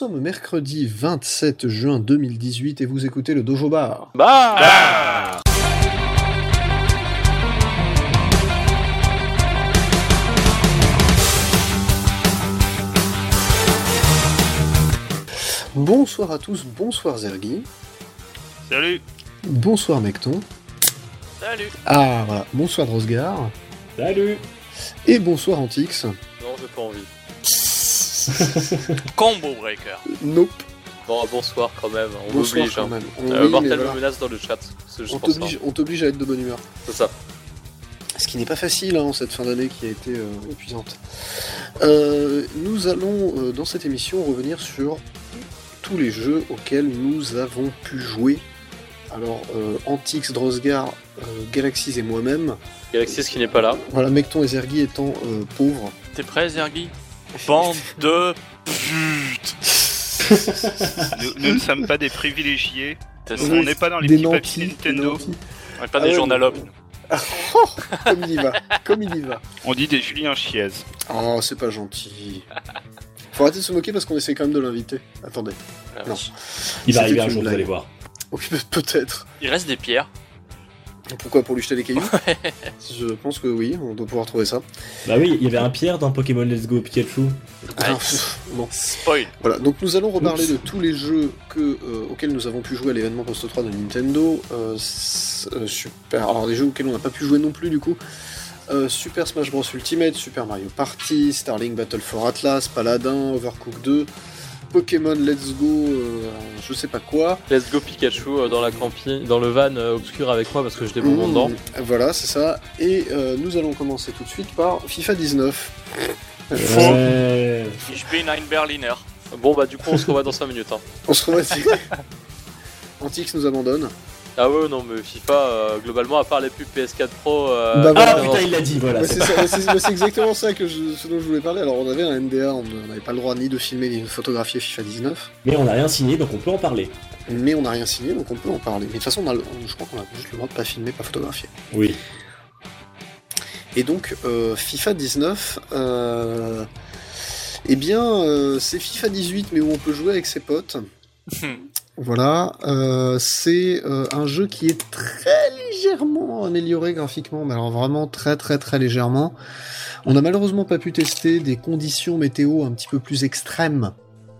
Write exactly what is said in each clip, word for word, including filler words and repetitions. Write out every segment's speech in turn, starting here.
Nous sommes mercredi vingt-sept juin deux mille dix-huit et vous écoutez le Dojo Bar. Bar bah Bonsoir à tous, bonsoir Zergi. Salut. Bonsoir Mecton. Salut. Ah voilà, bonsoir Drosgar. Salut. Et bonsoir Antix. Non, j'ai pas envie. Combo breaker. Nope. Bon, bonsoir quand même, on Bonsoir m'oblige. quand Hein. même. On, Euh, oui, Mortel mais me voilà. menace dans le chat. C'est juste On pour ça. t'oblige, on t'oblige à être de bonne humeur. C'est ça. Ce qui n'est pas facile hein, cette fin d'année qui a été euh, épuisante. Euh, nous allons euh, dans cette émission revenir sur tous les jeux auxquels nous avons pu jouer. Alors euh, Antix, Drosgar, euh, Galaxys et moi-même. Galaxis qui n'est pas là. Voilà, Mecton et Zergi étant euh, pauvres. T'es prêt, Zergi? Bande de putes. Nous, nous ne sommes pas des privilégiés. T'as Oui. On n'est pas dans les Des petits nantis, papiers des Nintendo. nantis. On est pas Ah des ouais, journalopes. Oh, comme il y va, comme il y va. On dit des Julien Chiez. Oh, c'est pas gentil. Faut arrêter de se moquer parce qu'on essaie quand même de l'inviter. Attendez. Ah, Non. oui. Il va C'était arriver un une jour, vous blague. allez voir. Oui, peut-être. Il reste des pierres. Pourquoi, pour lui jeter des cailloux? Je pense que oui, on doit pouvoir trouver ça. Bah oui, il y avait un Pierre dans Pokémon Let's Go Pikachu. Ah, pff, bon. Spoil. Voilà, donc nous allons reparler Oups. de tous les jeux que, euh, auxquels nous avons pu jouer à l'événement Post trois de Nintendo. Euh, s- euh, super. Alors des jeux auxquels on n'a pas pu jouer non plus du coup. Euh, Super Smash Bros Ultimate, Super Mario Party, Starlink Battle for Atlas, Paladin, Overcooked deux, Pokémon Let's Go, euh, je sais pas quoi. Let's go Pikachu euh, dans la camping, dans le van euh, obscur avec moi parce que je l'ai bonbons Mmh, dedans. Voilà, c'est ça. Et euh, nous allons commencer tout de suite par FIFA dix-neuf. Ouais. Ich bin ein Berliner. Bon bah du coup on se revoit dans cinq minutes. Hein. On se revoit. Antix nous abandonne. Ah ouais non mais FIFA euh, globalement à part les pubs P S quatre Pro. Euh, Bah, voilà. Ah putain, il l'a dit, voilà. Ouais, c'est, ça, c'est, c'est exactement ça que je, ce dont je voulais parler. Alors on avait un N D A, on n'avait pas le droit ni de filmer ni de photographier FIFA dix-neuf, Mais on n'a rien signé, donc on peut en parler. mais on n'a rien signé donc on peut en parler. Mais de toute façon, on a le- on- je crois qu'on a juste le droit de pas filmer, pas photographier. Oui. Et donc euh, FIFA dix-neuf, euh, eh bien euh, c'est FIFA dix-huit mais où on peut jouer avec ses potes. Voilà, euh, c'est euh, un jeu qui est très légèrement amélioré graphiquement, mais alors vraiment très très très légèrement. On n'a malheureusement pas pu tester des conditions météo un petit peu plus extrêmes.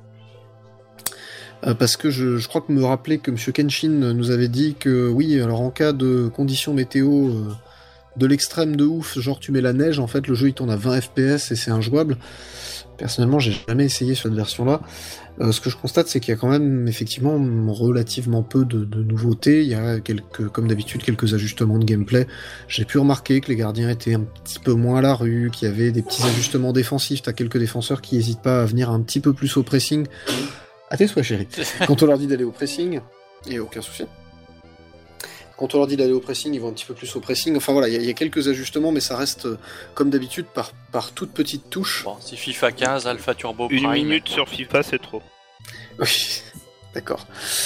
Euh, parce que je, je crois que me rappeler que M. Kenshin nous avait dit que oui, alors en cas de conditions météo euh, de l'extrême de ouf, genre tu mets la neige, en fait le jeu il tourne à vingt F P S et c'est injouable. Personnellement, j'ai jamais essayé sur cette version-là. Euh, ce que je constate, c'est qu'il y a quand même effectivement relativement peu de, de nouveautés. Il y a quelques, comme d'habitude, quelques ajustements de gameplay. J'ai pu remarquer que les gardiens étaient un petit peu moins à la rue, qu'il y avait des petits ajustements défensifs. T'as quelques défenseurs qui hésitent pas à venir un petit peu plus au pressing. À tes souhaits, chérie. Quand on leur dit d'aller au pressing, il n'y a aucun souci. Quand on leur dit d'aller au pressing, ils vont un petit peu plus au pressing. Enfin voilà, il y, y a quelques ajustements, mais ça reste, euh, comme d'habitude, par, par toutes petites touches. Bon, si FIFA quinze, Alpha Turbo Une Prime. minute sur FIFA, c'est trop. Oui, d'accord.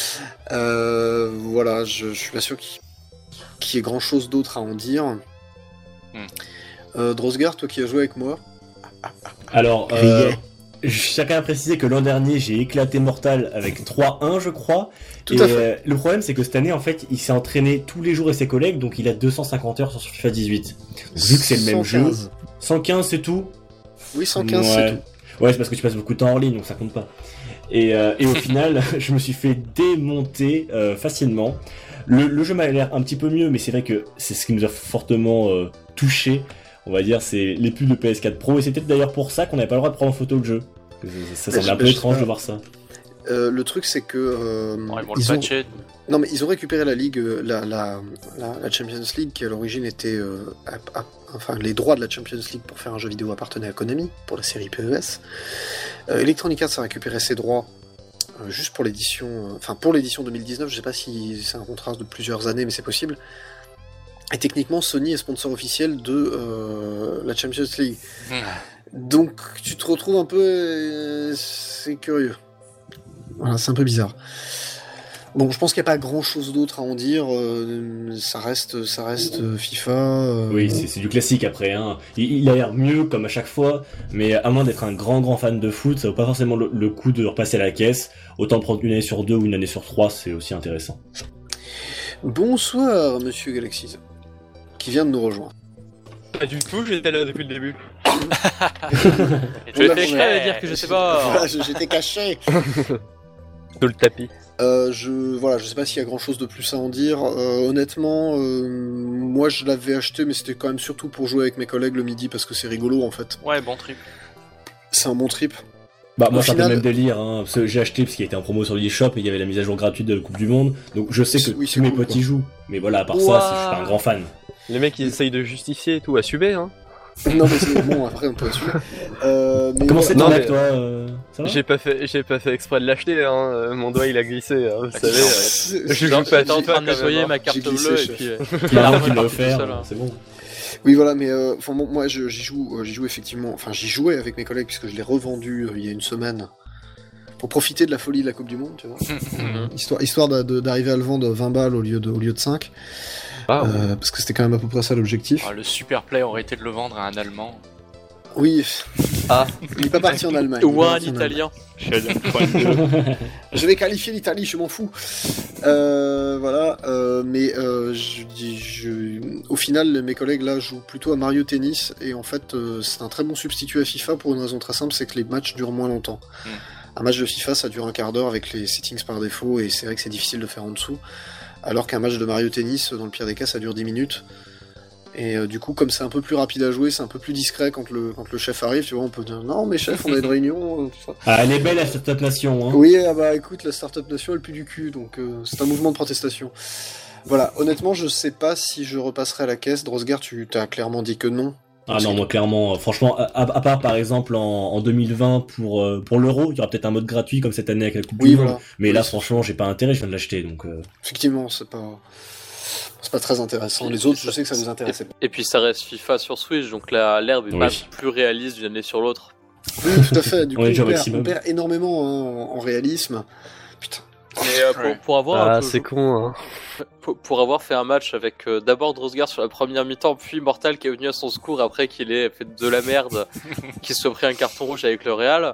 Euh, voilà, je, je suis pas sûr qu'il qu'il y ait grand chose d'autre à en dire. Hmm. Euh, Drosgar, toi qui as joué avec moi. Alors, euh, chacun a précisé que l'an dernier, j'ai éclaté Mortal avec trois un, je crois. Tout Et à fait. euh, le problème, c'est que cette année, en fait, il s'est entraîné tous les jours avec ses collègues, donc il a deux cent cinquante heures sur FIFA dix-huit. Donc, vu que c'est le même cent quinze. jeu, cent quinze, c'est tout. Oui, cent quinze, Ouais. c'est tout. Ouais, c'est parce que tu passes beaucoup de temps en ligne, donc ça compte pas. Et, euh, et au final, je me suis fait démonter euh, facilement. Le, le jeu m'a l'air un petit peu mieux, mais c'est vrai que c'est ce qui nous a fortement euh, touché. On va dire, c'est les pubs de P S quatre Pro, et c'est peut-être d'ailleurs pour ça qu'on n'avait pas le droit de prendre en photo le jeu. Ça, ça Mais semble un je- peu je- étrange de voir ça. Euh, le truc, c'est que. euh, Bon, ils vont ils le ont... patcher. Non, mais ils ont récupéré la ligue, euh, la, la, la, la Champions League, qui à l'origine était. euh, à- à- enfin, les droits de la Champions League pour faire un jeu vidéo appartenaient à Konami, pour la série P E S. Euh, Electronic Arts a récupéré ses droits. euh, juste pour l'édition. euh, Enfin, pour l'édition deux mille dix-neuf, je sais pas si c'est un contrat de plusieurs années, mais c'est possible. Et techniquement, Sony est sponsor officiel de euh, la Champions League. Hmm. Donc, tu te retrouves un peu. euh, c'est curieux. Voilà, c'est un peu bizarre. Bon, je pense qu'il n'y a pas grand-chose d'autre à en dire. Euh, ça reste, ça reste euh, FIFA. Euh... Oui, c'est, c'est du classique après. Hein. Il, il a l'air mieux comme à chaque fois, mais à moins d'être un grand grand fan de foot, ça vaut pas forcément le, le coup de repasser à la caisse. Autant prendre une année sur deux ou une année sur trois, c'est aussi intéressant. Bonsoir, Monsieur Galaxy, qui vient de nous rejoindre. Pas du tout, j'étais là depuis le début. Je vais faire dire que je sais pas. Voilà, j'étais caché. Sous le tapis. Euh, je voilà, je sais pas s'il y a grand chose de plus à en dire. Euh, honnêtement, euh, moi je l'avais acheté, mais c'était quand même surtout pour jouer avec mes collègues le midi parce que c'est rigolo en fait. Ouais, bon trip. C'est un bon trip. Bah moi Au c'est final... un peu le même délire, hein, parce que j'ai acheté parce qu'il était en promo sur l'eShop et il y avait la mise à jour gratuite de la Coupe du Monde, donc je sais que oui, tous mes cool, potes quoi. y jouent, mais voilà, à part Ouah. ça, c'est- je suis pas un grand fan. Les mecs ils essayent de justifier et tout, assumer hein. Non mais c'est bon, après on peut dessus. Euh, mais Comment voilà. c'est non, ton mais- lac, toi euh, Ça va J'ai pas fait j'ai pas fait exprès de l'acheter hein, euh, mon doigt il a glissé, hein, vous savez. non, euh, C'est- je Genre, joue pas t'étais en FIFA, train de quand même, nettoyer hein. ma carte J'ai glissé, bleue et chef. puis. euh, Il y a un l'arme mec qui est l'a parti tout offert, seul, hein. c'est bon. Oui voilà, mais euh, enfin bon, moi je- j'y joue, euh, j'y joue effectivement, enfin j'y jouais avec mes collègues puisque je l'ai revendu euh, il y a une semaine pour profiter de la folie de la Coupe du Monde, tu vois. histoire histoire d'a- de- d'arriver à le vendre vingt balles au lieu de au lieu de cinq. Ah, ouais. Euh, parce que c'était quand même à peu près ça l'objectif. Ah, le super play aurait été de le vendre à un Allemand. Oui. Ah. Il n'est pas parti en Allemagne. il est Ou pas un parti en Allemagne. italien. Sheldon point deux. Je vais qualifier l'Italie, je m'en fous. Euh, voilà, euh, mais euh, je, dis- je, au final, mes collègues là jouent plutôt à Mario Tennis et en fait, euh, c'est un très bon substitut à FIFA pour une raison très simple, c'est que les matchs durent moins longtemps. Mm. Un match de FIFA, ça dure un quart d'heure avec les settings par défaut et c'est vrai que c'est difficile de faire en dessous. Alors qu'un match de Mario Tennis, dans le pire des cas, ça dure dix minutes. Et euh, du coup, comme c'est un peu plus rapide à jouer, c'est un peu plus discret quand le, quand le chef arrive, tu vois, on peut dire non mais chef, on a une réunion, euh, tout ça. Ah, elle est belle la Startup Nation, hein. Oui, ah bah écoute, la Startup Nation elle pue du cul, donc euh, c'est un mouvement de protestation. Voilà, honnêtement, je sais pas si je repasserai à la caisse. Drosgar, tu t'as clairement dit que non. Ah non, moi clairement, euh, franchement, à, à part par exemple en, en deux mille vingt pour euh, pour l'Euro, il y aura peut-être un mode gratuit comme cette année avec la Coupe Oui, du Monde. voilà. Mais Oui, là, c'est- franchement, j'ai pas intérêt, je viens de l'acheter, donc. Euh... Effectivement, c'est pas. C'est pas très intéressant. Les autres, je sais que ça nous intéressait pas. Et puis ça reste FIFA sur Switch, donc là l'herbe est Oui. pas plus réaliste d'une année sur l'autre. Oui, tout à fait. Du On coup, est on déjà au perd, maximum. on perd énormément hein, en, en réalisme. Putain. Mais euh, pour, Ouais. pour avoir un Ah peu- c'est con hein. pour, pour avoir fait un match avec euh, d'abord Drosgar sur la première mi-temps, puis Mortal qui est venu à son secours après qu'il ait fait de la merde, qu'il se soit pris un carton rouge avec le Real.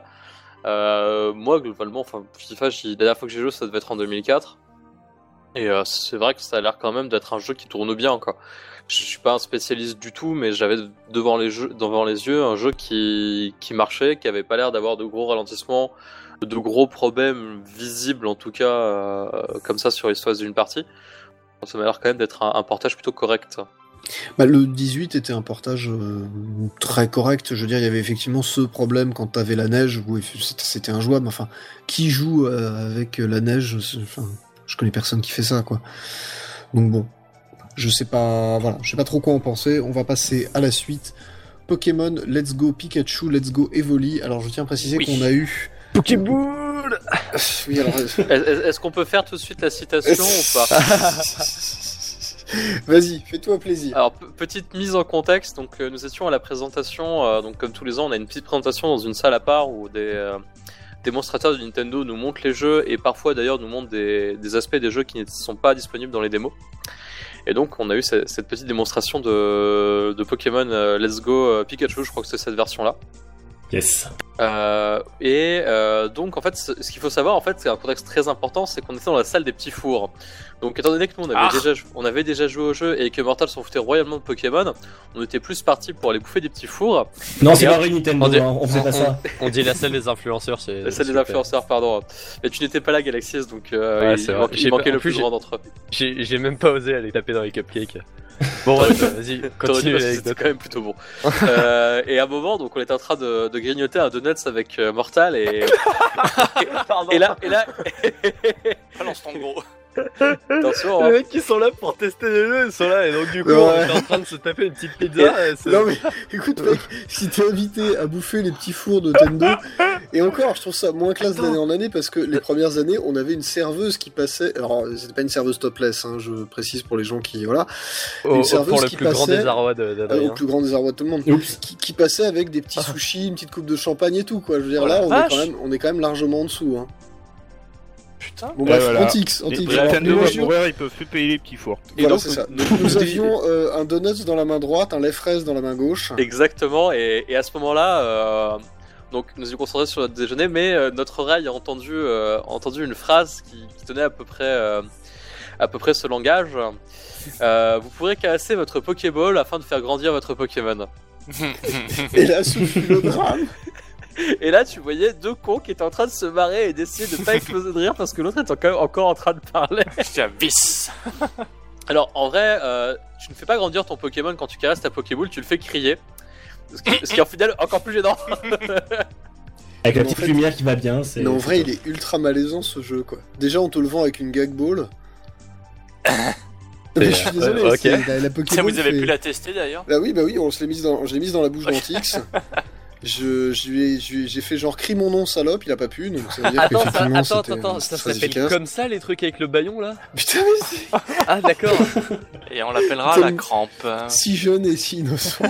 Euh, moi globalement, enfin FIFA, j'y- la dernière fois que j'ai joué, ça devait être en deux mille quatre. Et euh, c'est vrai que ça a l'air quand même d'être un jeu qui tourne bien, quoi. Je suis pas un spécialiste du tout, mais j'avais devant les jeux, devant les yeux un jeu qui qui marchait, qui avait pas l'air d'avoir de gros ralentissements, de gros problèmes visibles en tout cas, euh, comme ça sur l'histoire d'une partie. Ça m'a l'air quand même d'être un, un portage plutôt correct. Bah, le dix-huit était un portage euh, très correct. Je veux dire, il y avait effectivement ce problème quand t'avais la neige où c'était c'était injouable. Enfin, qui joue euh, avec la neige c'est- Enfin, je connais personne qui fait ça, quoi. Donc bon, je sais pas. Voilà, je sais pas trop quoi en penser. On va passer à la suite. Pokémon Let's Go Pikachu, Let's Go Evoli. Alors, je tiens à préciser Oui. qu'on a eu. Pokéboule. Oui, alors. Est-ce est-ce qu'on peut faire tout de suite la citation ou pas? Vas-y, fais-toi plaisir. Alors pe- petite mise en contexte, donc euh, nous étions à la présentation, euh, donc comme tous les ans on a une petite présentation dans une salle à part où des euh, démonstrateurs de Nintendo nous montrent les jeux et parfois d'ailleurs nous montrent des, des aspects des jeux qui ne sont pas disponibles dans les démos. Et donc on a eu ce- cette petite démonstration de, de Pokémon euh, Let's Go euh, Pikachu, je crois que c'est cette version là. Yes. Euh, et euh, donc en fait ce ce qu'il faut savoir en fait c'est un contexte très important, c'est qu'on était dans la salle des petits fours. Donc étant donné que nous on avait, Ah. déjà, jou- on avait déjà joué au jeu et que Mortal s'en foutait royalement de Pokémon, on était plus parti pour aller bouffer des petits fours. Non, c'est Et pas hop, vrai Nintendo, on dit- hein, on faisait pas ça. On dit la salle des influenceurs, c'est. La salle des super. influenceurs, pardon. Mais tu n'étais pas là Galaxies, donc euh, Ouais, il, c'est il vrai. manquait, il J'ai pas- manquait en le plus, plus grand d'entre eux. J'ai j'ai même pas osé aller taper dans les cupcakes. Bon bref, vas-y, T'aurais dit continue parce que c'était l'anecdote. quand même plutôt bon. euh, et à un moment, donc on était en train de, de grignoter un donuts avec euh, Mortal et, et là, et là, Balance ton gros. attention, Les hein. mecs qui sont là pour tester les jeux, ils sont là et donc du coup Ouais. on est en train de se taper une petite pizza. et c'est- Non mais écoute mec, si t'es invité à bouffer les petits fours de Nintendo, et encore je trouve ça moins classe d'année en année parce que les premières années on avait une serveuse qui passait, alors c'était pas une serveuse topless, hein, je précise pour les gens qui voilà, Au- une au- serveuse pour le qui plus grand passait- désarroi de- euh, d'Adrien. au plus grand désarroi de tout le monde, Oups. qui, qui passait avec des petits sushis, une petite coupe de champagne et tout quoi, je veux dire Oh la là on est, vache. quand même, on est quand même largement en dessous hein. Putain. Bon Ouais, bref, voilà. Antix, Les Antix. les Alors, Nintendo nous va avions- mourir, ils peuvent plus payer les petits fours. Et Voilà, donc, c'est ça. nous- Donc, nous nous- avions euh, un donuts dans la main droite, un lait fraise dans la main gauche. Exactement, et, et à ce moment-là, euh, donc nous étions concentrés sur notre déjeuner, mais euh, notre oreille a entendu, euh, a entendu une phrase qui, qui tenait à peu près, euh, à peu près ce langage. Euh, vous pourrez casser votre Pokéball afin de faire grandir votre Pokémon. Et là, ce fut le drame. Et là, tu voyais deux cons qui étaient en train de se marrer et d'essayer de pas exploser de rire parce que l'autre était quand même encore en train de parler. Tiens, vis. Alors, en vrai, euh, tu ne fais pas grandir ton Pokémon quand tu caresses ta Pokéball, tu le fais crier. Ce qui, ce qui est en final encore plus gênant. Avec la Mais en petite fait- lumière qui va bien, c'est. Mais en c'est vrai, top. il est ultra malaisant ce jeu, quoi. Déjà, on te le vend avec une gag ball. Mais je suis désolé, euh, ok. c'est- la, la Ça, Pokéball vous avez fait- pu la tester d'ailleurs. Bah oui, bah oui, on se l'est mise dans, je l'ai mise dans la bouche d'Antix. Je, je lui ai- je lui ai- j'ai fait genre crie mon nom salope, il a pas pu, donc ça veut dire Attends, ça, qu'effectivement attends, c'était attends, euh, ça très s'appelle efficace. comme ça les trucs avec le baillon là? Putain mais c'est Ah d'accord. Et on l'appellera Comme- la crampe. si jeune et si innocent.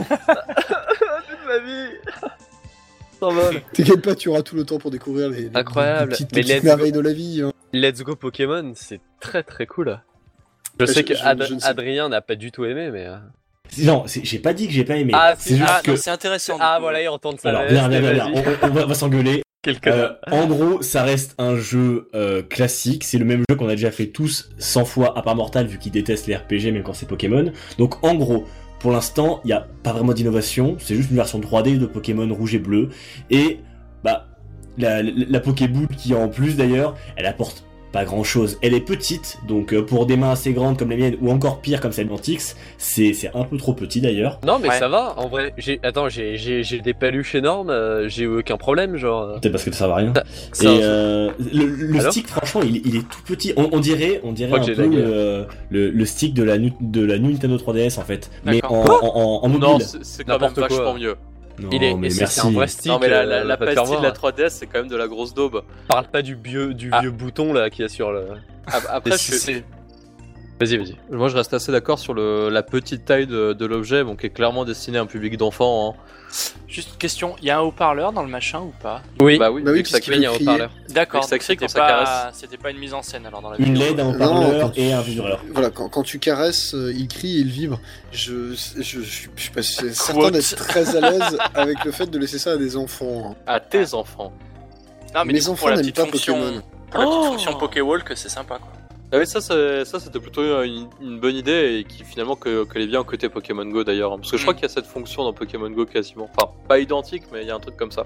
Toute ma vie. S'envole. T'inquiète pas, tu auras tout le temps pour découvrir les, les- Incroyable. les petites, Mais les petites let's go. merveilles de la vie. hein. Let's go Pokémon, c'est très très cool. Je Je- sais que je- Ad- je ne sais- Adrien n'a pas du tout aimé, mais. euh, Non, c'est- j'ai pas dit que j'ai pas aimé. Ah, c'est si, juste Ah, que. non, c'est intéressant. du Ah coup. voilà, il entend ça. Alors, bien, bien, bien, bien. On, on va, on va s'engueuler. Quelqu'un. Euh, en gros, ça reste un jeu euh, classique. C'est le même jeu qu'on a déjà fait tous cent fois, à part Mortal, vu qu'il déteste les R P G, même quand c'est Pokémon. Donc, en gros, pour l'instant, il y a pas vraiment d'innovation. C'est juste une version trois D de Pokémon rouge et bleu. Et, bah, la, la, la Pokéball qui, en plus d'ailleurs, elle apporte pas grand chose. Elle est petite, donc euh, pour des mains assez grandes comme les miennes, ou encore pire comme celle d'Antix, c'est c'est un peu trop petit d'ailleurs. Non mais Ouais. ça va, en vrai. J'ai attends, j'ai j'ai j'ai des paluches énormes, euh, j'ai eu aucun problème, genre. euh. Peut-être parce que ça va rien. Ça- Et euh, le, le Alors stick, franchement, il, il est tout petit. On, on dirait, on dirait Je crois un que j'ai peu lagué. le, le, le stick de la nu- de la New Nintendo trois D S en fait, mais en, D'accord. en, en, en mobile. Non, c'est c'est quand même N'importe quoi. vachement mieux. Non, Il est, mais et c'est merci. c'est un vrai stick. Non, mais la, la, euh, la va te faire pastille de voir. la trois D S, c'est quand même de la grosse daube. Parle pas du vieux du Ah. vieux bouton là qu'il y a sur le. Ap- Après, Mais je c'est- suis- Vas-y, vas-y. moi je reste assez d'accord sur le, la petite taille de, de l'objet, bon, qui est clairement destiné à un public d'enfants. Hein. Juste une question, il y a un haut-parleur dans le machin ou pas? Oui. Bah oui, Bah oui, vu que ça puisqu'il Oui, il y a un crier. haut-parleur. D'accord, Oui, ça crie quand c'était ça pas... caresse. c'était pas une mise en scène alors dans la Une vidéo. L E D, un Non, haut-parleur quand- et un vibreur. Voilà, quand, quand tu caresses, euh, il crie et il vibre. Je, je, je, suis- je suis pas certain Quote. d'être très à l'aise avec le fait de laisser ça à des enfants. hein. À tes enfants. Non, mais Mes du coup, enfants pour la n'aiment petite pas fonction... Pokémon. Pour la petite Oh fonction Pokéwalk, c'est sympa quoi. Ah oui, ça, c'est- ça c'était plutôt une, une bonne idée et qui finalement que, que les bien côté Pokémon Go d'ailleurs. Parce que je crois Mm. qu'il y a cette fonction dans Pokémon Go quasiment. Enfin, pas identique, mais il y a un truc comme ça.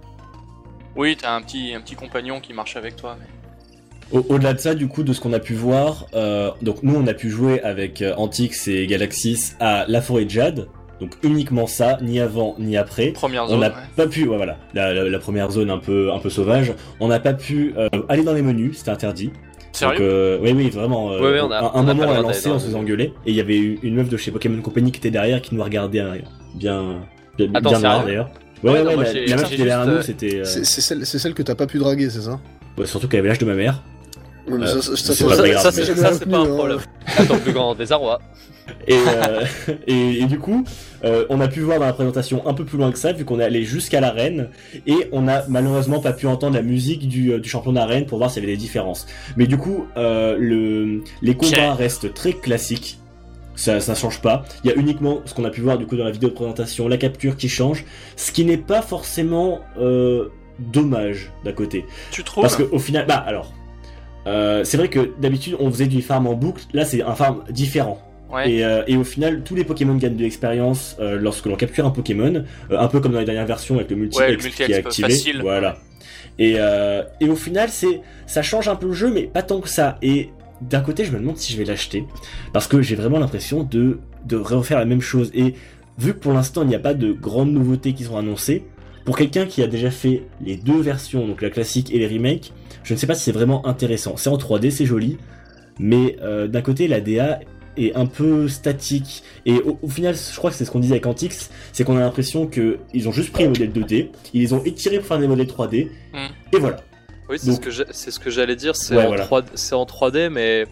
Oui, t'as un petit, un petit compagnon qui marche avec toi. Mais... Au- Au-delà de ça, du coup, de ce qu'on a pu voir, euh, donc nous, on a pu jouer avec euh, Antix et Galaxis à la forêt de Jade. Donc uniquement ça, ni avant ni après. Première On zone, n'a ouais. pas pu, ouais, voilà, la, la, la première zone un peu, un peu sauvage. On n'a pas pu euh, aller dans les menus, c'était interdit. Sérieux? Donc, euh, oui, oui, vraiment. euh, Ouais, ouais, on a- un, un on a moment, pas on a le droit lancé, d'aller on dans se faisait les- engueuler, et il y avait une, une meuf de chez Pokémon Company qui était derrière, qui nous regardait hein, bien, bien, Attends, bien noir sérieux d'ailleurs. Ouais, Ouais, ouais, non, ouais, moi, la, j'ai- la meuf j'ai qui était derrière juste, nous, euh, c'était. euh, C'est c'est celle, c'est celle que t'as pas pu draguer, c'est ça ouais, surtout qu'elle avait l'âge de ma mère. Ouais, mais Euh, ça, ça, ça, c'est ça, pas ça, très grave, ça, mais- c'est jamais Ça, c'est pas un retenu, hein. problème. À ton plus grand désarroi. Et, euh, et, et du coup, euh, on a pu voir dans la présentation un peu plus loin que ça, vu qu'on est allé jusqu'à l'arène, et on a malheureusement pas pu entendre la musique du, euh, du champion d'arène pour voir s'il y avait des différences. Mais du coup, euh, le, les combats Tiens. restent très classiques. Ça, ça change pas. Il y a uniquement ce qu'on a pu voir du coup dans la vidéo de présentation, la capture qui change, ce qui n'est pas forcément euh, dommage d'un côté. Tu trouves? Parce qu'au final, bah alors, euh, c'est vrai que d'habitude on faisait du farm en boucle, là c'est un farm différent. Ouais. Et, euh, et au final, tous les Pokémon gagnent de l'expérience euh, lorsque l'on capture un Pokémon, euh, un peu comme dans les dernières versions avec le Ouais, le multi-exp qui est multi-exp activé. facile. Voilà. Et, euh, et au final, c'est ça change un peu le jeu, mais pas tant que ça. Et d'un côté, je me demande si je vais l'acheter, parce que j'ai vraiment l'impression de, de refaire la même chose. Et vu que pour l'instant, il n'y a pas de grandes nouveautés qui sont annoncées, pour quelqu'un qui a déjà fait les deux versions, donc la classique et les remakes, je ne sais pas si c'est vraiment intéressant. C'est en trois D, c'est joli, mais euh, d'un côté, la D A est un peu statique. Et au, au final, je crois que c'est ce qu'on disait avec Antix, c'est qu'on a l'impression que ils ont juste pris les modèles deux D, ils les ont étirés pour faire des modèles trois D, Mm. et voilà. Oui, c'est Donc- ce que j'ai- c'est ce que j'allais dire, c'est Ouais, en, voilà. trois D c'est en trois D, mais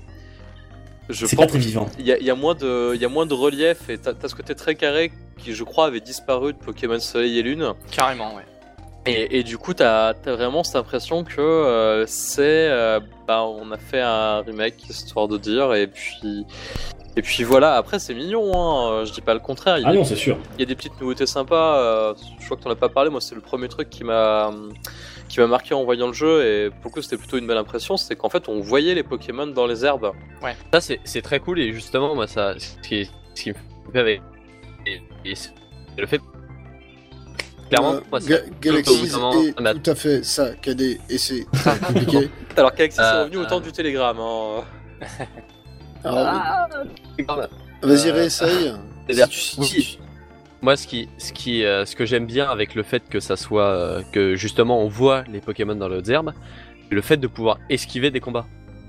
je C'est pense pas très vivant. qu'il y, a- il y a moins de, il y a moins de relief et t'as t'as ce côté très carré qui, je crois, avait disparu de Pokémon Soleil et Lune. Carrément, ouais. Et, et du coup, t'as as vraiment cette impression que euh, c'est, euh, bah, on a fait un remake histoire de dire, et puis, et puis voilà. Après, c'est mignon, hein, je dis pas le contraire. Il y a Ah des, non, c'est sûr. il y a des petites nouveautés sympas. Euh, je crois que t'en as pas parlé. Moi, c'est le premier truc qui m'a, qui m'a marqué en voyant le jeu, et pour le coup, c'était plutôt une belle impression. C'est qu'en fait, on voyait les Pokémon dans les herbes. Ça, c'est c'est très cool, et justement, moi, ça, ce qui, ce qui me fait avec. Et, et c'est le fait. Clairement, Euh, moi, c'est Ga- Galaxy vraiment- est ça m'a- tout à fait ça, K D, et c'est très compliqué. Alors qu'Alexis est Euh, revenu au temps du télégramme. Hein. Alors, Ah, c'est grave. vas-y, euh, réessaye. c'est-à-dire- Si tu- oui. si tu- Moi, ce qui, ce qui, euh, ce que j'aime bien avec le fait que ça soit, euh, que justement on voit les Pokémon dans les hautes herbes, c'est le fait de pouvoir esquiver des combats.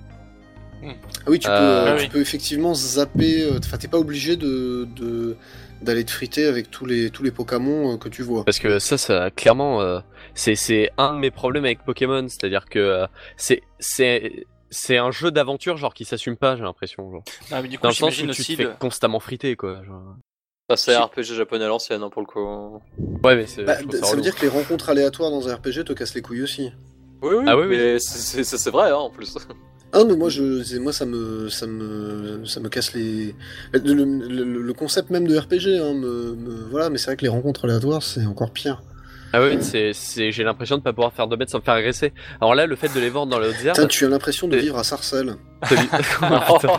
Ah oui, tu peux, Euh, euh, oui. tu peux effectivement zapper. euh, Enfin, t'es pas obligé de de- d'aller te friter avec tous les tous les Pokémon euh, que tu vois. Parce que ça, ça, clairement, euh, c'est, c'est un de mes problèmes avec Pokémon, c'est-à-dire que euh, c'est, c'est, c'est un jeu d'aventure genre qui s'assume pas, j'ai l'impression. Genre. Ah, mais du coup, Dans le sens où j'imagine tu aussi te fais le- constamment friter, quoi. Genre. Ça, c'est Si. un R P G japonais à l'ancienne, hein, pour le coup. Ouais, mais c'est, Bah, je trouve d- ça ça veut relou. dire que les rencontres aléatoires dans un R P G te cassent les couilles aussi. Oui, oui, Ah oui, oui. mais c'est- c'est c'est vrai, hein, en plus. Ah mais moi je c'est- moi ça me ça me ça me casse les le, le, le- le concept même de R P G hein, me, me- voilà, mais c'est vrai que les rencontres aléatoires c'est encore pire. Ah oui, c'est, c'est, j'ai l'impression de pas pouvoir faire de bêtes sans me faire agresser. Alors là, le fait de les voir dans les hautes herbes, Putain, tu as l'impression de Et- vivre à Sarcelles. celui- Oh, putain.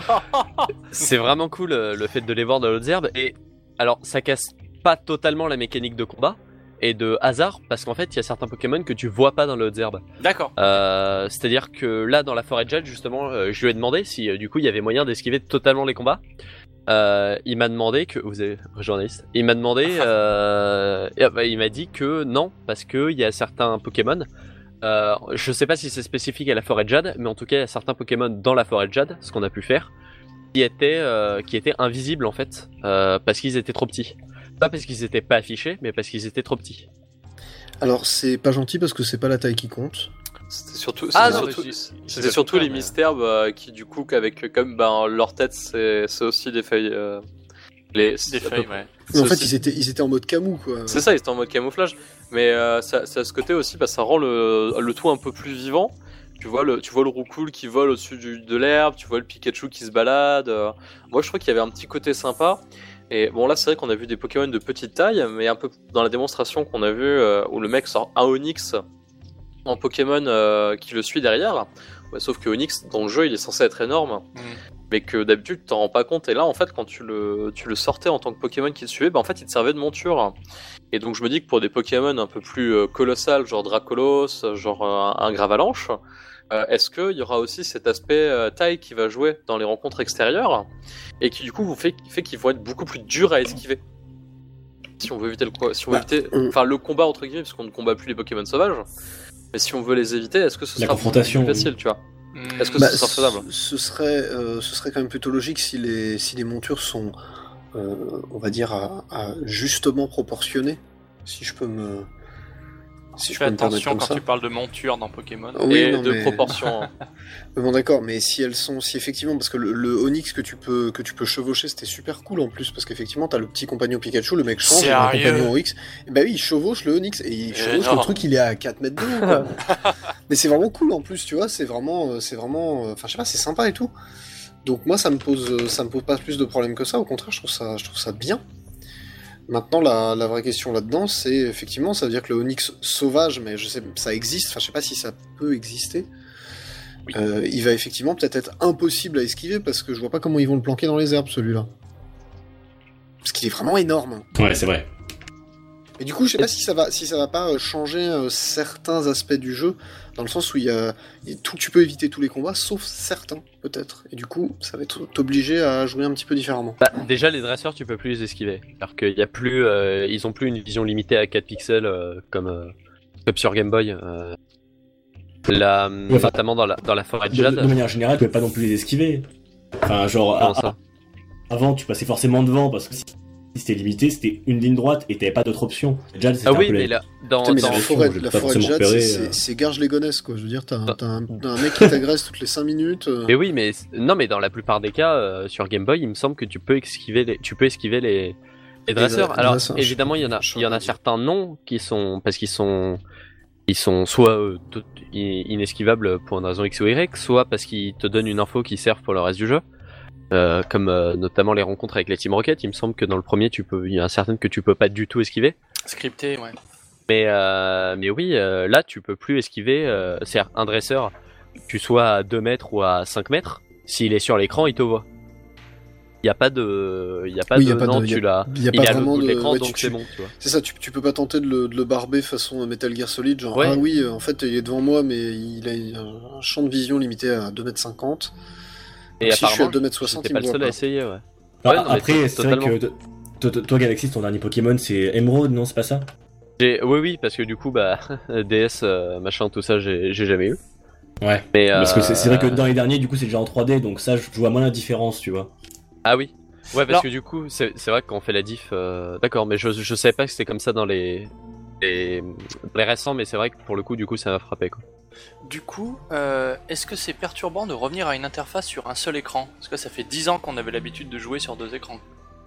C'est vraiment cool euh, le fait de les voir dans les hautes herbes. Et alors, ça casse pas totalement la mécanique de combat et de hasard, parce qu'en fait, il y a certains Pokémon que tu vois pas dans les hautes herbes. D'accord. Euh, c'est-à-dire que là, dans la forêt de Jade, justement, euh, je lui ai demandé si euh, du coup il y avait moyen d'esquiver totalement les combats. Euh, il m'a demandé que vous êtes journaliste. Il m'a demandé, euh, et, bah, il m'a dit que non, parce que il y a certains Pokémon. Euh, je sais pas si c'est spécifique à la forêt de Jade, mais en tout cas, il y a certains Pokémon dans la forêt de Jade, ce qu'on a pu faire, qui étaient, euh, qui étaient invisibles en fait, euh, parce qu'ils étaient trop petits. Pas parce qu'ils étaient pas affichés, mais parce qu'ils étaient trop petits. Alors c'est pas gentil parce que c'est pas la taille qui compte. C'était surtout, Ah, c'était non, surtout, mais c'est- c'était surtout les mystères bah, qui, du coup, qu'avec comme ben, leur tête, c'est c'est aussi des feuilles. euh, les, Des c'est à peu feuilles, près- ouais. Mais en c'est fait aussi- ils étaient ils étaient en mode camou quoi. C'est ça, ils étaient en mode camouflage. Mais euh, ça, ça a ce côté aussi, bah, ça rend le, le tout un peu plus vivant. Tu vois le, tu vois le Roucoule qui vole au-dessus du- de l'herbe, tu vois le Pikachu qui se balade. euh. Moi, je trouve qu'il y avait un petit côté sympa. Et bon, là, c'est vrai qu'on a vu des Pokémon de petite taille, mais un peu dans la démonstration qu'on a vu euh, où le mec sort un Onix en Pokémon euh, qui le suit derrière. Ouais, sauf que Onix, dans le jeu, il est censé être énorme. Mm. Mais que d'habitude, tu t'en rends pas compte. Et là, en fait, quand tu le, tu le sortais en tant que Pokémon qui te suivait, bah, en fait, il te servait de monture. Et donc, je me dis que pour des Pokémon un peu plus euh, colossales, genre Dracolos, genre euh, un Gravalanche, euh, est-ce qu'il y aura aussi cet aspect euh, taille qui va jouer dans les rencontres extérieures et qui, du coup, vous fait, fait qu'ils vont être beaucoup plus durs à esquiver? Si on veut éviter le, co- si on veut Bah, éviter, on- enfin, le combat, entre guillemets, parce qu'on ne combat plus les Pokémon sauvages. Mais si on veut les éviter, est-ce que ce La sera confrontation, plus facile, tu vois? Mm. Est-ce que Bah, ce sera faisable? ce serait euh, ce serait quand même plutôt logique si les si les montures sont euh, on va dire à, à justement proportionnées, si je peux me si je Fais peux me permettre attention comme quand ça. tu parles de monture dans Pokémon. Oui, Et non, de mais- proportion. Bon d'accord, mais si elles sont, si effectivement, parce que le, le Onix que tu peux que tu peux chevaucher, c'était super cool en plus, parce qu'effectivement t'as le petit compagnon Pikachu, le mec change, il a un Sérieux compagnon Onix, et bah oui, il chevauche le Onix et il chevauche non. le truc, il est à quatre mètres de haut. Quoi. Mais c'est vraiment cool en plus, tu vois, c'est vraiment, euh, c'est vraiment, euh, enfin je sais pas, c'est sympa et tout. Donc moi ça me pose, euh, ça me pose pas plus de problèmes que ça, au contraire, je trouve ça, je trouve ça bien. Maintenant, la, la vraie question là-dedans, c'est effectivement, ça veut dire que le Onix sauvage, mais je sais, ça existe, enfin je sais pas si ça peut exister. Oui. Euh, il va effectivement peut-être être impossible à esquiver parce que je vois pas comment ils vont le planquer dans les herbes celui-là. Parce qu'il est vraiment énorme. Ouais, c'est vrai. Et du coup, je sais pas si ça va, si ça va pas euh, changer euh, certains aspects du jeu, dans le sens où il y a, il y a tout, tu peux éviter tous les combats, sauf certains, peut-être. Et du coup, ça va être t'obliger à jouer un petit peu différemment. Bah, déjà, les dresseurs, tu peux plus les esquiver. Alors qu'il y a plus, euh, ils ont plus une vision limitée à quatre pixels euh, comme, euh, comme sur Game Boy. Euh, la, enfin, notamment dans la, dans la forêt de De, Jade. de manière générale, tu peux pas non plus les esquiver. Enfin, genre, Comment à- ça avant, tu passais forcément devant parce que si c'était limité, c'était une ligne droite et t'avais pas d'autre option. Jade, c'était Ah un oui, peu mais les- là, dans, Putain, mais dans- la dans- forêt, j'ai la pas forêt de forcément Jade, repéré, c'est- euh. c'est c'est Garge Légonesse, quoi. Je veux dire, t'as un, Ah. t'as un, t'as un mec qui t'agresse toutes les cinq minutes. euh. Mais oui, mais non, mais dans la plupart des cas, euh, sur Game Boy, il me semble que tu peux esquiver les, tu peux esquiver les, Les dresseurs, les alors dresseurs, évidemment, il y en a, il y en a certains non qui sont parce qu'ils sont, ils sont soit euh, tout- i- inesquivables pour une raison X ou Y, soit parce qu'ils te donnent une info qui sert pour le reste du jeu, euh, comme euh, notamment les rencontres avec les Team Rocket. Il me semble que dans le premier, tu peux, il y en a certaines que tu peux pas du tout esquiver. Scripté, ouais. Mais euh, mais oui, euh, là, tu peux plus esquiver. Euh, c'est-à-dire un dresseur, que tu sois à deux mètres ou à cinq mètres, s'il est sur l'écran, il te voit. Il y a pas de, il y a pas Oui, de, y a pas non, de- tu y a- l'as. y a Il pas est à vraiment l'autre bout de de- l'écran, ouais, donc tu- c'est tu- bon, tu vois. C'est ça, tu, tu peux pas tenter de le, de le barber façon Metal Gear Solid, genre Ouais. ah oui, euh, en fait il est devant moi mais il a un champ de vision limité à deux mètres cinquante. Et Donc, si je suis à apparemment, deux mètres soixante, j'étais il pas me le voit seul à pas. essayer, ouais. Ah, Ouais, non, mais après, to- c'est vrai totalement. que toi, toi- toi, Galaxy, ton dernier Pokémon, c'est Emerald, non, c'est pas ça? J'ai- Oui, oui, parce que du coup, bah, D S, euh, machin, tout ça, j'ai j'ai jamais eu. Ouais. Mais, Parce que c'est c'est vrai que euh, dans les derniers, du coup, c'est déjà en trois D, donc ça, je je vois moins la différence, tu vois. Ah oui. Ouais, parce Alors- que du coup, c'est c'est vrai que quand on fait la diff, euh, d'accord, mais je, je savais pas que c'était comme ça dans les, les, les récents, mais c'est vrai que pour le coup, du coup, ça m'a frappé, quoi. Du coup, euh, est-ce que c'est perturbant de revenir à une interface sur un seul écran? Parce que ça fait dix ans qu'on avait l'habitude de jouer sur deux écrans.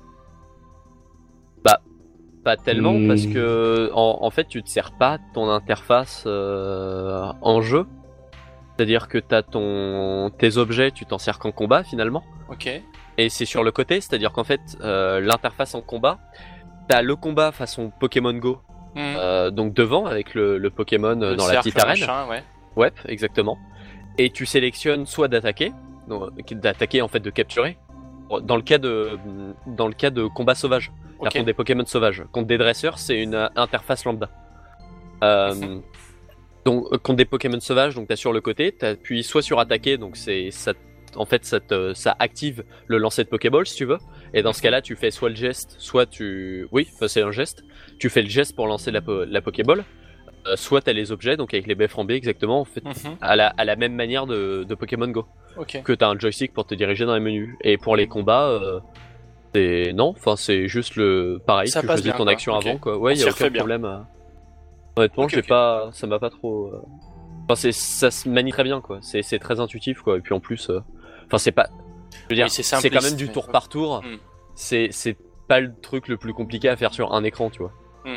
Pas tellement, Hmm. parce que, en, en fait, tu te sers pas ton interface euh, en jeu. C'est-à-dire que t'as ton, tes objets, tu t'en sers qu'en combat, finalement. Ok. Et c'est sur le côté, c'est-à-dire qu'en fait, euh, l'interface en combat, t'as le combat façon Pokémon Go, Hmm. euh, donc devant avec le, le Pokémon euh, Le dans la cercle, petite arène. machin, ouais. Ouais, exactement. Et tu sélectionnes soit d'attaquer, donc, d'attaquer en fait de capturer. Dans le cas de, dans le cas de combat sauvage, Ok. contre des Pokémon sauvages, contre des dresseurs, c'est une euh, interface lambda. Euh, donc euh, contre des Pokémon sauvages, donc t'as sur le côté, t'appuies soit sur attaquer, donc c'est ça, en fait ça te, ça active le lancer de Pokéball si tu veux. Et dans ce cas-là, tu fais soit le geste, soit tu, oui, enfin, c'est un geste. Tu fais le geste pour lancer la, po- la Pokéball. Euh, soit t'as les objets, donc avec les B F en B exactement, en fait, Mhm. à la, à la même manière de, de Pokémon Go. Ok. Que t'as un joystick pour te diriger dans les menus. Et pour les combats, euh, c'est non, enfin c'est juste le pareil, Ça tu passe choisis bien, ton quoi. action Ok. avant quoi. Ouais, On y a s'y aucun refait bien. problème. euh. Honnêtement, Ok, j'ai ok. pas, ça m'a pas trop. euh. Enfin c'est, ça se manie très bien quoi. C'est, c'est très intuitif quoi. Et puis en plus, euh, enfin c'est pas, je veux dire, Oui, c'est c'est, simpliste, quand même du mais- tour par tour. Hmm. C'est, c'est pas le truc le plus compliqué à faire sur un écran, tu vois.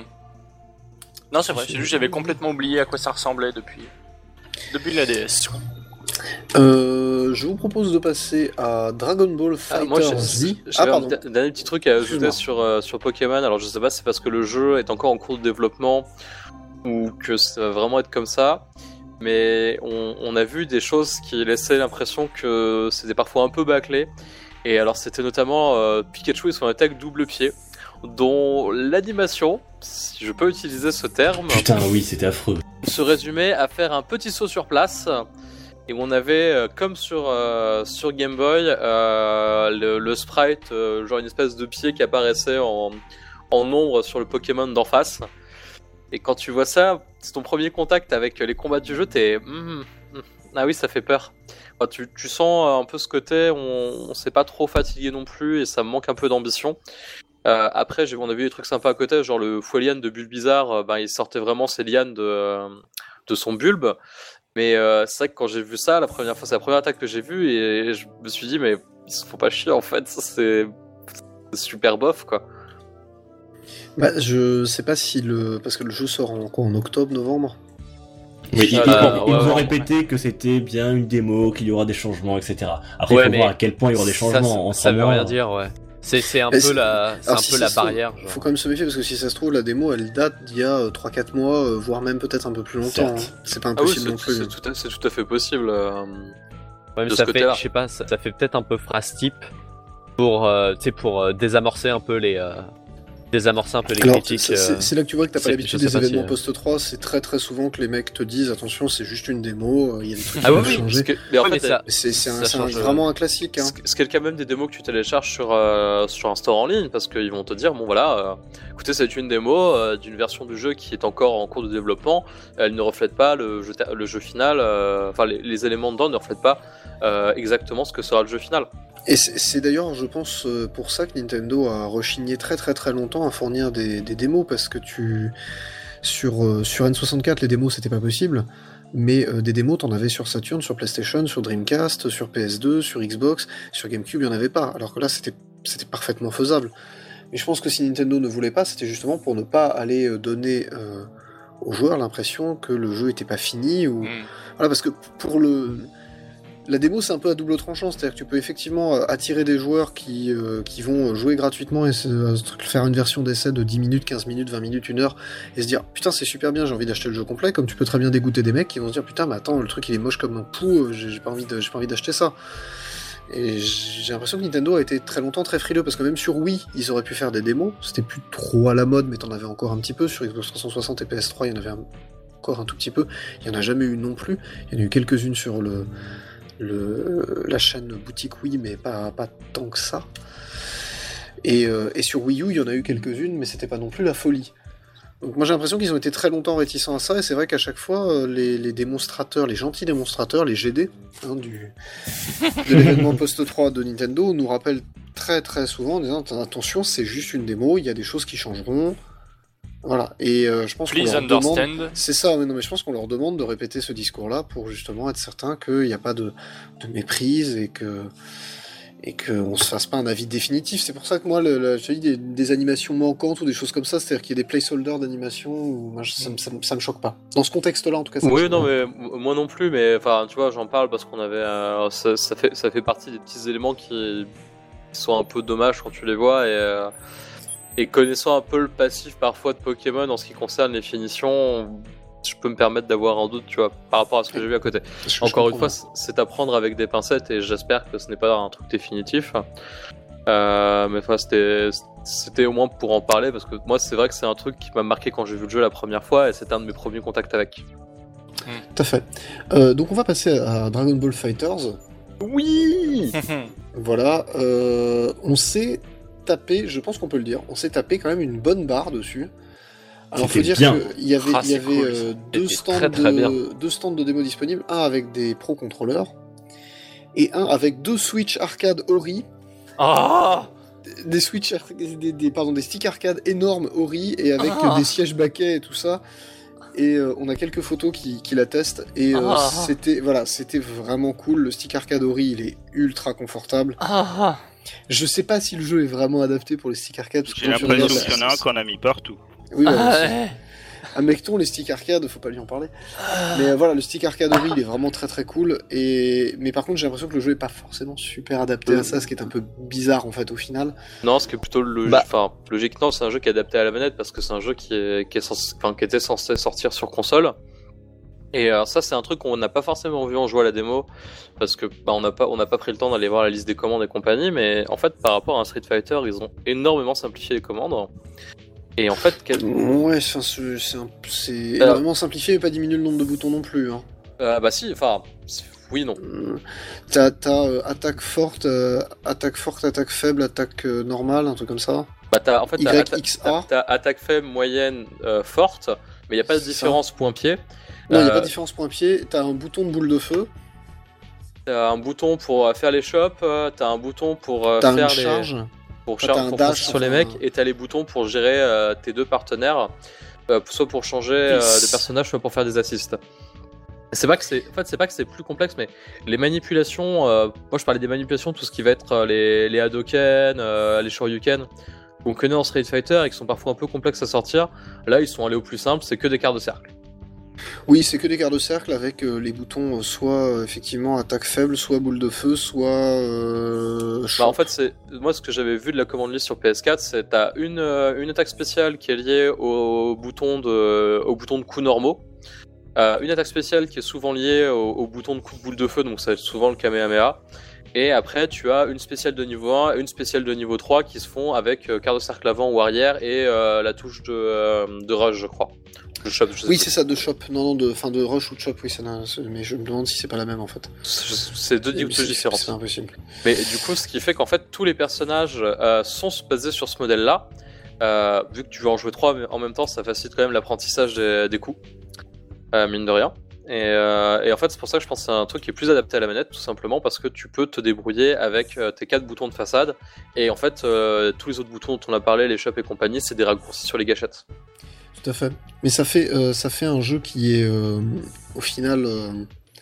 Non, c'est vrai, c'est juste j'avais complètement oublié à quoi ça ressemblait depuis, depuis la D S. quoi. Euh, je vous propose de passer à Dragon Ball Ah, Fighter moi, j'ai- Z. Ah j'avais un pardon. d- dernier petit truc à ajouter Excuse-moi. sur, euh, sur Pokémon. Alors, je sais pas si c'est parce que le jeu est encore en cours de développement ou que ça va vraiment être comme ça. Mais on, on a vu des choses qui laissaient l'impression que c'était parfois un peu bâclé. Et alors, c'était notamment euh, Pikachu et son attaque double pied, dont l'animation, si je peux utiliser ce terme, Putain, oui, c'était affreux. se résumait à faire un petit saut sur place et où on avait euh, comme sur euh, sur Game Boy euh, le, le sprite euh, genre une espèce de pied qui apparaissait en en ombre sur le Pokémon d'en face. Et quand tu vois ça, c'est ton premier contact avec les combats du jeu, t'es hum, hum, ah oui, ça fait peur. Enfin, tu, tu sens un peu ce côté, on, on s'est pas trop fatigué non plus et ça me manque un peu d'ambition. Euh, après, j'ai, on a vu des trucs sympas à côté, genre le Foueliane de Bulbizarre, euh, ben, il sortait vraiment ses lianes de, euh, de son bulbe. Mais euh, c'est vrai que quand j'ai vu ça, la première fois, c'est la première attaque que j'ai vue et je me suis dit, mais ils se font pas chier en fait, ça, c'est, c'est super bof quoi. Bah, je sais pas si le. Parce que le jeu sort en quoi, en octobre, novembre. Oui, ils, Euh, ils- ouais, ils nous ouais, ont ouais. répété que c'était bien une démo, qu'il y aura des changements, et cetera. Après, il Ouais, faut mais voir à quel point il y aura des Ça, changements en ça, ça veut trois mois. rien dire, ouais. C'est, c'est un Mais peu c'est- la, c'est Alors, un si peu ça la se trouve, barrière. Genre. Faut quand même se méfier parce que si ça se trouve, la démo elle date d'il y a euh, trois quatre mois, euh, voire même peut-être un peu plus longtemps. Certes. hein. C'est pas Ah oui, impossible c'est, non plus. c'est tout, à, c'est tout à fait possible. euh. Ouais, mais de ça ce fait, côté-là. je sais pas, ça, ça fait peut-être un peu phrase type pour, euh, tu sais, pour euh, désamorcer un peu les, euh, désamorcer un peu les Alors, critiques. c'est, c'est- euh. c'est là que tu vois que t'as c'est- pas je l'habitude sais des pas si, événements euh, post trois, c'est très très souvent que les mecs te disent attention, c'est juste une démo, euh, il y a des trucs Ah qui oui, peuvent oui, changer. Parce que- mais en Ouais, fait, mais ça- Mais C'est, c'est, un, ça c'est un- change, euh, vraiment un classique. Hein. Ce ce qui est le cas même des démos que tu télécharges sur, euh, sur un store en ligne, parce qu'ils vont te dire, bon voilà, euh, écoutez, c'est une démo euh, d'une version du jeu qui est encore en cours de développement, elle ne reflète pas le jeu, le jeu final, euh, enfin les, les éléments dedans ne reflètent pas euh, exactement ce que sera le jeu final. Et c'est, c'est d'ailleurs, je pense, euh, pour ça que Nintendo a rechigné très très très longtemps à fournir des, des démos, parce que tu sur, euh, sur N soixante-quatre, les démos c'était pas possible, mais euh, des démos t'en avais sur Saturn, sur PlayStation, sur Dreamcast, sur P S deux, sur Xbox, sur GameCube, il y en avait pas, alors que là c'était, c'était parfaitement faisable. Mais je pense que si Nintendo ne voulait pas, c'était justement pour ne pas aller donner euh, aux joueurs l'impression que le jeu était pas fini ou Mm. voilà, parce que pour le la démo c'est un peu à double tranchant, c'est-à-dire que tu peux effectivement attirer des joueurs qui euh, qui vont jouer gratuitement et se, faire une version d'essai de dix minutes, quinze minutes, vingt minutes, une heure et se dire putain c'est super bien, j'ai envie d'acheter le jeu complet, comme tu peux très bien dégoûter des mecs qui vont se dire putain mais attends le truc il est moche comme un pou, j'ai, j'ai pas envie de, j'ai pas envie d'acheter ça. Et j'ai l'impression que Nintendo a été très longtemps très frileux parce que même sur Wii ils auraient pu faire des démos, c'était plus trop à la mode mais t'en avais encore un petit peu, sur Xbox trois cent soixante et P S trois il y en avait un... encore un tout petit peu, il y en a jamais eu non plus, il y en a eu quelques-unes sur le Le, la chaîne boutique Wii, mais pas, pas tant que ça. Et, euh, et sur Wii U, il y en a eu quelques-unes, mais c'était pas non plus la folie. Donc moi j'ai l'impression qu'ils ont été très longtemps réticents à ça, et c'est vrai qu'à chaque fois, euh, les, les démonstrateurs, les gentils démonstrateurs, les G D, hein, du, de l'événement Post trois de Nintendo, nous rappellent très très souvent en disant attention, c'est juste une démo, il y a des choses qui changeront. Voilà, et euh, je pense Please qu'on leur understand. demande... C'est ça, mais non, mais je pense qu'on leur demande de répéter ce discours-là pour justement être certain qu'il n'y a pas de, de méprise et que et qu'on se fasse pas un avis définitif. C'est pour ça que moi, le, le, je te dis, des, des animations manquantes ou des choses comme ça, c'est-à-dire qu'il y ait des placeholders d'animation, moi, je- ça, me- ça, me- ça me choque pas. Dans ce contexte-là, en tout cas, ça me Oui, choque non, pas. mais m- moi non plus, mais enfin, tu vois, j'en parle parce qu'on avait. euh, ça, ça fait, ça fait partie des petits éléments qui sont un peu dommages quand tu les vois et. euh, Et connaissant un peu le passif parfois de Pokémon en ce qui concerne les finitions, je peux me permettre d'avoir un doute, tu vois, par rapport à ce que j'ai vu à côté. Je- je Encore une comprends fois, c- c'est à prendre avec des pincettes et j'espère que ce n'est pas un truc définitif. Euh, mais enfin, c'était, c'était au moins pour en parler parce que moi, c'est vrai que c'est un truc qui m'a marqué quand j'ai vu le jeu la première fois et c'était un de mes premiers contacts avec. Tout à fait. Euh, donc on va passer à Dragon Ball Fighters. Oui. Voilà, euh, on s'est tapé, je pense qu'on peut le dire, on s'est tapé quand même une bonne barre dessus. Alors faut C'était dire bien. qu'il y avait, Ah, il y c'est avait cool, euh, ça. deux, C'était stands très, très bien. de, deux stands de démo disponibles, un avec des pro contrôleurs et un avec deux Switch arcade Ori, Ah des Switch, ar- des, des- pardon, des sticks arcade énormes Ori et avec Ah. euh, des sièges baquets et tout ça. Et euh, on a quelques photos qui, qui l'attestent. Et euh, Ah. c'était voilà, c'était vraiment cool. Le stick arcade Ori, il est ultra confortable. Ah Je sais pas si le jeu est vraiment adapté pour les sticks arcade. Parce que J'ai quand tu l'impression regardes qu'il y en a un qu'on a mis partout. Oui, voilà, Ah, c'est- ouais. à Mecton, les sticks arcade, faut pas lui en parler. Mais euh, voilà, le stick arcade Ori, il est vraiment très très cool. Et mais par contre, j'ai l'impression que le jeu est pas forcément super adapté à ça, ce qui est un peu bizarre en fait au final. Non, ce qui est plutôt logique. Bah. Enfin, logiquement, c'est un jeu qui est adapté à la manette parce que c'est un jeu qui, est, qui, est censé- enfin, qui était censé sortir sur console. Et euh, ça, c'est un truc qu'on n'a pas forcément vu en jouant à la démo parce que bah, on n'a pas, on n'a pas pris le temps d'aller voir la liste des commandes et compagnie. Mais en fait, par rapport à un Street Fighter, ils ont énormément simplifié les commandes. Et en fait, quel- Ouais, enfin, c'est c'est un- c'est Alors- énormément simplifié et pas diminuer le nombre de boutons non plus. Hein. euh, bah si, enfin, c'est- oui, non. Euh, T'as t'as, euh, attaque forte, euh, attaque forte, attaque faible, attaque euh, normale, un truc comme ça. Bah, t'as, en fait, t'as, atta- Y X t'as- A. t'as attaque faible, moyenne, euh, forte, mais il n'y a pas de C'est ça. différence point-pied. Non, il n'y a Euh, pas de différence point-pied. T'as un bouton de boule de feu. T'as un bouton pour euh, faire les shops, euh, t'as un bouton pour euh, T'as faire une les. charge. pour, Enfin, char- t'as un pour dash, foncer sur les enfin, mecs et t'as les boutons pour gérer euh, tes deux partenaires, euh, soit pour changer euh, Yes. des personnages, soit pour faire des assists. C'est pas que c'est, en fait, c'est pas que c'est plus complexe, mais les manipulations. euh, moi, je parlais des manipulations, tout ce qui va être euh, les, les Hadoken, euh, les Shoryuken, qu'on connaît en Street Fighter et qui sont parfois un peu complexes à sortir. Là, ils sont allés au plus simple, c'est que des quarts de cercle. Oui, c'est que des quarts de cercle avec euh, les boutons euh, soit euh, effectivement attaque faible, soit boule de feu, soit. Euh, Bah, choc. en fait, c'est moi ce que j'avais vu de la commande list sur P S quatre, c'est t'as une euh, une attaque spéciale qui est liée au bouton de au bouton de coups normaux, euh, une attaque spéciale qui est souvent liée au, au bouton de coup de boule de feu, donc ça va être souvent le Kamehameha. Et après, tu as une spéciale de niveau un et une spéciale de niveau trois qui se font avec euh, quart de cercle avant ou arrière et euh, la touche de, euh, de rush, je crois. Le shop, je sais Oui, pas. c'est ça, de shop. Non, non, de, fin, de rush ou de shop, oui, ça n'a- c'est- mais je me demande si c'est pas la même en fait. C'est c'est deux Mais touches c'est- différentes. C'est impossible. Mais du coup, ce qui fait qu'en fait, tous les personnages euh, sont basés sur ce modèle-là. Euh, vu que tu veux en jouer trois en même temps, ça facilite quand même l'apprentissage des, des coups, euh, mine de rien. Et, euh, et en fait, c'est pour ça que je pense que c'est un truc qui est plus adapté à la manette, tout simplement parce que tu peux te débrouiller avec euh, tes quatre boutons de façade. Et en fait, euh, tous les autres boutons dont on a parlé, les shops et compagnie, c'est des raccourcis sur les gâchettes. Tout à fait. Mais ça fait, euh, ça fait un jeu qui est, euh, au final, euh,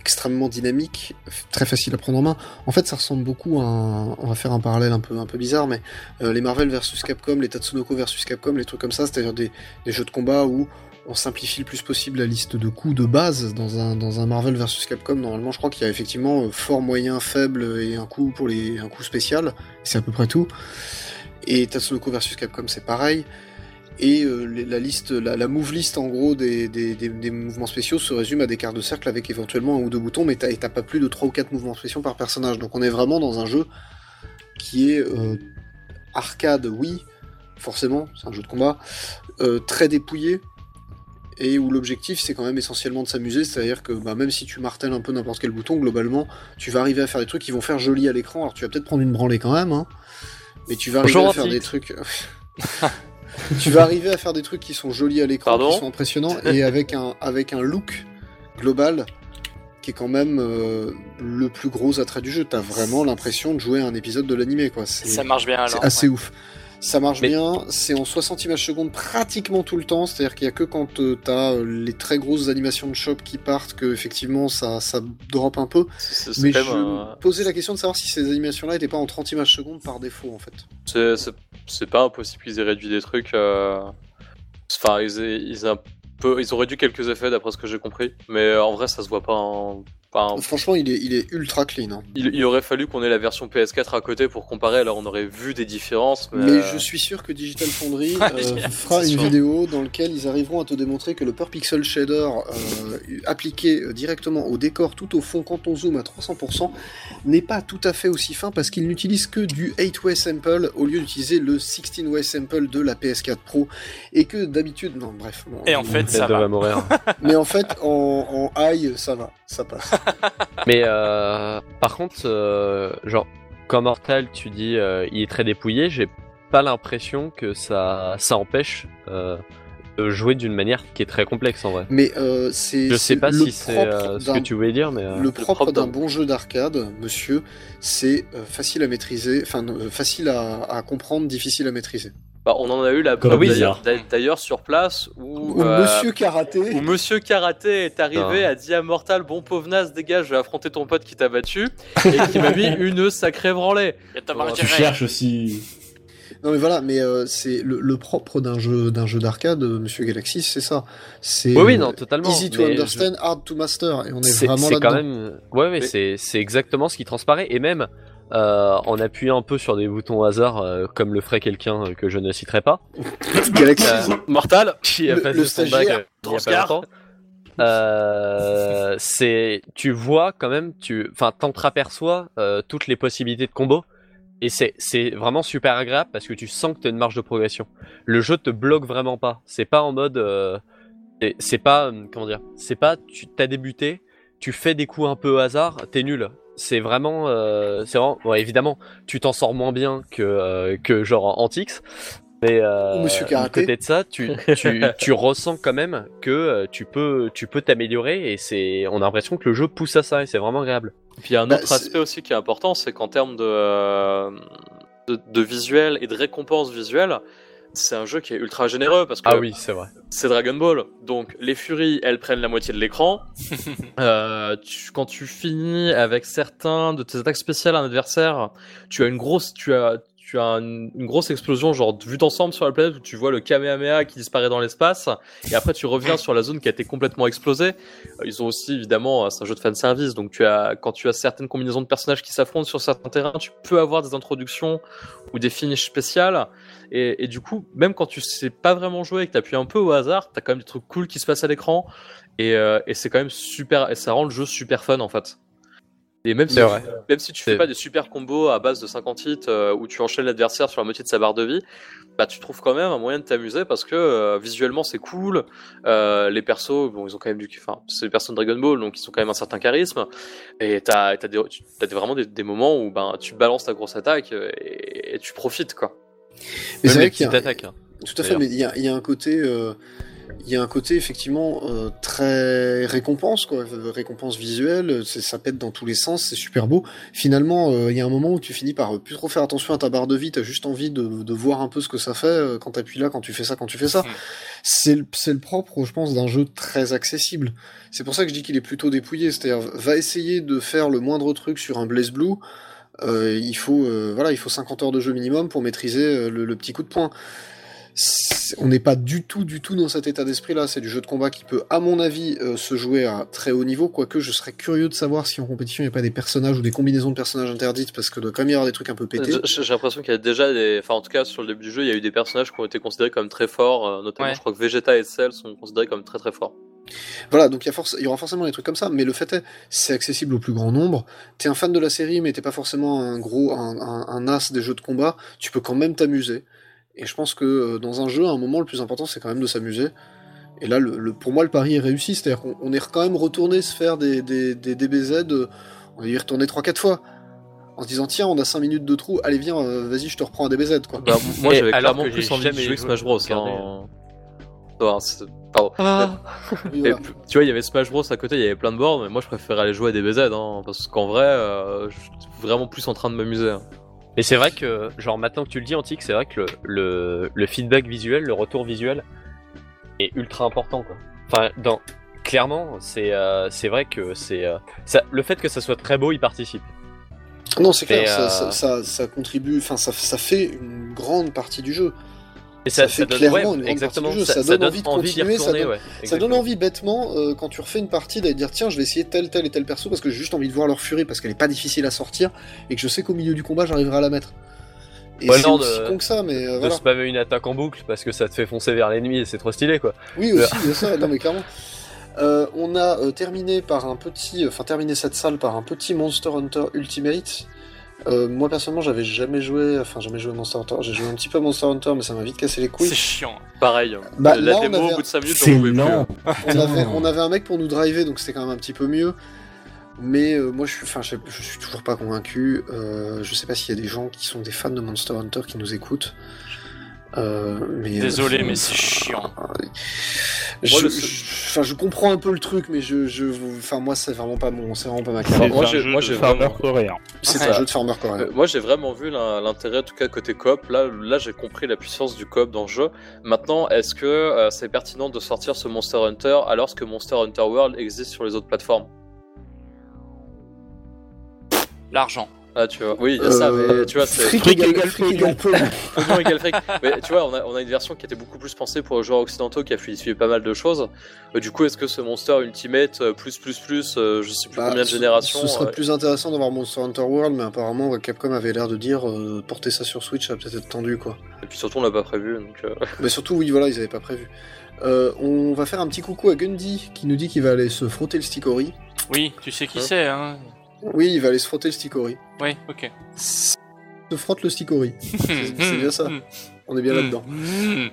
extrêmement dynamique, très facile à prendre en main. En fait, ça ressemble beaucoup à un... On va faire un parallèle un peu, un peu bizarre, mais euh, les Marvel versus Capcom, les Tatsunoko versus Capcom, les trucs comme ça, c'est-à-dire des, des jeux de combat où on simplifie le plus possible la liste de coups de base dans un, dans un Marvel versus Capcom. Normalement, je crois qu'il y a effectivement fort, moyen, faible et un coup pour les, un coup spécial. C'est à peu près tout. Et Tatsunoko versus Capcom, c'est pareil. Et euh, la liste, la, la move list en gros des, des, des, des mouvements spéciaux se résume à des quarts de cercle avec éventuellement un ou deux boutons, mais t'as, et t'as pas plus de trois ou quatre mouvements spéciaux par personnage. Donc on est vraiment dans un jeu qui est euh, arcade, oui, forcément, c'est un jeu de combat, euh, très dépouillé, et où l'objectif c'est quand même essentiellement de s'amuser, c'est-à-dire que bah, même si tu martèles un peu n'importe quel bouton, globalement, tu vas arriver à faire des trucs qui vont faire joli à l'écran. Alors tu vas peut-être prendre une branlée quand même, hein, mais tu vas arriver Bonjour, à faire Antique. des trucs... tu vas arriver à faire des trucs qui sont jolis à l'écran, Pardon qui sont impressionnants, et avec un, avec un look global qui est quand même euh, le plus gros attrait du jeu. T'as vraiment l'impression de jouer à un épisode de l'animé, quoi. C'est, Ça marche bien alors. c'est assez ouais. ouf. Ça marche Mais- bien, c'est en soixante images secondes pratiquement tout le temps, c'est-à-dire qu'il y a que quand euh, t'as euh, les très grosses animations de shop qui partent que effectivement ça, ça drop un peu. C'est, c'est Mais quand je même, me euh, posais la question de savoir si ces animations-là étaient pas en trente images secondes par défaut, en fait. c'est, c'est, c'est pas impossible qu'ils aient réduit des trucs. euh, Enfin, ils, aient- ils, aient un peu, ils ont réduit quelques effets d'après ce que j'ai compris, mais euh, en vrai, ça se voit pas. En... Enfin, Franchement, il est, il est ultra clean. Hein. il, il aurait fallu qu'on ait la version P S quatre à côté pour comparer, alors on aurait vu des différences. Mais, Mais euh, je suis sûr que Digital Foundry Ouais, euh, c'est fera une sûr. vidéo dans laquelle ils arriveront à te démontrer que le Per Pixel Shader euh, appliqué euh, directement au décor tout au fond quand on zoome à trois cents pour cent n'est pas tout à fait aussi fin parce qu'il n'utilise que du eight way sample au lieu d'utiliser le sixteen way sample de la P S quatre Pro et que d'habitude... Non, bref. Bon, Et en fait, ça Nintendo va. va mourir. Mais en fait, en, en high, ça va, ça passe. Mais euh, par contre, euh, genre, quand Mortal, tu dis euh, il est très dépouillé, j'ai pas l'impression que ça, ça empêche euh, de jouer d'une manière qui est très complexe en vrai. Mais euh, c'est... Je c'est sais pas le si c'est propre euh, ce que d'un- tu voulais dire, mais. euh, Le propre propre d'un d'un- bon jeu d'arcade, monsieur, c'est euh, facile à maîtriser, enfin euh, facile à, à comprendre, difficile à maîtriser. bah, on en a eu la Comme preuve Blizzard. d'ailleurs, d'a- d'ailleurs sur place où, Ou euh, Monsieur Karaté. où Monsieur Karaté est arrivé, Putain. a dit à Mortal, bon pauvre naze, dégage, je vais affronter ton pote qui t'a battu, et qui m'a mis une sacrée branlée. Y a ta Oh, marge Tu directe. cherches aussi. Non mais voilà, mais euh, c'est le, le propre d'un jeu d'un jeu d'arcade, euh, Monsieur Galaxy, c'est ça. C'est Oui, oui, euh, non, totalement. easy to mais understand, hard to master, et on je- est, C'est vraiment c'est là-dedans. quand même. Ouais, ouais, Mais- c'est c'est exactement ce qui transparaît. Et même euh, en appuyant un peu sur des boutons au hasard, euh, comme le ferait quelqu'un euh, que je ne citerai pas, Galaxy. euh, Mortal, qui a Le- passé le son bac stagiaire, euh, il y a pas Transcar. longtemps. Euh, c'est, tu vois quand même, tu, enfin, t'entreaperçois euh, toutes les possibilités de combo, et c'est, c'est vraiment super agréable parce que tu sens que t'as une marge de progression. Le jeu te bloque vraiment pas. C'est pas en mode, euh, c'est, c'est pas, euh, comment dire, c'est pas, tu t'as débuté, tu fais des coups un peu au hasard, t'es nul. C'est vraiment, euh, c'est vraiment, ouais, évidemment, tu t'en sors moins bien que euh, que genre Antix. Mais euh, Ou Monsieur à Karaté. côté de ça, tu, tu, tu ressens quand même que euh, tu peux, tu peux t'améliorer et c'est, on a l'impression que le jeu pousse à ça et c'est vraiment agréable. Puis il y a un Bah, autre c'est- aspect aussi qui est important, c'est qu'en termes de, euh, de, de visuel et de récompense visuelle, c'est un jeu qui est ultra généreux parce que Ah oui, c'est vrai. c'est Dragon Ball. Donc les Furies, elles prennent la moitié de l'écran. Euh, tu- quand tu finis avec certains de tes attaques spéciales à un adversaire, tu as une grosse, tu as, tu as une, une grosse explosion genre vue d'ensemble sur la planète où tu vois le Kamehameha qui disparaît dans l'espace et après tu reviens sur la zone qui a été complètement explosée. Euh, Ils ont aussi évidemment, c'est un jeu de fanservice, donc tu as, quand tu as certaines combinaisons de personnages qui s'affrontent sur certains terrains, tu peux avoir des introductions ou des finishes spéciales. Et, et du coup, même quand tu sais pas vraiment jouer et que t'appuies un peu au hasard, t'as quand même des trucs cool qui se passent à l'écran. Et, euh, et c'est quand même super, et ça rend le jeu super fun en fait. Et même si, C'est tu, vrai. même si tu fais C'est- pas des super combos à base de cinquante hits euh, où tu enchaînes l'adversaire sur la moitié de sa barre de vie, bah tu trouves quand même un moyen de t'amuser parce que euh, visuellement c'est cool. Euh, les persos, bon, ils ont quand même du, enfin, c'est les persos de Dragon Ball, donc ils ont quand même un certain charisme. Et t'as, t'as, des, t'as des- vraiment des, des moments où ben tu balances ta grosse attaque euh, et, et tu profites quoi. Mais Même c'est les vrai qu'il y petites a, attaques. hein. tout à fait, mais il y a, il y a un côté, euh, il y a un côté effectivement euh, très récompense, quoi, récompense visuelle, c'est, ça pète dans tous les sens, c'est super beau. Finalement, euh, il y a un moment où tu finis par plus trop faire attention à ta barre de vie, t'as juste envie de, de voir un peu ce que ça fait euh, quand t'appuies là, quand tu fais ça, quand tu fais ça. Mmh. C'est, le, c'est le propre, je pense, d'un jeu très accessible. C'est pour ça que je dis qu'il est plutôt dépouillé, c'est-à-dire va essayer de faire le moindre truc sur un BlazBlue. Euh, il faut euh, voilà, il faut cinquante heures de jeu minimum pour maîtriser euh, le, le petit coup de poing. C'est, on n'est pas du tout, du tout dans cet état d'esprit-là. C'est du jeu de combat qui peut, à mon avis, euh, se jouer à très haut niveau. Quoique, je serais curieux de savoir si en compétition il n'y a pas des personnages ou des combinaisons de personnages interdites, parce que doit quand même y avoir des trucs un peu pétés. J'ai, j'ai l'impression qu'il y a déjà des, enfin en tout cas sur le début du jeu, il y a eu des personnages qui ont été considérés comme très forts. Euh, notamment, ouais. Je crois que Vegeta et Cell sont considérés comme très très forts. Voilà, donc il y, a forc- il y aura forcément des trucs comme ça, mais le fait est, c'est accessible au plus grand nombre. T'es un fan de la série, mais t'es pas forcément un gros, un, un, un as des jeux de combat. Tu peux quand même t'amuser. Et je pense que euh, dans un jeu, à un moment, le plus important, c'est quand même de s'amuser. Et là, le, le, pour moi, le pari est réussi. C'est-à-dire qu'on on est quand même retourné se faire des, des, des D B Z. Euh, on est y retourné trois quatre fois. En se disant, tiens, on a cinq minutes de trou, allez, viens, euh, vas-y, je te reprends un D B Z, quoi. Bah, moi, j'avais clairement plus envie de jouer que Smash Bros. Hein. Non, c'est... Pardon. Ah. Oui, voilà. Tu vois, il y avait Smash Bros à côté, il y avait plein de boards, mais moi je préférais aller jouer à D B Z, hein, parce qu'en vrai, euh, je suis vraiment plus en train de m'amuser. Hein. Mais c'est vrai que, genre maintenant que tu le dis, Antique, c'est vrai que le, le, le feedback visuel, le retour visuel est ultra important, quoi. Enfin, dans, clairement, c'est, euh, c'est vrai que c'est, euh, ça, le fait que ça soit très beau, il participe. Non, c'est clair, ça, euh... ça, ça, ça contribue, enfin, ça, ça fait une grande partie du jeu. Et ça, ça fait ça donne, clairement ouais, une grande exactement. partie du jeu. Ça, Ça, ça donne donne envie de envie d'y continuer, retourner, ça donne, ouais, ça donne envie bêtement euh, quand tu refais une partie d'aller dire tiens, je vais essayer tel, tel et tel perso parce que j'ai juste envie de voir leur furie parce qu'elle est pas difficile à sortir et que je sais qu'au milieu du combat j'arriverai à la mettre. Et ouais, c'est non, aussi de, con que ça, mais euh, de voilà. spammer une attaque en boucle parce que ça te fait foncer vers l'ennemi et c'est trop stylé, quoi. Oui, aussi, bien ça, non mais clairement. Euh, on a euh, terminé par un petit, enfin terminé cette salle par un petit Monster Hunter Ultimate. Euh, moi personnellement j'avais jamais joué, enfin jamais joué à Monster Hunter, j'ai joué un petit peu à Monster Hunter mais ça m'a vite cassé les couilles. C'est chiant. Pareil, bah, la là, démo avait... au bout de cinq minutes c'est j'en pouvais lent. plus. on, avait, on avait un mec pour nous driver donc c'était quand même un petit peu mieux. Mais euh, moi je suis, enfin je, je suis toujours pas convaincu, euh, je sais pas s'il y a des gens qui sont des fans de Monster Hunter qui nous écoutent. Euh, mais, Désolé, euh, mais c'est chiant. Je, moi, le... je, enfin, je comprends un peu le truc, mais je, je, enfin, moi, c'est vraiment pas mon, c'est vraiment pas ma C'est carte. Moi, un j'ai, jeu moi, de j'ai farmer vraiment... coréen. C'est Ouais. un jeu de farmer coréen. Euh, moi, j'ai vraiment vu l'intérêt, en tout cas côté coop. Là, là, j'ai compris la puissance du coop dans le jeu. Maintenant, est-ce que euh, c'est pertinent de sortir ce Monster Hunter alors que Monster Hunter World existe sur les autres plateformes? L'argent. Ah, tu vois, oui, il y a ça, Euh, mais tu vois, c'est. fric fric égale égale fric égale pognon. Pognon égale fric. Mais tu vois, on a, on a une version qui était beaucoup plus pensée pour les joueurs occidentaux qui a fluidifié pas mal de choses. Euh, du coup, est-ce que ce Monster Ultimate euh, plus plus plus, euh, je sais plus Bah, combien de ce- générations. Ce serait euh, plus intéressant d'avoir Monster Hunter World, mais apparemment Capcom avait l'air de dire euh, porter ça sur Switch, ça va peut-être être tendu, quoi. Et puis surtout, on l'a pas prévu. Donc, euh... Mais surtout, oui, voilà, ils avaient pas prévu. Euh, on va faire un petit coucou à Gundy qui nous dit qu'il va aller se frotter le Sticori. Oui, tu sais qui Hein c'est, hein. Oui, il va aller se frotter le Sticori. Oui, ok. Se frotte le Sticori. C'est c'est bien ça. On est bien là-dedans. Mm.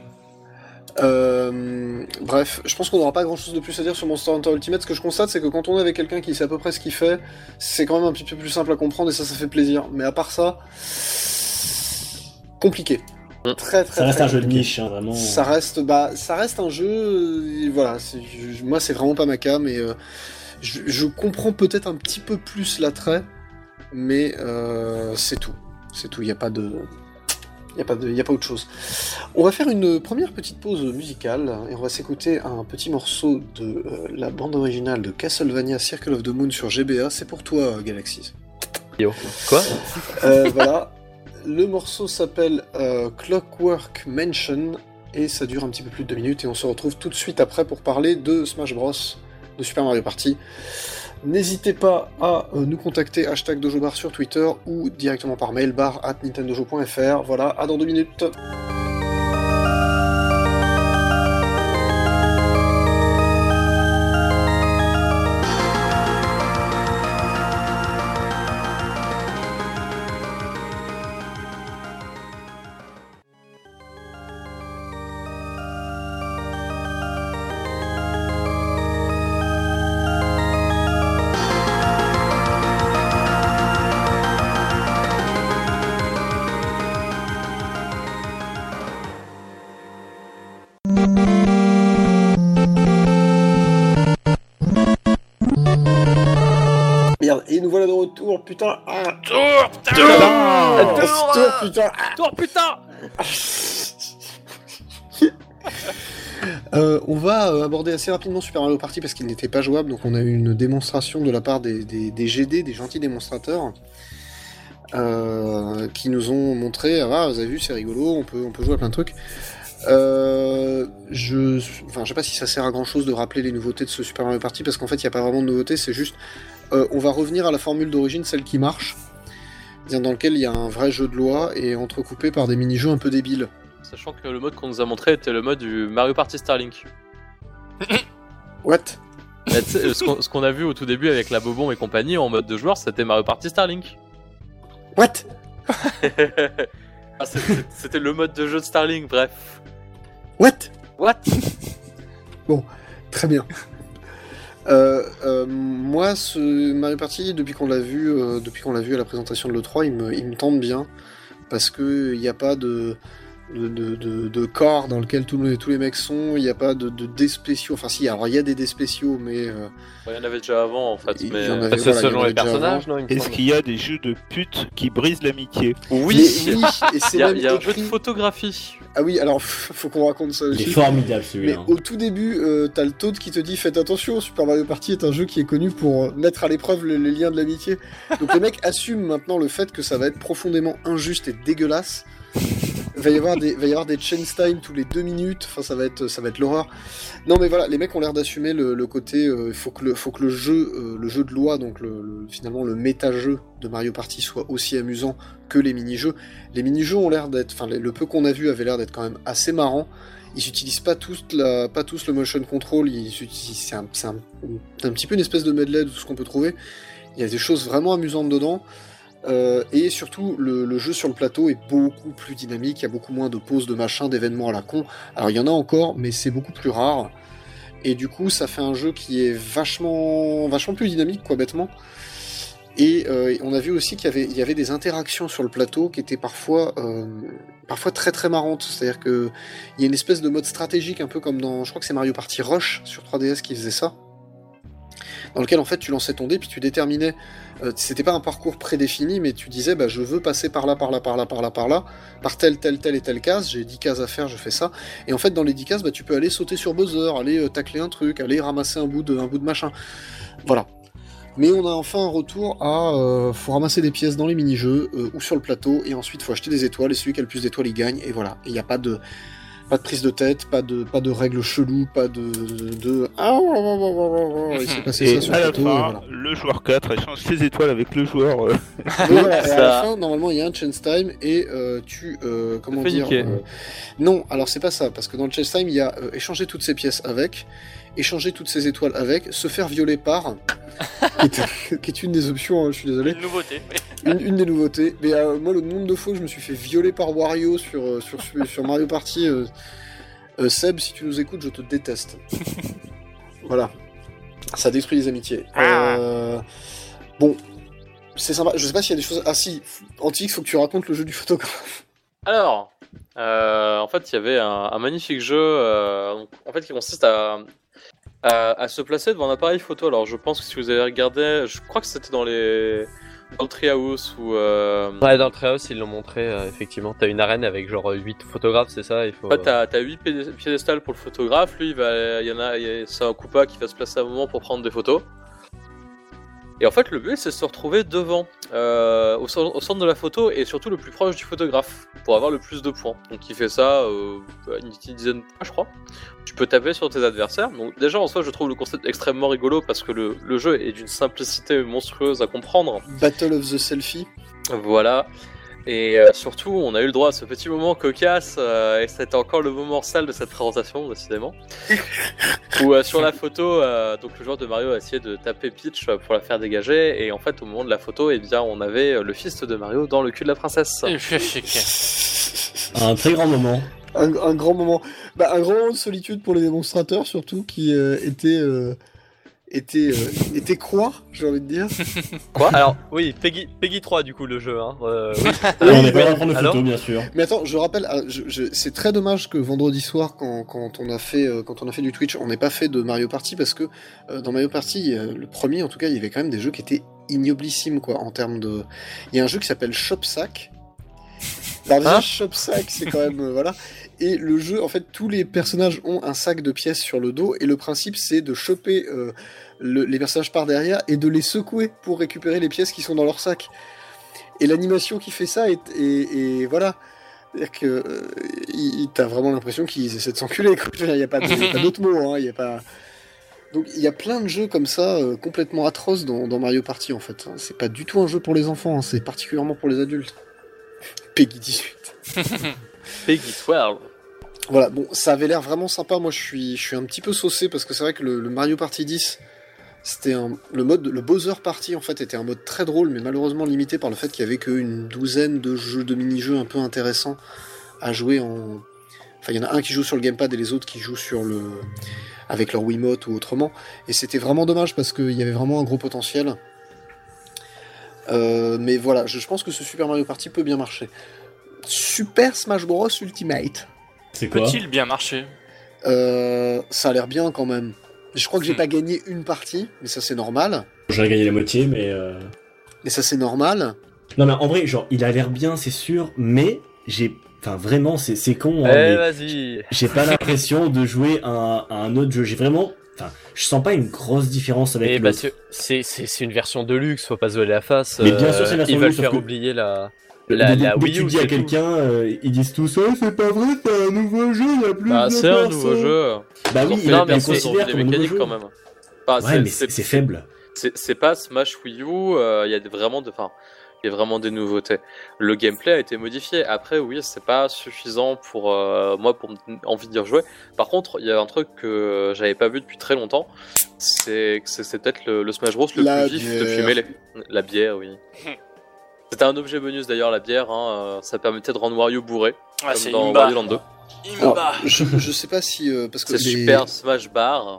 Euh, bref, je pense qu'on n'aura pas grand chose de plus à dire sur Monster Hunter Ultimate. Ce que je constate, c'est que quand on est avec quelqu'un qui sait à peu près ce qu'il fait, c'est quand même un petit peu plus simple à comprendre et ça, ça fait plaisir. Mais à part ça, compliqué. Très, très, Ça reste très un jeu de compliqué. niche, hein, vraiment. Ça reste, bah, ça reste un jeu. euh, voilà, c'est- je- moi, c'est vraiment pas ma cam. Et euh, je, je comprends peut-être un petit peu plus l'attrait, mais euh, c'est tout. C'est tout. Il n'y a pas de. Il n'y a, pas de- y a pas autre chose. On va faire une première petite pause musicale et on va s'écouter un petit morceau de euh, la bande originale de Castlevania Circle of the Moon sur G B A. C'est pour toi, Galaxy. Yo. Quoi? Euh, voilà. Le morceau s'appelle euh, Clockwork Mansion et ça dure un petit peu plus de deux minutes et on se retrouve tout de suite après pour parler de Smash Bros, de Super Mario Party. N'hésitez pas à euh, nous contacter hashtag dojobar sur Twitter ou directement par mail bar at nintendojo point f r. Voilà, à dans deux minutes. nous voilà de retour, putain. Ah, Tour, putain. ah, Tour, tour, putain. Ah. Toi, putain. Euh, on va euh, aborder assez rapidement Super Mario Party parce qu'il n'était pas jouable, donc on a eu une démonstration de la part des, des, des G D, des gentils démonstrateurs, euh, qui nous ont montré, ah vous avez vu c'est rigolo, on peut, on peut jouer à plein de trucs. Euh, je, enfin, je sais pas si ça sert à grand chose de rappeler les nouveautés de ce Super Mario Party parce qu'en fait il n'y a pas vraiment de nouveautés, c'est juste euh, on va revenir à la formule d'origine, celle qui marche, dans lequel il y a un vrai jeu de loi et entrecoupé par des mini-jeux un peu débiles. Sachant que le mode qu'on nous a montré était le mode du Mario Party Starlink. What? Mais tu sais, ce qu'on ce qu'on a vu au tout début avec la Bobon et compagnie en mode de joueur, c'était Mario Party Starlink. What? Ah, c'était c'était le mode de jeu de Starlink, bref. What? What? Très bien. Euh, euh, moi, ce Mario Party, depuis qu'on l'a vu, euh, depuis qu'on l'a vu à la présentation de l'E trois, il me, il me tente bien parce que il n'y a pas de de, de, de, de corps dans lequel tous les, tous les mecs sont, il n'y a pas de, de dés spéciaux. Enfin, si, alors il y a des dés spéciaux, mais euh, Il y en avait déjà avant en fait, Il y mais. en euh, avait- C'est voilà, il y en selon avait les déjà personnages, non il me Est-ce semble. qu'il y a des jeux de putes qui brisent l'amitié? Oui, mais oui, et c'est il y a, même il y a un jeu de écrit- photographie. Ah oui, alors faut qu'on raconte ça Il est aussi. formidable Mais celui-là. au tout début, euh, t'as le Toad qui te dit faites attention, Super Mario Party est un jeu qui est connu pour euh, mettre à l'épreuve les, les liens de l'amitié. Donc les mecs assument maintenant le fait que ça va être profondément injuste et dégueulasse. Il va y avoir des, va y avoir des change time tous les deux minutes. Enfin, ça va être, ça va être l'horreur. Non, mais voilà, les mecs ont l'air d'assumer le, le côté. Il euh, faut que le, faut que le jeu, euh, le jeu de loi, donc le, le- finalement le méta-jeu de Mario Party soit aussi amusant que les mini-jeux. Les mini-jeux ont l'air d'être, enfin, le peu qu'on a vu avait l'air d'être quand même assez marrant. Ils utilisent pas tous la, pas tous le motion control. Ils utilisent, c'est un, c'est un, un petit peu une espèce de medley de tout ce qu'on peut trouver. Il y a des choses vraiment amusantes dedans. Euh, et surtout, le, le jeu sur le plateau est beaucoup plus dynamique, il y a beaucoup moins de pauses, de machins, d'événements à la con. Alors il y en a encore, mais c'est beaucoup plus rare. Et du coup, ça fait un jeu qui est vachement, vachement plus dynamique, quoi, bêtement. Et euh, on a vu aussi qu'il y avait, il y avait des interactions sur le plateau qui étaient parfois, euh, parfois très très marrantes. C'est-à-dire que il y a une espèce de mode stratégique, un peu comme dans, je crois que c'est Mario Party Rush sur trois D S qui faisait ça, dans lequel en fait tu lançais ton dé puis tu déterminais, euh, c'était pas un parcours prédéfini, mais tu disais bah je veux passer par là, par là, par là, par là, par là, par telle, telle, telle et telle case, j'ai dix cases à faire, je fais ça, et en fait dans les dix cases bah tu peux aller sauter sur Bowser, aller euh, tacler un truc, aller ramasser un bout de, un bout de machin, voilà. Mais on a enfin un retour à euh, faut ramasser des pièces dans les mini-jeux euh, ou sur le plateau, et ensuite faut acheter des étoiles, et celui qui a le plus d'étoiles il gagne, et voilà. Il n'y a pas de pas de prise de tête, pas de pas de règles cheloues, pas de de ah ouais, ouais, ouais, ouais, ouais, ouais, il s'est passé Et ça sur à le la plateau, fin, et voilà. le joueur quatre échange ses étoiles avec le joueur. euh, Mais voilà, et à la Ça- fin, normalement, il y a un chance time et euh, tu euh, comment fais dire niquer. euh, non, alors c'est pas ça parce que dans le chance time, il y a euh, échanger toutes ces pièces avec, échanger toutes ces étoiles avec, se faire violer par qui, est, qui est une des options, hein, je suis désolé. Une nouveauté. Une, une des nouveautés. Mais euh, moi, le nombre de fois que je me suis fait violer par Wario sur, euh, sur, sur, sur Mario Party, euh, euh, Seb, si tu nous écoutes, je te déteste. Voilà. Ça détruit les amitiés. Euh, bon, c'est sympa. Je sais pas s'il y a des choses. Ah si, Antix, faut que tu racontes le jeu du photographe. Alors, euh, en fait, il y avait un, un magnifique jeu, euh, donc, en fait, qui consiste à, à, à se placer devant un appareil photo. Alors, je pense que si vous avez regardé, je crois que c'était dans les dans le Treehouse ou euh, Ouais, dans le Treehouse, ils l'ont montré, euh, effectivement. T'as une arène avec genre huit photographes, c'est ça il faut... en fait, t'as t'as huit piédé- piédestals pour le photographe. Lui, il va, il y en a, il y a- c'est un Koopa qui va se placer à un moment pour prendre des photos. Et en fait, le but, c'est de se retrouver devant, euh, au, cen- au centre de la photo et surtout le plus proche du photographe pour avoir le plus de points. Donc, il fait ça euh, une petite dizaine de points, je crois. Tu peux taper sur tes adversaires. Donc, déjà, en soi, je trouve le concept extrêmement rigolo parce que le, le jeu est d'une simplicité monstrueuse à comprendre. Battle of the Selfie. Voilà. Et euh, surtout, on a eu le droit à ce petit moment cocasse, euh, et c'était encore le moment sale de cette présentation, décidément. Où euh, sur la photo, euh, donc le joueur de Mario a essayé de taper Peach euh, pour la faire dégager, et en fait, au moment de la photo, eh bien, on avait euh, le fist de Mario dans le cul de la princesse. Un très grand moment. Un, un grand moment. Bah, un grand moment de solitude pour les démonstrateurs, surtout, qui euh, étaient, euh, était, euh, était croix, j'ai envie de dire. Quoi? Alors, oui, Peggy, Peggy trois, du coup, le jeu. Hein. Euh, oui. on n'est pas en train de Alors photo, bien sûr. Mais attends, je rappelle, ah, je, je, c'est très dommage que vendredi soir, quand, quand, on a fait, euh, quand on a fait du Twitch, on n'ait pas fait de Mario Party, parce que euh, dans Mario Party, euh, le premier en tout cas, il y avait quand même des jeux qui étaient ignoblissimes, quoi, en termes de... Il y a un jeu qui s'appelle Shopsack. Alors déjà, Hein Shopsack, c'est quand même... euh, voilà. Et le jeu, en fait, tous les personnages ont un sac de pièces sur le dos, et le principe, c'est de choper euh, le, les personnages par derrière et de les secouer pour récupérer les pièces qui sont dans leur sac. Et l'animation qui fait ça est... est, est voilà. C'est-à-dire que euh, il- t'as vraiment l'impression qu'ils essaient de s'enculer, quoi. Il n'y a pas de- il y a pas d'autre mot, hein. Il y a pas... Donc il y a plein de jeux comme ça, euh, complètement atroces dans, dans Mario Party, en fait. C'est pas du tout un jeu pour les enfants, hein. C'est particulièrement pour les adultes. Peggy dix-huit. Peggy douze. Voilà, bon, ça avait l'air vraiment sympa. Moi, je suis, je suis un petit peu saucé parce que c'est vrai que le, le Mario Party dix, c'était un, le mode, le Bowser Party en fait était un mode très drôle, mais malheureusement limité par le fait qu'il y avait qu'une douzaine de jeux, de mini-jeux un peu intéressants à jouer en. Enfin, il y en a un qui joue sur le gamepad et les autres qui jouent sur le, avec leur Wiimote ou autrement. Et c'était vraiment dommage parce qu'il y avait vraiment un gros potentiel. Euh, mais voilà, je, je pense que ce Super Mario Party peut bien marcher. Super Smash Bros Ultimate. C'est quoi? Peut-il bien marcher? Euh, ça a l'air bien quand même. Je crois que j'ai Hmm. pas gagné une partie, mais ça c'est normal. J'aurais gagné la moitié, mais... Euh... Mais ça c'est normal. Non, mais en vrai, genre, il a l'air bien, c'est sûr, mais j'ai... Enfin, vraiment, c'est c'est con, Eh, hein, mais vas-y. j'ai pas l'impression de jouer à un, à un autre jeu. J'ai vraiment... Enfin, je sens pas une grosse différence avec Et l'autre. parce que c'est c'est c'est une version de luxe, faut pas se voiler la face. Mais bien sûr, c'est une version Ils de veulent luxe, sauf faire que- oublier la Dès- la, dès- la dès Wii que tu U. dis à c'est tout. quelqu'un, euh, ils disent tous oh, c'est pas vrai, c'est un nouveau jeu, il y a plus Bah, de c'est un personnes. nouveau jeu. Bah oui, Ils ont il fait- a non, mais ils il ont c'est- considère des comme un nouveau mécaniques jeu. quand même. Enfin, Ouais, c'est- mais c'est- c'est c'est faible. C'est c'est pas Smash Wii U, euh, il y a des- vraiment de, enfin, il y a vraiment des nouveautés. Le gameplay a été modifié. Après, oui, c'est pas suffisant pour euh, moi pour me donner envie d'y rejouer. Par contre, il y a un truc que j'avais pas vu depuis très longtemps, c'est que c'est c'est peut-être le, le Smash Bros le La plus vif bière. depuis Melee. La bière, oui. C'était un objet bonus d'ailleurs, la bière. Hein, euh, ça permettait de rendre Wario bourré, Ah, comme c'est dans Imba. Wario Land deux. Alors, Imba. je, je sais pas si euh, parce que C'est les- Super Smash Bar.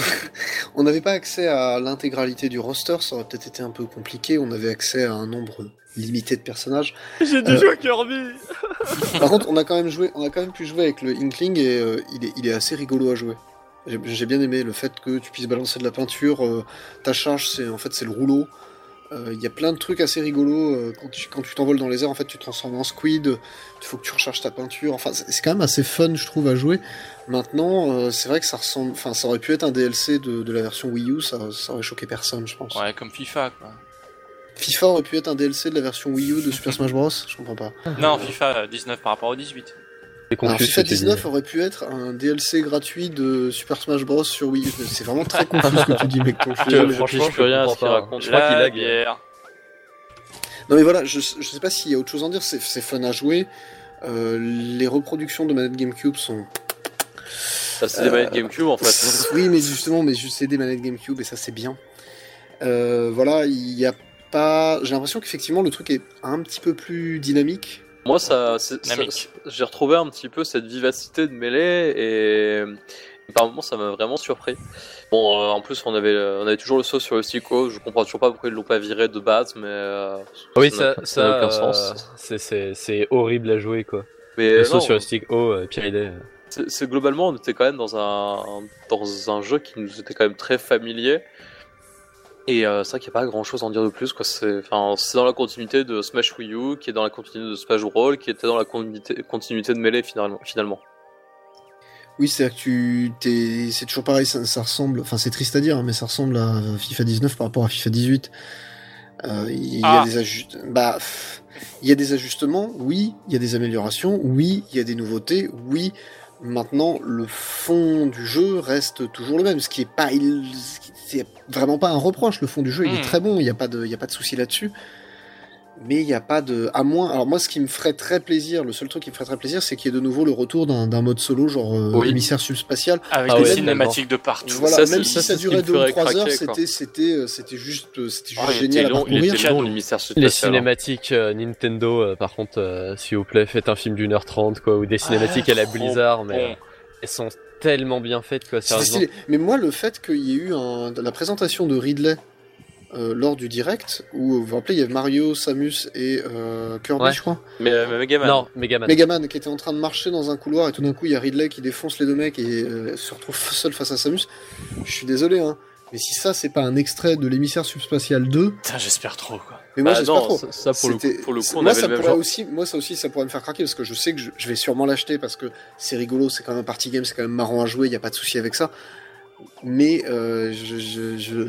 on n'avait pas accès à l'intégralité du roster, ça aurait peut-être été un peu compliqué. On avait accès à un nombre limité de personnages. J'ai Euh, joué à Kirby. Par contre, on a quand même joué, on a quand même pu jouer avec le Inkling et euh, il est, il est assez rigolo à jouer. J'ai j'ai bien aimé le fait que tu puisses balancer de la peinture. euh, ta charge, c'est en fait c'est le rouleau. Euh, Il y a plein de trucs assez rigolos. euh, quand tu quand tu t'envoles dans les airs, en fait, tu te transformes en squid. Il faut que tu recharges ta peinture. Enfin, c'est c'est quand même assez fun, je trouve, à jouer. Maintenant, euh, c'est vrai que ça ressemble. Enfin, ça aurait pu être un D L C de, de la version Wii U. Ça, ça aurait choqué personne, je pense. Ouais, comme FIFA, quoi. FIFA aurait pu être un D L C de la version Wii U de Super Smash Bros. Je comprends pas. Non, FIFA dix-neuf par rapport au dix-huit. C'est Alors, confus, FIFA ce que tu dis. dix-neuf aurait pu être un D L C gratuit de Super Smash Bros sur Wii U. C'est vraiment très confus ce que tu dis, mec. Donc, je suis Je, désolé. franchement, je peux rien à ce qu'il comprends pas. raconte. Je crois qu'il La lag. bière. Non mais voilà, je, je sais pas s'il y a autre chose à en dire, c'est c'est fun à jouer. Euh, les reproductions de manettes GameCube sont... Ça, c'est des manettes GameCube en fait. Oui, mais justement, mais juste c'est des manettes GameCube et ça c'est bien. Euh, voilà, il y a pas... J'ai l'impression qu'effectivement le truc est un petit peu plus dynamique. Moi, ça, c'est- ça- Dynamique. j'ai retrouvé un petit peu cette vivacité de mêlée et, et par moments, ça m'a vraiment surpris. Bon, euh, en plus, on avait, on avait toujours le saut sur le stick haut. Je comprends toujours pas pourquoi ils l'ont pas viré de base, mais euh, Oui, n'a- ça, n'a ça, aucun euh, sens. c'est- c'est c'est horrible à jouer quoi. Mais Le non, saut sur le stick haut, euh, pire idée. c'est c'est globalement, on était quand même dans un dans un jeu qui nous était quand même très familier. Et euh, c'est vrai qu'il n'y a pas grand chose à en dire de plus, quoi. C'est, enfin, c'est dans la continuité de Smash Wii U, qui est dans la continuité de Smash Brawl, qui était dans la continuité, continuité de Melee finalement. finalement. Oui, c'est-à-dire que tu... t'es- c'est toujours pareil, ça, ça ressemble... Enfin, c'est triste à dire, hein, mais ça ressemble à FIFA dix-neuf par rapport à FIFA dix-huit. Euh, Il y a Ah. des ajustements... Bah... pff, il y a des ajustements, oui. Il y a des améliorations, oui. Il y a des nouveautés, oui. Maintenant, le fond du jeu reste toujours le même, ce qui est pas... il- C'est vraiment pas un reproche, le fond du jeu, il Mm. est très bon, il n'y a pas de, il y a pas de souci là-dessus. Mais il n'y a pas de... À moins... Alors moi, ce qui me ferait très plaisir, le seul truc qui me ferait très plaisir, c'est qu'il y ait de nouveau le retour d'un d'un mode solo, genre euh, Oui. émissaire subspatial. Avec Ah des ouais, cinématiques de partout. Voilà, Ça, c'est- même ça, si c'est ça ce qui durait me deux ou ferait trois heures, craquer, quoi. c'était c'était euh, c'était juste euh, c'était juste Ah, il génial était à long, il parcourir. Il était long, l'émissaire Les spatial. hein. cinématiques euh, Nintendo, euh, par contre, euh, s'il vous plaît, faites un film d'une heure trente, quoi, ou des cinématiques à la trop Blizzard, mais bon. euh, elles sont tellement bien faite, quoi, C'est sérieusement. stylé. Mais moi, le fait qu'il y ait eu un... la présentation de Ridley euh, lors du direct, où vous vous rappelez, il y avait Mario, Samus et euh, Kirby, Ouais. je crois. Mais, mais Megaman. Non, Megaman. Megaman qui était en train de marcher dans un couloir et tout d'un coup il y a Ridley qui défonce les deux mecs et euh, se retrouve seul face à Samus. Je suis désolé, hein. Mais si ça c'est pas un extrait de l'émissaire subspatial deux, Putain, j'espère trop, quoi. mais moi Bah j'espère non, trop. ça, ça, pour, le C'était- coup, pour le coup, on moi avait ça le même pourrait genre. aussi, moi ça aussi ça pourrait me faire craquer parce que je sais que je, je vais sûrement l'acheter parce que c'est rigolo, c'est quand même un party game, c'est quand même marrant à jouer, il y a pas de souci avec ça. Mais euh, je, je, je-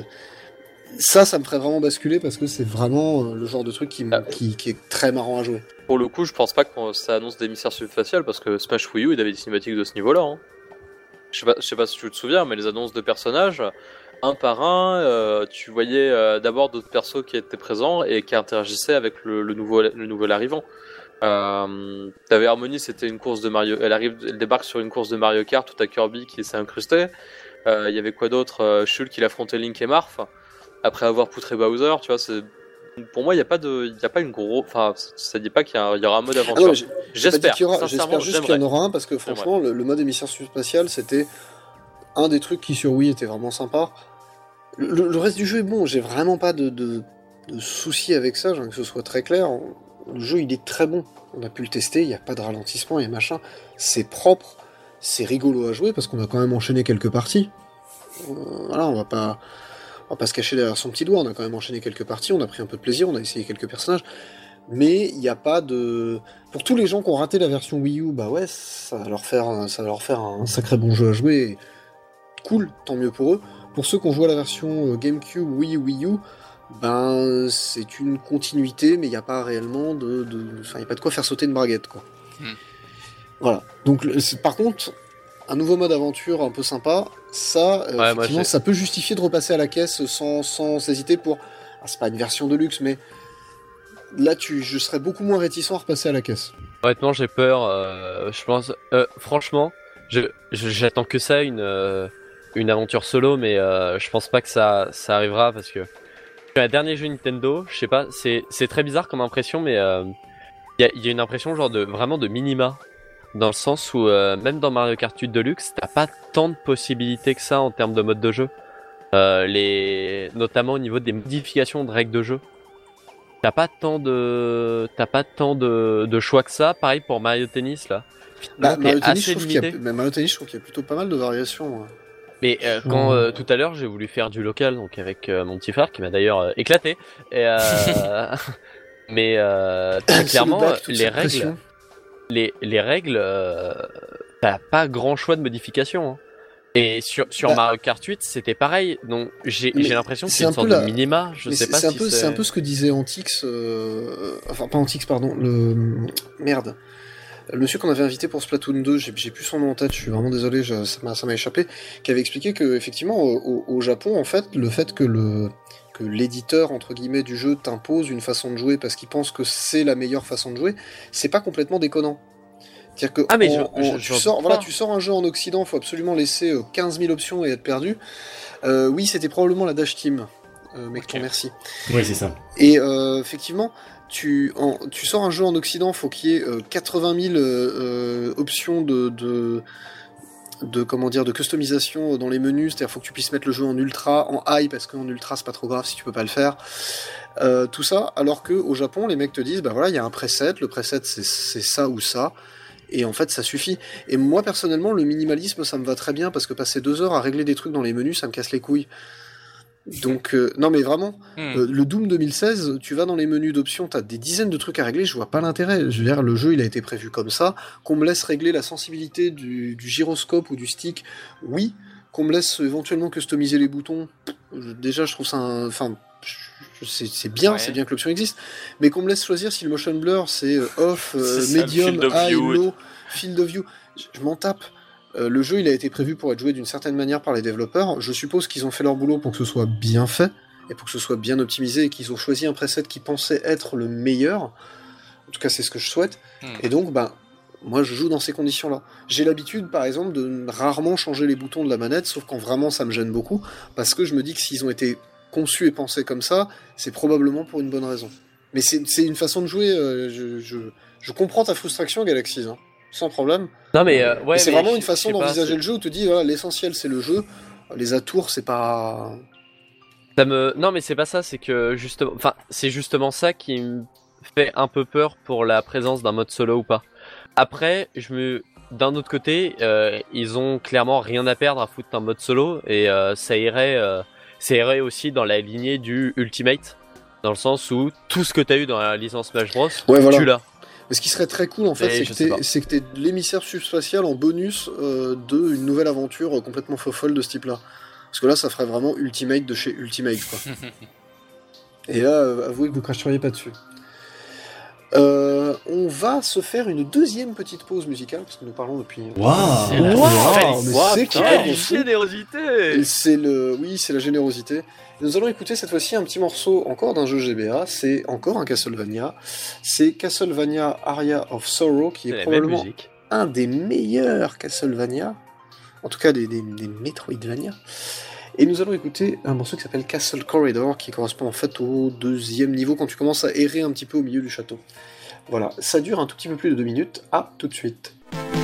ça, ça me ferait vraiment basculer parce que c'est vraiment euh, le genre de truc qui, me- Ah. qui, qui est très marrant à jouer. Pour le coup, je pense pas que ça annonce d'émissaire subfacial parce que Smash Wii U, il avait des cinématiques de ce niveau-là. Hein. Je sais pas, je sais pas si tu te souviens, mais les annonces de personnages, un par un, euh, tu voyais euh, d'abord d'autres persos qui étaient présents et qui interagissaient avec le, le nouveau, le nouvel arrivant. Euh, T'avais Harmony, c'était une course de Mario. Elle arrive, elle débarque sur une course de Mario Kart, tout à Kirby qui s'est incrusté. Il euh, y avait quoi d'autre euh, Shulk qui affrontait Link et Marth après avoir poutré Bowser. Tu vois, c'est pour moi, il y a pas de, il y a pas une grosse, enfin, ça dit pas qu'il y, a un- il y aura un mode Ah aventure. non, j'ai- j'ai pas dit J'espère, qu'il y aura- sincèrement, J'espère juste qu'il y en j'aimerais. aura un parce que franchement, le, le mode émission subspatial, c'était un des trucs qui sur Wii était vraiment sympa. Le, le- le reste du jeu est bon, j'ai vraiment pas de, de, de soucis avec ça, genre que ce soit très clair. Le jeu il est très bon, on a pu le tester, il n'y a pas de ralentissement et machin. C'est propre, c'est rigolo à jouer parce qu'on a quand même enchaîné quelques parties. Euh, voilà, on va pas. On va pas se cacher derrière son petit doigt, on a quand même enchaîné quelques parties, on a pris un peu de plaisir, on a essayé quelques personnages, mais il n'y a pas de... Pour tous les gens qui ont raté la version Wii U, bah ouais, ça va leur faire un, ça va leur faire un sacré bon jeu à jouer, cool, tant mieux pour eux. Pour ceux qui ont joué à la version euh, GameCube, Wii, Wii U, ben c'est une continuité, mais il n'y a pas réellement de... de- Enfin, il n'y a pas de quoi faire sauter une braguette, quoi. Hmm. Voilà. Donc, le- c'est- par contre, un nouveau mode aventure un peu sympa, ça, euh, Ouais, moi, effectivement, j'ai- ça peut justifier de repasser à la caisse sans, sans hésiter pour... Ah, c'est pas une version de luxe, mais là, tu, je serais beaucoup moins réticent à repasser à la caisse. Honnêtement, j'ai peur. euh, je pense, euh, franchement, je, je- j'attends que ça, une euh, une aventure solo, mais euh, je pense pas que ça ça arrivera parce que c'est un dernier jeu Nintendo. Je sais pas, c'est c'est très bizarre comme impression, mais il y a il y a une impression genre de vraiment de minima dans le sens où euh, même dans Mario Kart huit Deluxe, t'as pas tant de possibilités que ça en termes de mode de jeu. Euh, les notamment au niveau des modifications de règles de jeu. T'as pas tant de t'as pas tant de, de choix que ça. Pareil pour Mario Tennis là. Bah, Finalement, Mario t'es Tennis, je assez trouve qu'il y a, limité. mais Mario Tennis, je trouve qu'il y a plutôt pas mal de variations. hein. Mais euh, quand euh, tout à l'heure j'ai voulu faire du local donc avec euh, mon petit frère qui m'a d'ailleurs euh, éclaté. Et, euh, mais euh, très C'est clairement le bac, toute les cette règles pression. les les règles euh, t'as pas grand choix de modification. Hein. Et sur sur Bah, Mario Kart huit c'était pareil. Donc j'ai mais j'ai l'impression que c'est c'est une un sorte peu la- de minima. Je Mais sais c'est pas c'est un si peu, c'est un peu ce que disait Antix, euh, enfin pas Antix, pardon, le merde, le monsieur qu'on avait invité pour Splatoon deux, j'ai j'ai plus son nom en tête, je suis vraiment désolé, je- ça m'a ça m'a échappé, qui avait expliqué que effectivement au, au- au Japon, en fait, le fait que le que l'éditeur entre guillemets du jeu t'impose une façon de jouer parce qu'il pense que c'est la meilleure façon de jouer, c'est pas complètement déconnant. C'est-à-dire que Ah, mais en- je- en- je- tu, j'en sors, doute voilà, pas. tu sors un jeu en Occident, il faut absolument laisser euh, quinze mille options et être perdu. Euh, oui, c'était probablement la Dash Team, euh, mec, ton Ok. merci. Oui, c'est ça. Et euh, effectivement, tu, en, tu sors un jeu en Occident, faut qu'il y ait euh, quatre-vingt mille euh, options de, de, de comment dire de customisation dans les menus. C'est-à-dire, faut que tu puisses mettre le jeu en ultra, en high, parce qu'en ultra c'est pas trop grave si tu peux pas le faire. Euh, tout ça, alors que au Japon, les mecs te disent, bah voilà, il y a un preset, le preset c'est c'est ça ou ça. Et en fait, ça suffit. Et moi, personnellement, le minimalisme, ça me va très bien parce que passer deux heures à régler des trucs dans les menus, ça me casse les couilles. Donc, euh, non, mais vraiment, Hmm. euh, le Doom deux mille seize, tu vas dans les menus d'options, t'as des dizaines de trucs à régler, je vois pas l'intérêt. Je veux dire, le jeu, il a été prévu comme ça. Qu'on me laisse régler la sensibilité du, du gyroscope ou du stick, oui. Qu'on me laisse éventuellement customiser les boutons, je- déjà, je trouve ça, un- enfin, je- c'est c'est bien, Ouais. c'est bien que l'option existe. Mais qu'on me laisse choisir si le motion blur c'est euh, off, euh, C'est ça, le medium, field of high, view et low, field of view, je, je m'en tape. Euh, le jeu, il a été prévu pour être joué d'une certaine manière par les développeurs. Je suppose qu'ils ont fait leur boulot pour que ce soit bien fait et pour que ce soit bien optimisé et qu'ils ont choisi un preset qui pensait être le meilleur. En tout cas, c'est ce que je souhaite. Hmm. Et donc, ben, moi, je joue dans ces conditions-là. J'ai l'habitude, par exemple, de rarement changer les boutons de la manette, sauf quand vraiment ça me gêne beaucoup, parce que je me dis que s'ils ont été conçus et pensés comme ça, c'est probablement pour une bonne raison. Mais c'est c'est une façon de jouer. euh, je, je, je comprends ta frustration, Galaxy. Hein. sans problème. Non mais euh, ouais. Et c'est mais vraiment je- une je façon sais pas, d'envisager c'est- le jeu où tu te dis voilà, l'essentiel c'est le jeu, les atours c'est pas. Ça me... Non mais c'est pas ça, c'est que justement, enfin c'est justement ça qui me fait un peu peur pour la présence d'un mode solo ou pas. Après, je me, d'un autre côté, euh, ils ont clairement rien à perdre à foutre un mode solo et euh, ça irait, euh, ça irait aussi dans la lignée du Ultimate, dans le sens où tout ce que t'as eu dans la licence Smash Bros, Ouais, voilà. tu l'as. Mais ce qui serait très cool en fait, Mais c'est je que sais t'es- pas. c'est que t'es l'émissaire subspatial en bonus euh, de une nouvelle aventure complètement fofolle de ce type-là. Parce que là, ça ferait vraiment Ultimate de chez Ultimate, quoi. Et là, euh, avouez que vous cracheriez pas dessus. Euh, on va se faire une deuxième petite pause musicale, parce que nous parlons depuis... Waouh C'est la Waouh, folie. mais Ouah, c'est putain, clair, quelle on fout. générosité. Et c'est le... Oui, c'est la générosité. Nous allons écouter cette fois-ci un petit morceau encore d'un jeu G B A, c'est encore un Castlevania. C'est Castlevania Aria of Sorrow, qui C'est est la même probablement musique. un des meilleurs Castlevania, en tout cas des, des, des Metroidvania. Et nous allons écouter un morceau qui s'appelle Castle Corridor, qui correspond en fait au deuxième niveau, quand tu commences à errer un petit peu au milieu du château. Voilà, ça dure un tout petit peu plus de deux minutes, à tout de suite.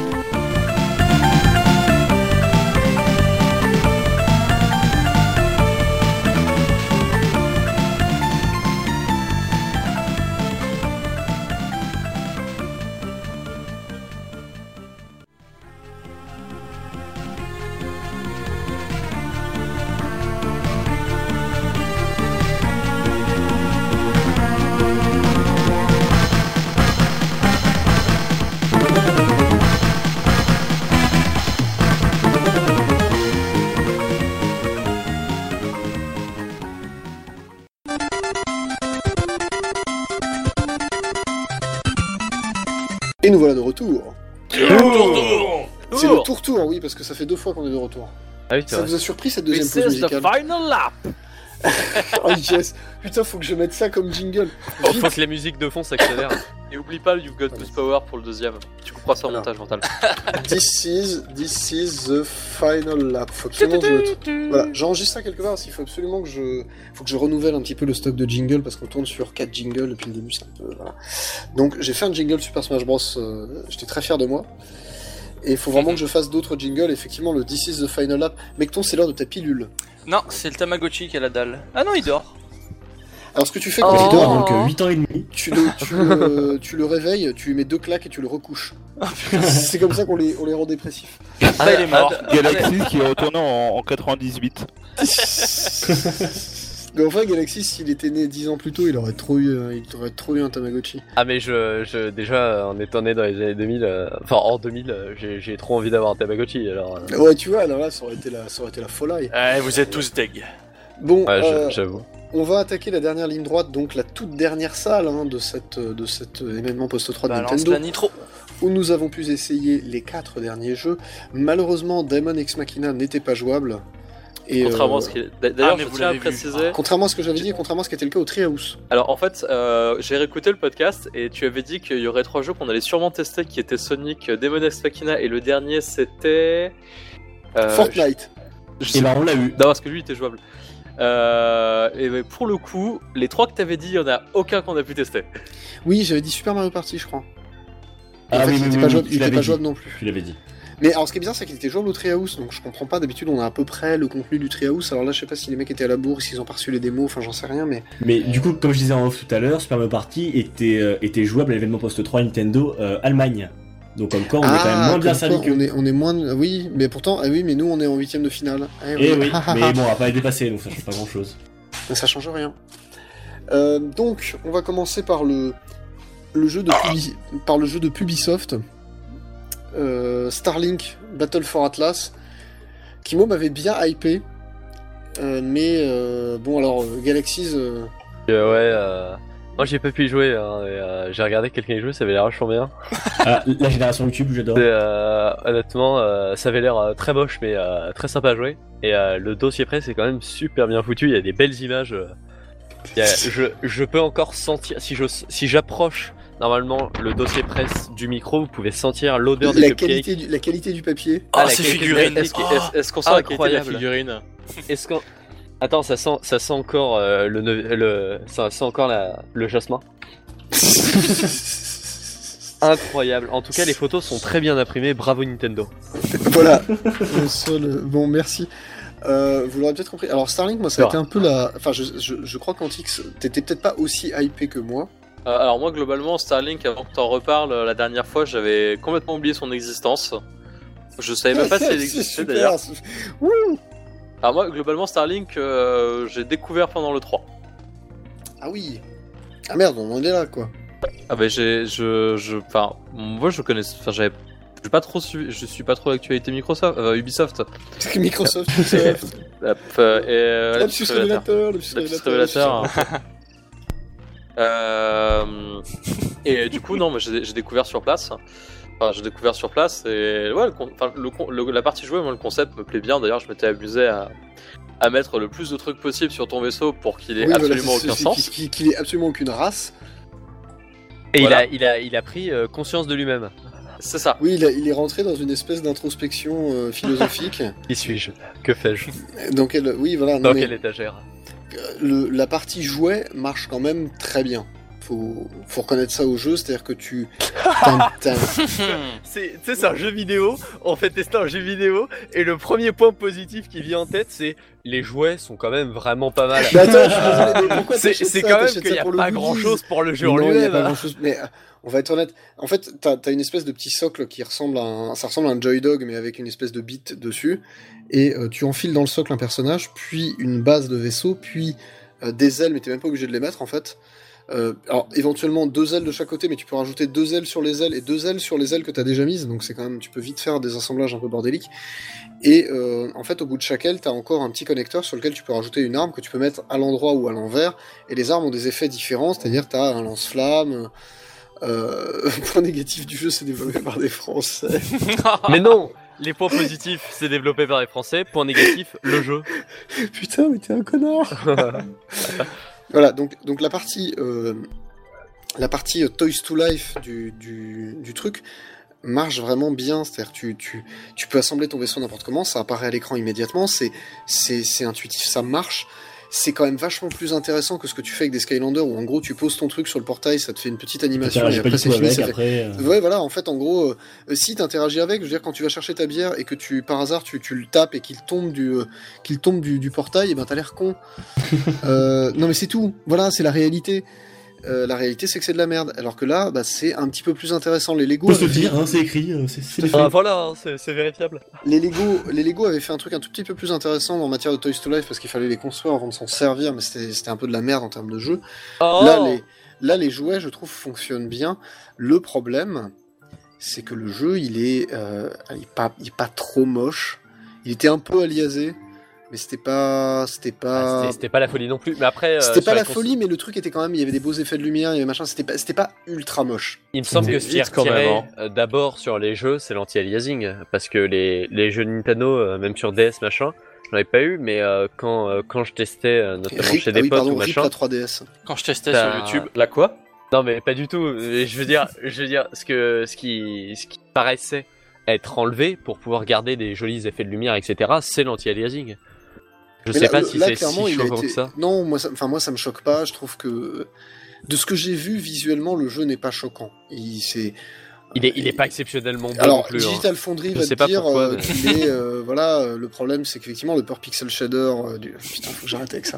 Et nous voilà de retour. C'est le tour-tour, oui, parce que ça fait deux fois qu'on est de retour. Ah oui, c'est Ça vrai. vous a surpris cette deuxième This pause is the musicale? final lap. Oh yes. Putain, faut que je mette ça comme jingle. Oh, Vite. faut que la musique de fond s'accélère. Et oublie pas le You've Got Boost Power pour le deuxième. Tu couperas ça en Alors. montage mental. This is, this is the final lap. Faut absolument que je... Voilà, j'enregistre ça quelque part parce qu'il faut absolument que je... Faut que je renouvelle un petit peu le stock de jingles parce qu'on tourne sur quatre jingles depuis le début, c'est un peu... Voilà. Donc j'ai fait un jingle Super Smash Bros, euh, j'étais très fier de moi. Et il faut vraiment que je fasse d'autres jingles, effectivement le This is the final lap. Mecton, c'est l'heure de ta pilule. Non, c'est le Tamagotchi qui a la dalle. Ah non, il dort. Alors ce que tu fais Oh. quand Il il dort dort, donc euh, huit ans et demi. tu le, tu, le, tu le réveilles, tu lui mets deux claques et tu le recouches. C'est comme ça qu'on les, on les rend dépressifs. Ah, il est mort. Galaxy qui est retourné en, en quatre-vingt-dix-huit. Mais enfin, Galaxy, s'il était né dix ans plus tôt, il aurait trop eu, euh, il aurait trop eu un Tamagotchi. Ah mais je, je déjà en étant né dans les années deux mille, euh, enfin en deux mille, euh, j'ai, j'ai trop envie d'avoir un Tamagotchi alors. euh, Ouais, tu vois, alors là, ça aurait été la, ça aurait été la folie. Eh, vous êtes tous deg. Bon, Ouais, euh, je- j'avoue. on va attaquer la dernière ligne droite, donc la toute dernière salle hein, de cette, de cet événement post trois de Balance Nintendo, la nitro. où nous avons pu essayer les quatre derniers jeux. Malheureusement, Daemon Ex Machina n'était pas jouable. Et, Contrairement euh, à ce qui est... D'ailleurs, Ah, mais je vous tiens à l'avez vu. préciser... Contrairement à ce que j'avais dit et contrairement à ce qui était le cas au Treehouse. Alors en fait, euh, j'ai réécouté le podcast et tu avais dit qu'il y aurait trois jeux qu'on allait sûrement tester qui étaient Sonic, Demon Ex Machina et le dernier c'était... euh, Fortnite. je- je Et sais- ben on l'a eu. Non, parce que lui il était jouable. Euh, et ben, pour le coup, les trois que t'avais dit, il y en a aucun qu'on a pu tester. Oui, j'avais dit Super Mario Party, je crois. Et Ah en fait, oui, il oui, était oui, pas oui, jouable, tu il était l'avais pas dit. jouable non plus. Tu l'avais dit. Mais alors, ce qui est bizarre, c'est qu'il était jouable au Treehouse, donc je comprends pas. D'habitude, on a à peu près le contenu du Treehouse. Alors là, je sais pas si les mecs étaient à la bourre, s'ils ont pas reçu les démos, enfin, j'en sais rien, mais. Mais du coup, comme je disais en off tout à l'heure, Super Mario Party était, euh, était jouable à l'événement post trois Nintendo euh, Allemagne. Donc encore, on est quand même moins bien comme servi quoi, que. on est, on est moins. Oui, mais pourtant, ah oui, mais nous, on est en huitième de finale. Eh Eh oui, Ah, ah, mais ah. bon, on va pas les dépasser, donc ça change pas grand chose. Mais ça change rien. Euh, donc, on va commencer par le, le jeu de Pubi- par le jeu de Pubisoft, euh, Starlink Battle for Atlas, qui moi m'avait bien hypé. Euh, mais euh, bon, alors euh, Galaxies, euh, Euh, ouais, euh... moi j'ai pas pu y jouer, hein, et, euh, j'ai regardé quelqu'un y jouer, ça avait l'air vachement bien. Ah, la génération YouTube, j'adore. Et, euh, honnêtement, euh, ça avait l'air euh, très moche mais euh, très sympa à jouer. Et euh, le dossier presse est quand même super bien foutu, il y a des belles images. euh. Il y a- je, je peux encore sentir, si je si j'approche normalement le dossier presse du micro, vous pouvez sentir l'odeur des la, cupcakes. qualité du, la qualité du papier. Oh, Ah, la ces qualité- figurines. Est-ce qu'il- Oh, est-ce- est-ce qu'on sent la qualité de la incroyable. figurine? Est-ce qu'on... Attends, ça sent, ça sent encore euh, le, neu- le, ça sent encore la, le jasmin. Incroyable. En tout cas, les photos sont très bien imprimées. Bravo Nintendo. Voilà. Le seul... Bon, merci. Euh, vous l'aurez peut-être compris. Alors Starlink, moi, ça a Alors. été un peu la... Enfin, je, je, je crois qu'Antix, t'étais peut-être pas aussi hypé que moi. Euh, alors moi globalement Starlink, avant que t'en reparles euh, la dernière fois, j'avais complètement oublié son existence. Je savais même pas si elle C'est existait super. d'ailleurs. Wouh. Alors moi globalement Starlink, euh, j'ai découvert pendant le trois. Ah oui. Ah merde, on en est là, quoi. Ah bah j'ai, je, je, enfin moi je connais, enfin j'avais, j'ai pas trop suivi, je suis pas trop l'actualité Microsoft, euh, Ubisoft. C'est que Microsoft, Microsoft. Hop, euh, et euh, La puce révélateur, le puce La piste révélateur. révélateur. euh, et du coup, non, moi j'ai j'ai découvert sur place. Enfin, j'ai découvert sur place et ouais, le, con- enfin, le, con- le- la partie jouée, moi le concept me plaît bien. D'ailleurs, je m'étais amusé à, à mettre le plus de trucs possible sur ton vaisseau pour qu'il ait Oui, voilà, absolument c'est- aucun c'est- sens. Qu'il qu'il ait absolument aucune race. Et Voilà. il, a, il, a, il a pris euh, conscience de lui-même. C'est ça. Oui, il, a- il est rentré dans une espèce d'introspection euh, philosophique. Qui suis-je? Que fais-je? Donc, elle, oui, voilà. non, Dans mais, quelle étagère? euh, le- la partie jouet marche quand même très bien. Faut, faut reconnaître ça au jeu, c'est-à-dire que tu. t'as un- t'as un- C'est, tu sais, c'est un jeu vidéo, on fait tester un jeu vidéo, et le premier point positif qui vient en tête, c'est les jouets sont quand même vraiment pas mal. Mais attends, je suis désolé, mais pourquoi C'est, t'achètes c'est ça quand même T'achètes qu'il ça n'y a pour le pas goodies. grand chose pour le jeu en Non, il y a lui-même. pas hein. grand-chose. Mais euh, on va être honnête. En fait, t'as as une espèce de petit socle qui ressemble à un, ça ressemble à un Joy Dog, mais avec une espèce de bite dessus. Et euh, tu enfiles dans le socle un personnage, puis une base de vaisseau, puis euh, des ailes, mais t'es même pas obligé de les mettre en fait. Euh, alors éventuellement deux ailes de chaque côté, mais tu peux rajouter deux ailes sur les ailes et deux ailes sur les ailes que t'as déjà mises. Donc c'est quand même, tu peux vite faire des assemblages un peu bordéliques. Et euh, en fait, au bout de chaque aile, t'as encore un petit connecteur sur lequel tu peux rajouter une arme que tu peux mettre à l'endroit ou à l'envers. Et les armes ont des effets différents, c'est-à-dire t'as un lance-flamme. Euh, point négatif du jeu, c'est développé par des Français. Mais non, les points positifs, c'est développé par les Français. Point négatif, le jeu. Putain, mais t'es un connard. Voilà, donc, donc la partie, euh, la partie euh, Toys to Life du, du, du truc marche vraiment bien. C'est-à-dire tu, tu, tu peux assembler ton vaisseau n'importe comment, ça apparaît à l'écran immédiatement, c'est, c'est, c'est intuitif, ça marche. C'est quand même vachement plus intéressant que ce que tu fais avec des Skylanders où en gros tu poses ton truc sur le portail, ça te fait une petite animation et J'ai pas après du c'est tout fini, avec, ça fait... après. euh, Ouais, voilà, en fait, en gros, euh, si t'interagis avec, je veux dire, quand tu vas chercher ta bière et que tu, par hasard, tu, tu le tapes et qu'il tombe du, euh, qu'il tombe du, du portail, et ben t'as l'air con. euh, non, mais c'est tout. Voilà, c'est la réalité. Euh, la réalité, c'est que c'est de la merde. Alors que là, bah, c'est un petit peu plus intéressant. Les Lego, Faut se le avaient- dire, hein, c'est écrit, euh, c'est c'est les Ah, faits. voilà, hein, c'est, c'est vérifiable. les Lego, les Lego avaient fait un truc un tout petit peu plus intéressant en matière de Toys to Life parce qu'il fallait les construire avant de s'en servir, mais c'était, c'était un peu de la merde en termes de jeu. Oh Là, les, là, les jouets, je trouve, fonctionnent bien. Le problème, c'est que le jeu, il est, euh, il est pas, il est pas trop moche. Il était un peu aliasé, mais c'était pas, c'était Ah, pas, c'était, c'était pas la folie non plus. Mais après, euh, c'était sur pas les la cons- folie, mais le truc était quand même, il y avait des beaux effets de lumière, il y avait machin. C'était pas, c'était pas ultra moche. Il me semble C'est que ce qui est vite quand retiré même, hein. euh, d'abord sur les jeux, c'est l'anti-aliasing. Parce que les, les jeux Nintendo, euh, même sur D S, machin, j'en avais pas eu, mais euh, quand, euh, quand je testais, euh, notamment Rip, chez ah des oui, potes pardon, ou rip machin. la trois D S. Quand je testais T'as- sur YouTube, La quoi? Non, mais pas du tout. Et Je veux dire, je veux dire, ce que, ce qui, ce qui paraissait être enlevé pour pouvoir garder des jolis effets de lumière, et cetera, c'est l'anti-aliasing. Je Mais sais là, pas le- si là, c'est clairement, si il a choquant été- que ça. Non, moi, ça, enfin, moi, ça me choque pas. Je trouve que de ce que j'ai vu visuellement, le jeu n'est pas choquant. Il, c'est, Il est, il est pas exceptionnellement bon non Alors, plus. hein. Digital Foundry Je va sais te pas dire pourquoi, euh, mais- qu'il est, euh, voilà, euh, le problème, c'est qu'effectivement, le Pure Pixel Shader, euh, du... putain, faut que j'arrête avec ça.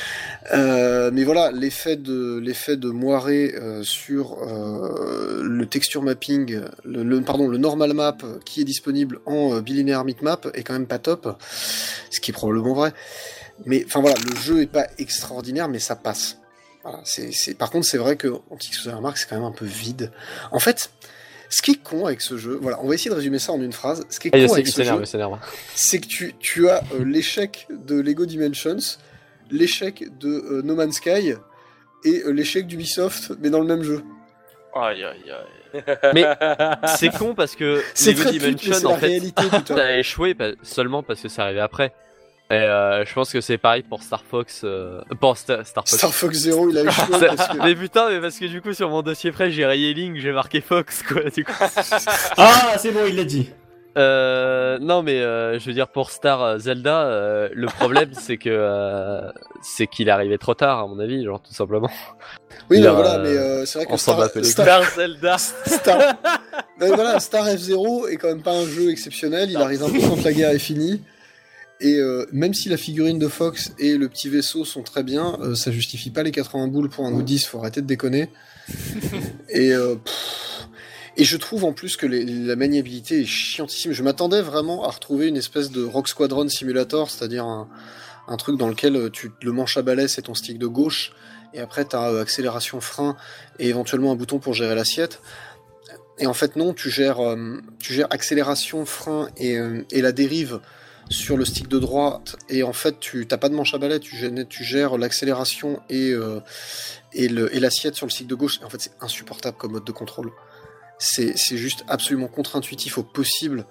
Euh, mais voilà, l'effet de l'effet de moiré euh, sur euh, le texture mapping, le, le- pardon, le normal map euh, qui est disponible en euh, bilinear bitmap est quand même pas top, ce qui est probablement vrai. Mais enfin voilà, le jeu est pas extraordinaire, mais ça passe. Voilà, c'est, c'est... Par contre, c'est vrai que Antique sous remarque, c'est quand même un peu vide. En fait, ce qui est con avec ce jeu, voilà, on va essayer de résumer ça en une phrase. Ce qui est Ah, il con avec il ce s'énerve, jeu, il s'énerve. c'est que tu, tu as euh, l'échec de Lego Dimensions, l'échec de euh, No Man's Sky et euh, l'échec d'Ubisoft, mais dans le même jeu. aïe aïe aïe. Mais c'est con parce que C'est Lego très pute, mais Dimension, c'est en la fait, réalité, putain. ça a échoué pa- seulement parce que c'est arrivé après. Et euh, je pense que c'est pareil pour Star Fox. Euh... Pour Star, Star Fox. Star Fox Zero, il a échoué Ça- parce que... Mais putain, mais parce que du coup sur mon dossier prêt j'ai rayé Link, j'ai marqué Fox quoi. Du coup. Ah, c'est bon, il l'a dit. Euh, non, mais euh, je veux dire pour Star euh, Zelda, euh, le problème c'est que euh, c'est qu'il est arrivé trop tard à mon avis, genre tout simplement. Oui, Il mais a, voilà, euh, mais euh, c'est vrai que on s'en Star, bat peu les Star, couilles. Star Zelda. Star, ben voilà, Star F-Zero est quand même pas un jeu exceptionnel. Il arrive un peu quand la guerre est finie. Et euh, même si la figurine de Fox et le petit vaisseau sont très bien, euh, ça justifie pas les quatre-vingts boules pour un Goodies, faut arrêter de déconner. et, euh, pff, et je trouve en plus que les, la maniabilité est chiantissime. Je m'attendais vraiment à retrouver une espèce de Rock Squadron Simulator, c'est-à-dire un, un truc dans lequel tu le manche à balai, c'est ton stick de gauche, et après t'as euh, accélération, frein, et éventuellement un bouton pour gérer l'assiette. Et en fait non, tu gères, euh, tu gères accélération, frein et, euh, et la dérive sur le stick de droite, et en fait tu t'as pas de manche à balai, tu, gères- tu gères l'accélération et, euh, et, le, et l'assiette sur le stick de gauche, et en fait c'est insupportable comme mode de contrôle. C'est, c'est juste absolument contre-intuitif au possible.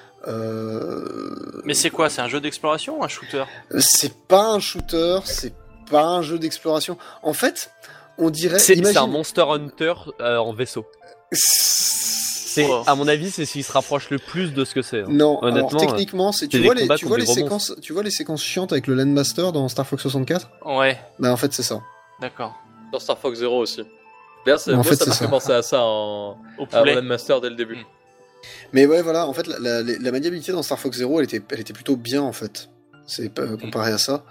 Euh... Mais c'est quoi? C'est un jeu d'exploration ou un shooter? C'est pas un shooter, c'est pas un jeu d'exploration. En fait, on dirait... C'est imagine... c'est un Monster Hunter euh, en vaisseau. C'est, Oh. à mon avis, c'est ce qui se rapproche le plus de ce que c'est. hein. Non, Honnêtement, alors techniquement, c'est, tu, c'est vois des les, combats tu, contre vois les des gros séquences, tu vois les séquences chiantes avec le Landmaster dans Star Fox soixante-quatre? Ouais, Bah en fait c'est ça. d'accord. Dans Star Fox Zero aussi. D'ailleurs, c'est, En moi, fait, ça m'a c'est fait ça. penser à ça en, Au à poulet. Landmaster dès le début. Mm. Mais ouais, voilà, en fait, la, la, la maniabilité dans Star Fox Zero, elle était, elle était plutôt bien, en fait. C'est pas, comparé à ça.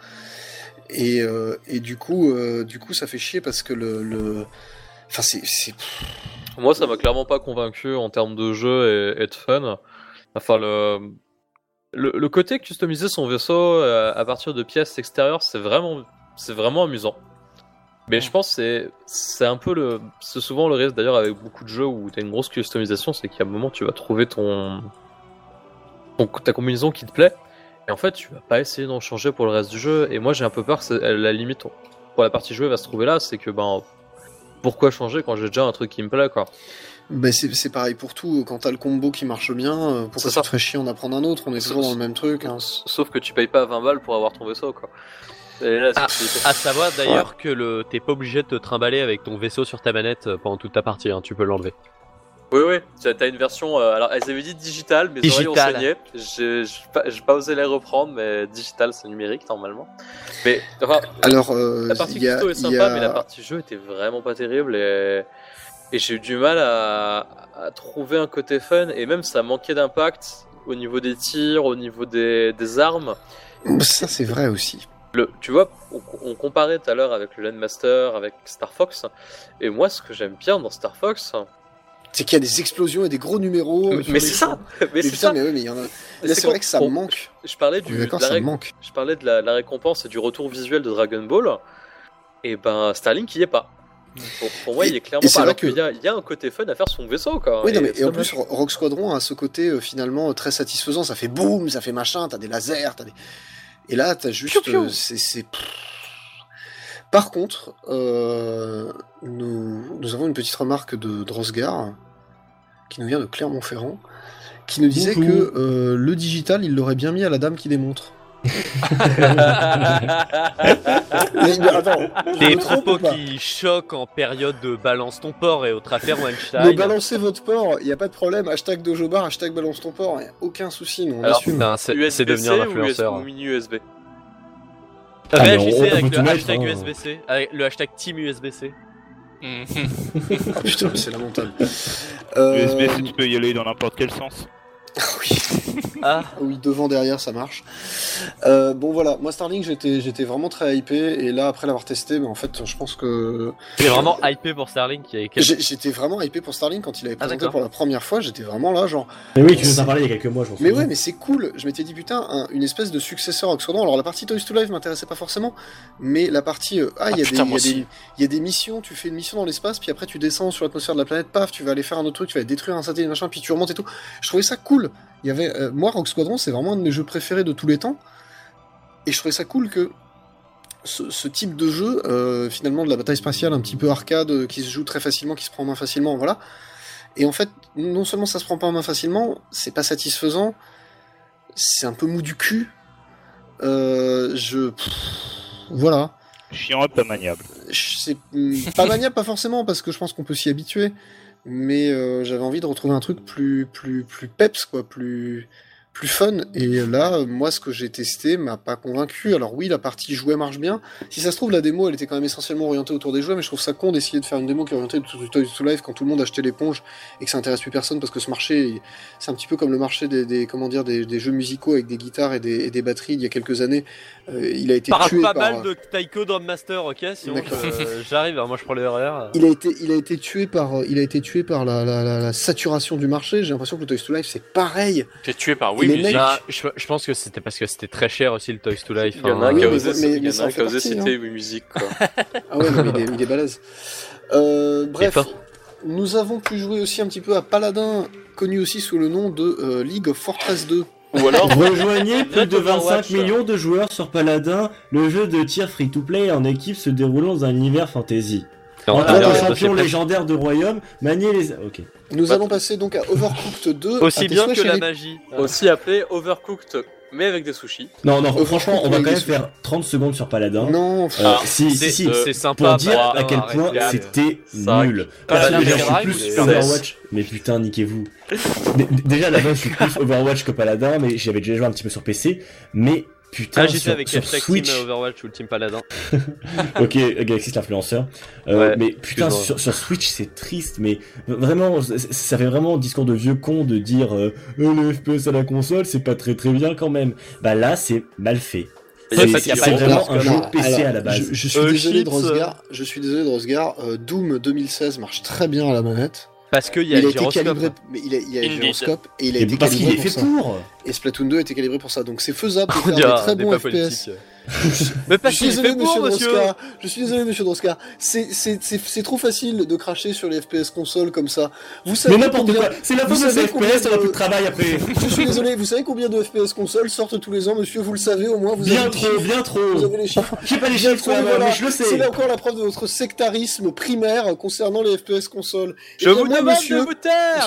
Et, euh, et du coup, euh, du coup, ça fait chier parce que le, le... enfin, c'est, c'est... Moi, ça m'a clairement pas convaincu en termes de jeu et, et de fun. Enfin, le, le, le côté customiser son vaisseau euh, à partir de pièces extérieures, c'est vraiment, c'est vraiment amusant. Mais je pense que c'est, c'est un peu le, c'est souvent le risque d'ailleurs avec beaucoup de jeux où t'as une grosse customisation, c'est qu'à un moment tu vas trouver ton, ton ta combinaison qui te plaît, et en fait tu vas pas essayer d'en changer pour le reste du jeu. Et moi j'ai un peu peur que c'est- la limite pour la partie jouée va se trouver là, c'est que ben pourquoi changer quand j'ai déjà un truc qui me plaît quoi. Ben c'est, c'est pareil pour tout. Quand t'as le combo qui marche bien, euh, pourquoi C'est ça ça. te ferait chier en apprendre un autre? On est toujours dans le même truc. Hein. Sauf que tu payes pas vingt balles pour avoir ton vaisseau quoi. Et là, c'est- Ah, c'est- à savoir d'ailleurs que le, t'es pas obligé de te trimballer avec ton vaisseau sur ta manette euh, pendant toute ta partie, hein, tu peux l'enlever. Oui, oui, t'as t'as une version. Euh, alors, elles avaient dit digital, mes oreilles ont Digital. saigné. J'ai j'ai pas, j'ai pas osé les reprendre, mais digital, c'est numérique normalement. Mais enfin, Alors, euh, la partie il y a, custo est il sympa, y a- mais la partie jeu était vraiment pas terrible et, et j'ai eu du mal à, à trouver un côté fun et même ça manquait d'impact au niveau des tirs, au niveau des, des armes. ça c'est vrai aussi. Le, tu vois, on, on comparait tout à l'heure avec le Landmaster, avec Star Fox, et moi ce que j'aime bien dans Star Fox, C'est qu'il y a des explosions et des gros numéros. euh, sur mais les c'est champs. ça, mais Mais c'est putain, ça. mais oui, mais il y en a. Là, C'est c'est quand vrai que ça on- me manque. Je parlais On est du, D'accord, de la ça me ré- manque. je parlais de la, la récompense et du retour visuel de Dragon Ball, et ben Starlink y est pas. Pour, pour moi, Et- il est et clairement c'est pas. vrai Alors que- qu'il y a, il y a un côté fun à faire son vaisseau, quoi. Oui, non, mais, c'est et en dommage. plus, Rock Squadron a ce côté euh, finalement euh, très satisfaisant. Ça fait boum, ça fait machin, t'as des lasers, t'as des. Et là, t'as juste. Piou, piou. euh, c'est, c'est... Par contre, euh, nous, nous avons une petite remarque de Drosgar, qui nous vient de Clermont-Ferrand, qui nous disait Bonjour. que euh, le digital, il l'aurait bien mis à la dame qui démontre. Mais, mais attends, je Des me trompe propos ou pas qui choquent en période de balance ton port et autres affaires Mais Weinstein. balancez votre port, il n'y a pas de problème. Hashtag Dojobar, hashtag balance ton port, y a aucun souci, nous on Alors, assume. Putain, c'est, c'est U S B C devenir un ou influenceur. ou mini U S B. Ah, mais on- Réagissez on peut avec tout le mettre, hashtag hein. U S B C, avec le hashtag Team U S B C. Mhm. Ah putain, mais c'est lamentable. Euh, U S B, si tu peux y aller dans n'importe quel sens. ah oui. Ah, Oui, devant, derrière, ça marche. Euh, bon voilà, moi Starlink, j'étais, j'étais vraiment très hypé, et là après l'avoir testé, ben, en fait, je pense que t'es vraiment hypé pour Starlink. Il y a quelques- J'ai- j'étais vraiment hypé pour Starlink quand il avait Ah, présenté d'accord. pour la première fois. J'étais vraiment là, genre. Mais oui, tu nous en as parlé il y a quelques mois, je m'en Mais souviens. ouais, mais c'est cool. Je m'étais dit putain, un- une espèce de successeur Rock Squadron. Alors la partie Toys to Life m'intéressait pas forcément, mais la partie euh, ah il y a Ah, putain, des, moi il y a aussi. des, il y a des missions. Tu fais une mission dans l'espace, puis après tu descends sur l'atmosphère de la planète. Paf, tu vas aller faire un autre truc, tu vas détruire un satellite machin, puis tu remontes et tout. Je trouvais ça cool. Il y avait euh, moi Rock Squadron, c'est vraiment un de mes jeux préférés de tous les temps, et je trouvais ça cool que ce, ce type de jeu, euh, finalement de la bataille spatiale un petit peu arcade, euh, qui se joue très facilement, qui se prend en main facilement, voilà. Et en fait, non seulement ça se prend pas en main facilement, c'est pas satisfaisant, c'est un peu mou du cul. Euh, je, pff, voilà. Chiant et pas maniable. Je- C'est hum, pas maniable, pas forcément, parce que je pense qu'on peut s'y habituer. mais euh, j'avais envie de retrouver un truc plus, plus, plus peps, quoi, plus, plus fun. Et là, euh, moi, ce que j'ai testé m'a pas convaincu. Alors oui, la partie jouet marche bien. Si ça se trouve, la démo, elle était quand même essentiellement orientée autour des jouets, mais je trouve ça con d'essayer de faire une démo qui est orientée autour du Toys to Life quand tout le monde achetait l'éponge et que ça intéresse plus personne, parce que ce marché, c'est un petit peu comme le marché des, des comment dire, des, des jeux musicaux avec des guitares et des, et des batteries il y a quelques années. Euh, il a été Parle tué pas par... mal de Taiko Drum Master, ok? Sinon D'accord. je- j'arrive, hein, moi je prends les horaires. Il a été, il a été tué par, il a été tué par la, la, la, la saturation du marché. J'ai l'impression que le Toys to Life c'est pareil. T'es tué par Et oui les musique. mecs- Non, je, je pense que c'était parce que c'était très cher aussi le Toys to Life. Il y en a hein. un oui, qui a mais- osé, mais- il y mais en ça a en un qui a fait osé partie, citer oui musique quoi. Ah ouais, non, mais il est, il est balèze. Euh, bref, fort. nous avons pu jouer aussi un petit peu à Paladin, connu aussi sous le nom de euh, League of Fortress deux. Ou alors Rejoignez plus de Overwatch. vingt-cinq millions de joueurs sur Paladin, le jeu de tir free-to-play en équipe se déroulant dans un univers fantasy. Non, En Ah, tant ouais, que ouais, champion c'est légendaire de royaume, maniez les... Ok. Nous Bah, allons passer donc à Overcooked deux. aussi à tes bien souhaits, que la chérie. magie. aussi appelé Overcooked, mais avec des sushis. Non, non, Overcooked franchement, on va avec quand même des faire trente secondes sur Paladin. Non, Euh, Ah, si, c'est- si, si, euh, c'est pour sympa. dire bah, à quel arrête, point arrête. c'était Ça- nul. Quand Parce la que déjà, je Mega suis Drive, plus c'est- Overwatch. Mais putain, niquez-vous. D- Déjà, là-bas, je suis plus Overwatch que Paladin, mais j'avais déjà joué un petit peu sur P C. Mais putain, Ah, j'étais sur, avec sur hashtag Switch. Team Overwatch ou le Team Paladin. Ok, Galaxy l'influenceur. Euh, Ouais, mais putain, excuse-moi. sur, sur Switch, c'est triste, mais vraiment, c- ça fait vraiment discours de vieux con de dire euh, Euh, le F P S à la console, c'est pas très très bien quand même. Bah là, c'est mal fait. Il y a C'est pas- il y a c'est pas de vraiment balance, un quoi. jeu Alors, P C à la alors, base. Je, je suis Euh, désolé de Chips, Rosgar. Je suis désolé de Rosgar. Euh, Doom deux mille seize marche très bien à la manette. Parce qu'il y Il a a le été gyroscope. calibré, mais il, a, il y a le Indeed. gyroscope et il a Et été parce qu'il calibré est pour fait ça. pour. Et Splatoon deux a été calibré pour ça, donc c'est faisable de On faire dirait des un très bons débat F P S. politique. Mais parce Je suis qu'il est désolé, fait monsieur pour, monsieur. Droska. Je suis désolé, monsieur Droska. C'est, c'est, c'est, c'est trop facile de cracher sur les F P S console comme ça. Vous savez Mais n'importe combien... quoi, c'est la vous faute de savez ces F P combien S, on a de- plus de travail après. Je suis désolé, vous savez combien de F P S console sortent tous les ans, monsieur? Vous le savez au moins, vous Bien avez les trop, chiffres. bien Vous trop. avez les chiffres. J'ai pas les Bien chiffres, trop, mais voilà. mais je le C'est sais. là encore la preuve de votre sectarisme primaire concernant les F P S console. Je Eh bien, vous moi, demande monsieur... de vous taire.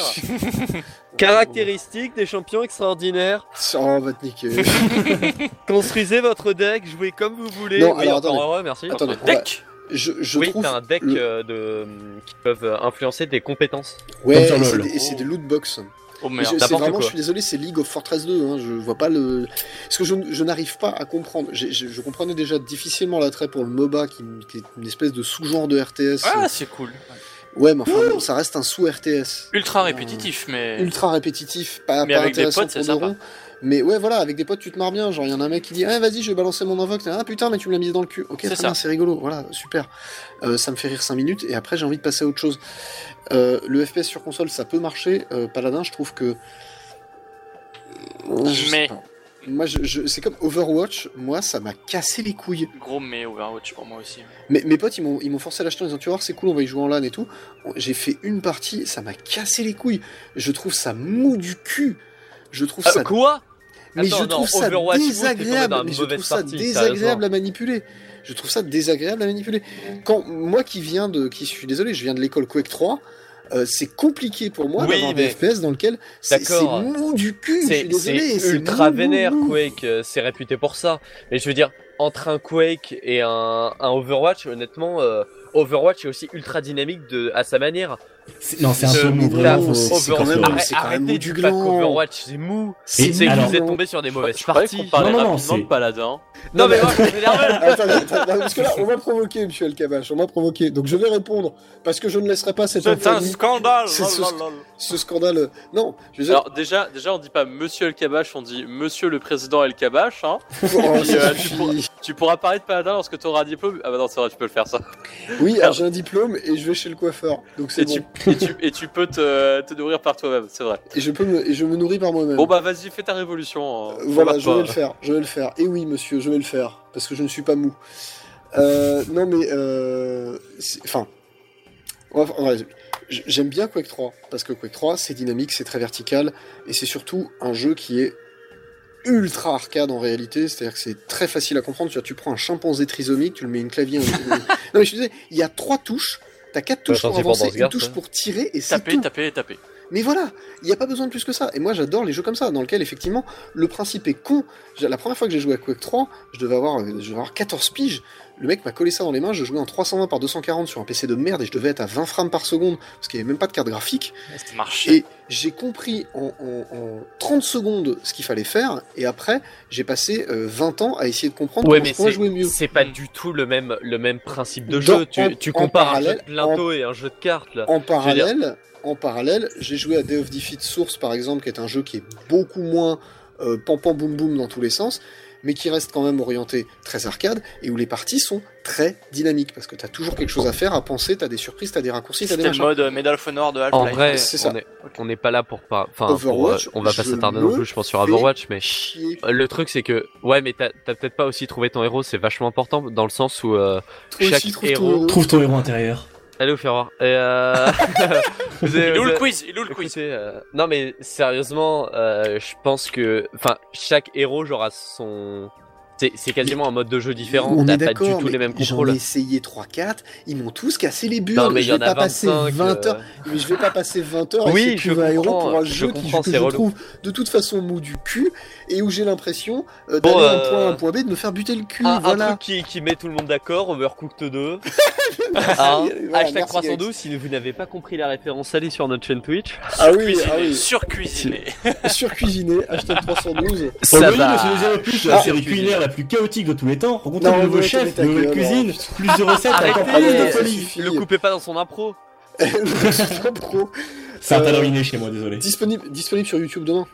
Caractéristiques des champions extraordinaires. Oh, va te niquer. Construisez votre deck, jouez comme vous voulez. Non, oui, alors, encore attendez. heureux, merci. Attendez, on va- Deck. je, je oui, trouve... t'as un deck le- euh, de... qui peuvent euh, influencer tes compétences. Ouais, Comme et sur c'est LoL. des, et c'est des loot box. Oh Mais merde. je, c'est n'importe vraiment, quoi. je suis désolé, c'est League of Fortress deux. Hein, je vois pas le. Parce que je, je n'arrive pas à comprendre. J'ai- Je, je comprenais déjà difficilement l'attrait pour le MOBA, qui, qui est une espèce de sous-genre de R T S. Ah, c'est cool. Ouais, mais enfin, bon, ça reste un sous-R T S. Ultra répétitif, mais. Ultra répétitif, pas, Mais pas avec des intéressant potes, c'est pour de sympa. rond. Mais ouais, voilà, avec des potes, tu te marres bien. Genre, il y en a un mec qui dit, ah, vas-y, je vais balancer mon invoque. Ah putain, mais tu me l'as mis dans le cul. Ok, C'est très ça. bien, c'est rigolo. Voilà, super. Euh, ça me fait rire cinq minutes et après, j'ai envie de passer à autre chose. Euh, le F P S sur console, ça peut marcher. Euh, Paladin, je trouve que. Je sais Mais. pas. Moi, je, je- c'est comme Overwatch. Moi, ça m'a cassé les couilles. Gros mais Overwatch pour moi aussi. Mais mes potes, ils m'ont, ils m'ont forcé à l'acheter en disant, tu vas voir, c'est cool, on va y jouer en LAN et tout. J'ai fait une partie, ça m'a cassé les couilles. Je trouve ça mou du cul. Je trouve Euh, ça. quoi Mais Attends, je non, trouve ça Overwatch, vous, t'es tombé désagréable. dans la Mais je mauvaise trouve ça partie, désagréable sérieusement. à manipuler. Je trouve ça désagréable à manipuler. Quand moi qui viens de, qui suis désolé, je viens de l'école Quake trois. Euh, c'est compliqué pour moi Oui, d'avoir mais- des F P S dans lequel c'est, c'est D'accord. mou du cul. Je C'est suis désolé. c'est ultra mou, mou, vénère, mou. Quake, euh, c'est réputé pour ça. Mais je veux dire, entre un Quake et un, un Overwatch, honnêtement, euh, Overwatch est aussi ultra dynamique de, à sa manière. C'est- Non, c'est un Euh, peu mou, mais vraiment. non, faut- c'est- c'est quand Overwatch- même- arrête- c'est quand même arrêtez mou de du dire gland. qu'Overwatch c'est mou. C'est Et C'est que alors- vous êtes tombé sur des mauvaises Je croyais parties. qu'on parlait Non, non, non, rapidement c'est- de Paladin. Non mais moi, je m'énerve. Attendez, attendez, parce que là, on va provoquer, monsieur El Kabash, on va provoquer. Donc je vais répondre, parce que je ne laisserai pas cette C'est un infamie, scandale. C'est ce- lol, lol, lol. ce scandale. Non, je veux dire, Alors déjà, déjà on dit pas Monsieur El Kabash, on dit Monsieur le Président El Kabash. Hein. oh, ça euh, suffit. tu pourras- Tu pourras parler de Paladin lorsque tu auras un diplôme. Ah bah non, c'est vrai, tu peux le faire ça. Oui, alors j'ai un diplôme et je vais chez le coiffeur, donc c'est Et bon. tu, et, tu, et tu peux te, te nourrir par toi-même, c'est vrai. Et je peux me, et je me nourris par moi-même. Bon bah vas-y, fais ta révolution. hein. Euh, voilà, Faut je pas- vais le faire, je vais le faire. Et oui, monsieur, je vais le faire, parce que je ne suis pas mou. Euh, non mais, euh, c'est- enfin, on va- on va- j- j'aime bien Quake trois, parce que Quake trois, c'est dynamique, c'est très vertical, et c'est surtout un jeu qui est ultra arcade en réalité, c'est-à-dire que c'est très facile à comprendre. Tu, vois, tu prends un chimpanzé trisomique, tu le mets une clavier. Un... non mais je te disais, il y a trois touches, t'as quatre touches Ouais, pour attends, c'est avancer, pas dans ce une gars, touche ça. pour tirer, et c'est Taper, tout. taper, taper. Mais voilà, il n'y a pas besoin de plus que ça. Et moi, j'adore les jeux comme ça, dans lesquels, effectivement, le principe est con. J'ai- La première fois que j'ai joué à Quake trois, je devais avoir, euh, je devais avoir quatorze piges. Le mec m'a collé ça dans les mains, je jouais en trois cent vingt par deux cent quarante sur un P C de merde et je devais être à vingt frames par seconde parce qu'il n'y avait même pas de carte graphique. Ça marchait. Et j'ai compris en, en, en trente secondes ce qu'il fallait faire et après j'ai passé euh, vingt ans à essayer de comprendre Ouais, comment mais je pourrais c'est, jouer mieux. c'est pas du tout le même, le même principe de Dans- jeu. Tu, en- tu en compares un jeu parallèle- de linteau et un jeu de cartes là. En dire- parallèle, en parallèle, j'ai joué à Day of Defeat Source par exemple, qui est un jeu qui est beaucoup moins euh, pam pam boum boum dans tous les sens, mais qui reste quand même orienté très arcade et où les parties sont très dynamiques parce que t'as toujours quelque chose à faire, à penser, t'as des surprises, t'as des raccourcis, t'as des C'était le machins. mode Medal of Honor de En Half-Life. vrai, c'est ça. on est, on n'est pas là pour pas. Enfin, pour, Overwatch, euh, on va pas je s'attarder non me plus, je pense, sur fais Overwatch, mais Chier. euh, le truc c'est que, ouais, mais t'as, t'as peut-être pas aussi trouvé ton héros, c'est vachement important dans le sens où euh, Toi chaque aussi, trouve héros- ton héros. Trouve ton héros intérieur. allez vous faire voir. Et euh... vous avez- Il est où vous le avez- quiz Il est où le quiz Écoutez, euh, non mais sérieusement, euh, je pense que, enfin, chaque héros genre a son, c'est, c'est quasiment un mode de jeu différent. On T'as est pas d'accord, du tout mais les mêmes j'en contrôles. ai essayé trois quatre, ils m'ont tous cassé les burnes. Non mais il je y en vais a pas passer vingt-cinq. vingt heures, euh, mais je vais pas passer vingt heures à Oui, essayer de je trouver un héros comprends, pour un je jeu qui, comprends, que c'est je relou. trouve de toute façon mou du cul et où j'ai l'impression euh, Bon, d'aller d'un euh, point A à un point B de me faire buter le cul. Un, un voilà. truc qui, qui met tout le monde d'accord, Overcooked deux. Merci, Hein, voilà, hashtag merci, trois cent douze, Alex. si vous n'avez pas compris la référence, allez sur notre chaîne Twitch. Ah oui, ah oui. Surcuisiné. Surcuisiné, hashtag trois cent douze. Au Ça menu va. de ce deuxième opus de la Ah, série cuisine. culinaire la plus chaotique de tous les temps, rencontrez Non, de nouveaux ouais, chefs, ta de nouvelles gueule, cuisines, alors. plus de recettes, Arrêtez, encore plus de ça folie. suffit. Le coupez pas dans son impro. C'est pas pro. C'est un Euh, talent inné chez moi, désolé. Disponible, disponible sur YouTube demain.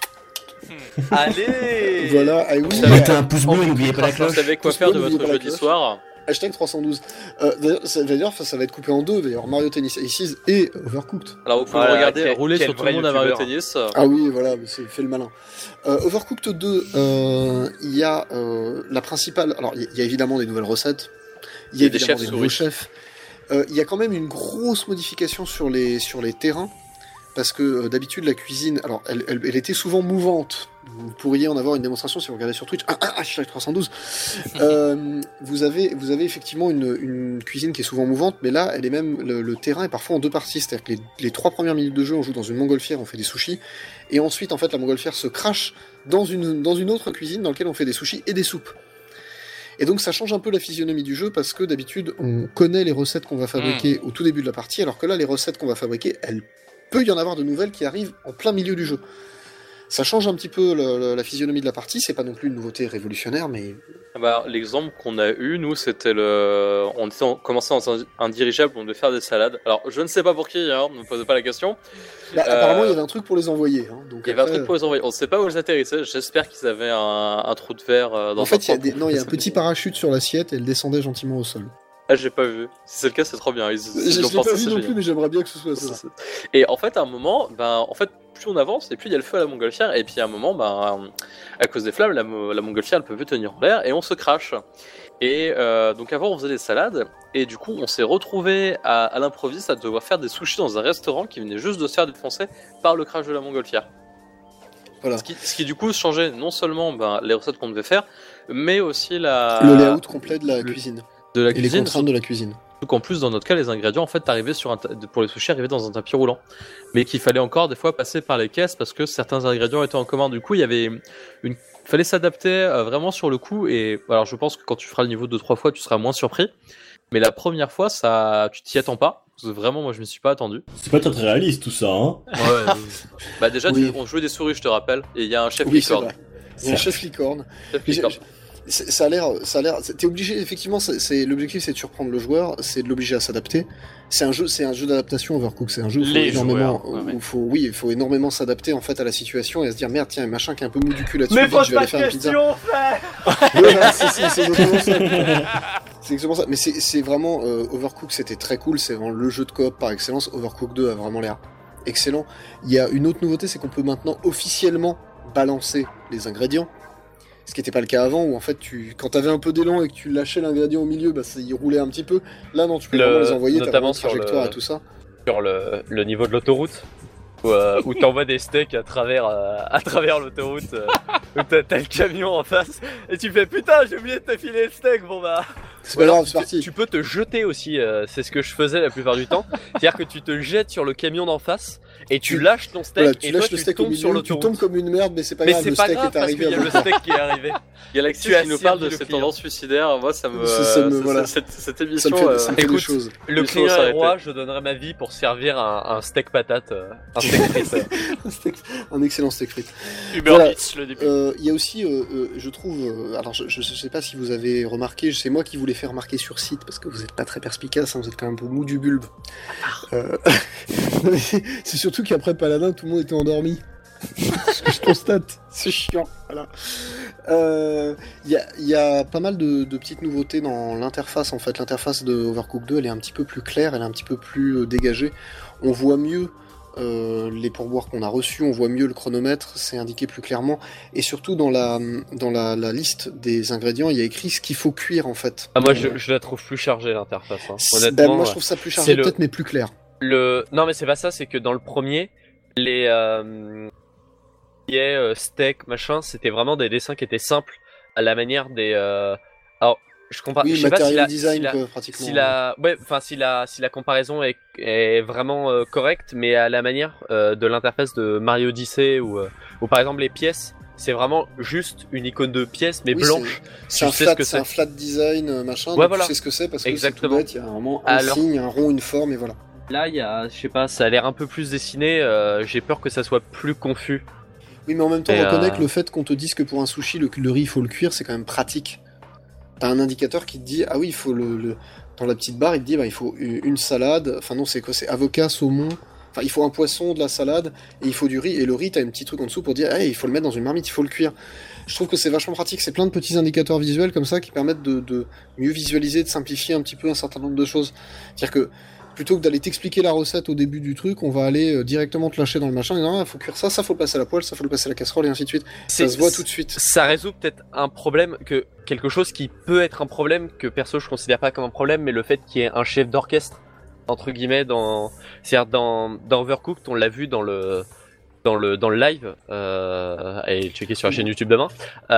Allez. Voilà, ah oui. Mettez un pouce bleu et n'oubliez pas la Vous cloche. savez quoi Tous faire de n'oubliez votre pas la jeudi cloche. soir. Hashtag trois cent douze. Euh, d'ailleurs, ça, d'ailleurs, ça va être coupé en deux. Il va y avoir Mario Tennis Aces et Overcooked. Alors vous pouvez Voilà, regarder quel- rouler quel sur tout vrai le monde à Mario youtubeur. Tennis. Ah oui, voilà, mais c'est fait le malin. Euh, Overcooked deux, euh, il y a euh, la principale. Alors, il y, a- il y a évidemment des nouvelles recettes. Il y a, Il y a des évidemment chefs des nouveaux souris. chefs. Euh, il y a quand même une grosse modification sur les, sur les terrains. Parce que euh, d'habitude, la cuisine, alors elle, elle, elle était souvent mouvante. Vous pourriez en avoir une démonstration si vous regardez sur Twitch. Ah, ah, hashtag trois cent douze. euh, vous, avez, vous avez effectivement une, une cuisine qui est souvent mouvante, mais là, elle est même le, le terrain est parfois en deux parties. C'est-à-dire que les, les trois premières minutes de jeu, on joue dans une montgolfière, on fait des sushis, et ensuite, en fait, la montgolfière se crache dans une, dans une autre cuisine dans laquelle on fait des sushis et des soupes. Et donc ça change un peu la physionomie du jeu parce que d'habitude on connaît les recettes qu'on va fabriquer au tout début de la partie, alors que là les recettes qu'on va fabriquer, elles peut y en avoir de nouvelles qui arrivent en plein milieu du jeu. Ça change un petit peu le- le- la physionomie de la partie, c'est pas non plus une nouveauté révolutionnaire, mais Ah bah, l'exemple qu'on a eu, nous, c'était le. On était en... commençait dans un... un dirigeable, on devait faire des salades. Alors, je ne sais pas pour qui, hein, ne me posez pas la question. Bah, Euh, apparemment il y avait un truc pour les envoyer. Hein, donc Il y avait un après, truc pour les envoyer. On ne sait pas où ils atterrissaient. J'espère qu'ils avaient un... un trou de verre euh, dans En fait, il y a un des... non, il y a un petit parachute sur l'assiette et elle descendait gentiment au sol. Ah, j'ai pas vu. Si c'est le cas, c'est trop bien. Ils... Je, ils je l'ont l'ai pensé, pas vu c'est non génial. plus, mais j'aimerais bien que ce soit ça. Et en fait, à un moment, ben, en fait, plus on avance, et plus il y a le feu à la montgolfière, et puis à un moment, ben, à cause des flammes, la, mo- la montgolfière elle peut plus tenir en l'air, et on se crache. Et euh, donc avant, on faisait des salades, et du coup, on s'est retrouvé à, à l'improviste à devoir faire des sushis dans un restaurant qui venait juste de se faire défoncer par le crash de la montgolfière. Voilà. Ce qui, ce qui du coup changeait non seulement ben, les recettes qu'on devait faire, mais aussi la Le layout complet de la le- cuisine de la et les cuisine. contraintes de la cuisine. Surtout qu'en plus, dans notre cas, les ingrédients, en fait, arrivaient sur un ta- pour les sushis, arrivaient dans un tapis roulant. Mais qu'il fallait encore, des fois, passer par les caisses parce que certains ingrédients étaient en commun. Du coup, il y avait une, fallait s'adapter euh, vraiment sur le coup. Et alors, je pense que quand tu feras le niveau deux, trois fois, tu seras moins surpris. Mais la première fois, ça, tu t'y attends pas. Parce que vraiment, moi, je me suis pas attendu. C'est pas très très réaliste tout ça, hein. Ouais. bah, déjà, Oui. tu, on jouait des souris, je te rappelle. Et il y a un chef Oui, c'est licorne. vrai. Il y a un chef licorne. Chef Mais j'ai- licorne. C'est- Ça a l'air, ça a l'air. c'est- T'es obligé, effectivement. c'est- C'est l'objectif, c'est de surprendre le joueur, c'est de l'obliger à s'adapter. C'est un jeu, c'est un jeu d'adaptation Overcooked. C'est un jeu où il faut Les énormément, joueurs, ouais, ouais. où faut, oui, il faut énormément s'adapter en fait à la situation et à se dire merde, tiens, un machin qui est un peu mou du cul là-dessus. Mais vite, pose je vais pas aller de faire une pizza. questions, frère. Voilà, c'est c'est- c'est exactement ça. C'est exactement ça. Mais c'est c'est vraiment euh, Overcooked, c'était très cool. C'est vraiment le jeu de coop par excellence. Overcooked deux a vraiment l'air excellent. Il y a une autre nouveauté, c'est qu'on peut maintenant officiellement balancer les ingrédients. Ce qui n'était pas le cas avant, où en fait, tu, quand t'avais un peu d'élan et que tu lâchais l'ingrédient au milieu, bah, ça y roulait un petit peu. Là, non, tu peux Le- vraiment les envoyer, t'as notamment vraiment une sur trajectoire le- et tout ça. Sur le, le niveau de l'autoroute. Où, euh, où t'envoies des steaks à travers, euh, à travers l'autoroute, euh, où t'as, t'as le camion en face, et tu fais putain, j'ai oublié de te filer le steak, bon bah. C'est Ou pas alors, grave, tu, c'est te- parti. tu peux te jeter aussi, euh, c'est ce que je faisais la plupart du temps. C'est-à-dire que tu te jettes sur le camion d'en face et tu, Tu- lâches ton steak Voilà, tu et lâches toi le tu steak au tombes sur milieu, tu l'autoroute. tombes comme une merde, mais c'est pas Mais grave, c'est le pas steak grave est parce arrivé qu'il y a à le bon. steak qui est arrivé. Galaxy Tu as qui nous servi parle de le ses client. tendances suicidaires, moi ça me. Ça- ça me- euh, voilà. cette, cette Ça émission. me fait, euh, ça me fait des écoute, choses. Le Il faut client est s'arrêter. roi, je donnerais ma vie pour servir un, un steak patate, euh, un steak frites. euh. Un steak- un excellent steak frites. Uber Voilà. Eats, le début. Euh, Il y a aussi, euh, euh, je trouve, euh, alors je, je sais pas si vous avez remarqué, c'est moi qui vous l'ai fait remarquer sur site parce que vous êtes pas très perspicace, hein, vous êtes quand même un peu mou du bulbe. Euh, non, mais c'est c'est surtout qu'après Paladin, tout le monde était endormi. Ce que je constate, c'est chiant. Voilà. Euh, Il y, a, il y a pas mal de, de petites nouveautés dans l'interface. En fait, l'interface de Overcooked deux, elle est un petit peu plus claire, elle est un petit peu plus euh, dégagée. On voit mieux euh, les pourboires qu'on a reçus, on voit mieux le chronomètre, c'est indiqué plus clairement. Et surtout dans la dans la, la liste des ingrédients, il y a écrit ce qu'il faut cuire en fait. Ah, moi je, je la trouve plus chargée l'interface. Hein. C'est- Honnêtement, ben, moi je ouais. trouve ça plus c'est chargé le- peut-être, mais plus clair. Le non mais c'est pas ça, c'est que dans le premier, les euh, qui est euh, steak machin, c'était vraiment des dessins qui étaient simples à la manière des. Euh... Alors je compare. Oui, je sais pas si matériel la, design si la, quoi, pratiquement. si la, ouais, enfin si la si la comparaison est, est vraiment euh, correcte, mais à la manière euh, de l'interface de Mario Odyssey ou euh, ou par exemple les pièces. C'est vraiment juste une icône de pièce mais Oui, blanche. C'est un, Tu sais flat- ce que c'est un c'est. flat design euh, machin, Ouais, donc voilà. tu sais ce que c'est parce que Exactement. c'est tout bête, il y a vraiment un Alors- signe, un rond, une forme et voilà. Là il y a, je sais pas, ça a l'air un peu plus dessiné. euh, J'ai peur que ça soit plus confus. Oui, mais en même temps, Et, reconnais euh, que le fait qu'on te dise que pour un sushi, le, le riz, il faut le cuire, c'est quand même pratique. T'as un indicateur qui te dit, ah oui, il faut le, le- dans la petite barre, il te dit, bah, il faut une une salade, enfin non, c'est quoi, c'est avocat, saumon, enfin il faut un poisson, de la salade, et il faut du riz, et le riz, t'as un petit truc en dessous pour dire, hey, il faut le mettre dans une marmite, il faut le cuire. Je trouve que c'est vachement pratique, c'est plein de petits indicateurs visuels comme ça qui permettent de, de mieux visualiser, de simplifier un petit peu un certain nombre de choses. C'est-à-dire que plutôt que d'aller t'expliquer la recette au début du truc, on va aller euh, directement te lâcher dans le machin, et non, il faut cuire ça, ça faut le passer à la poêle, ça faut le passer à la casserole, et ainsi de suite. Ça se voit tout de suite. Ça résout peut-être un problème, que quelque chose qui peut être un problème, que perso je considère pas comme un problème, mais le fait qu'il y ait un chef d'orchestre, entre guillemets, dans, c'est-à-dire dans, dans Overcooked, on l'a vu dans le, dans le, dans le live, euh, et checker sur la chaîne YouTube demain,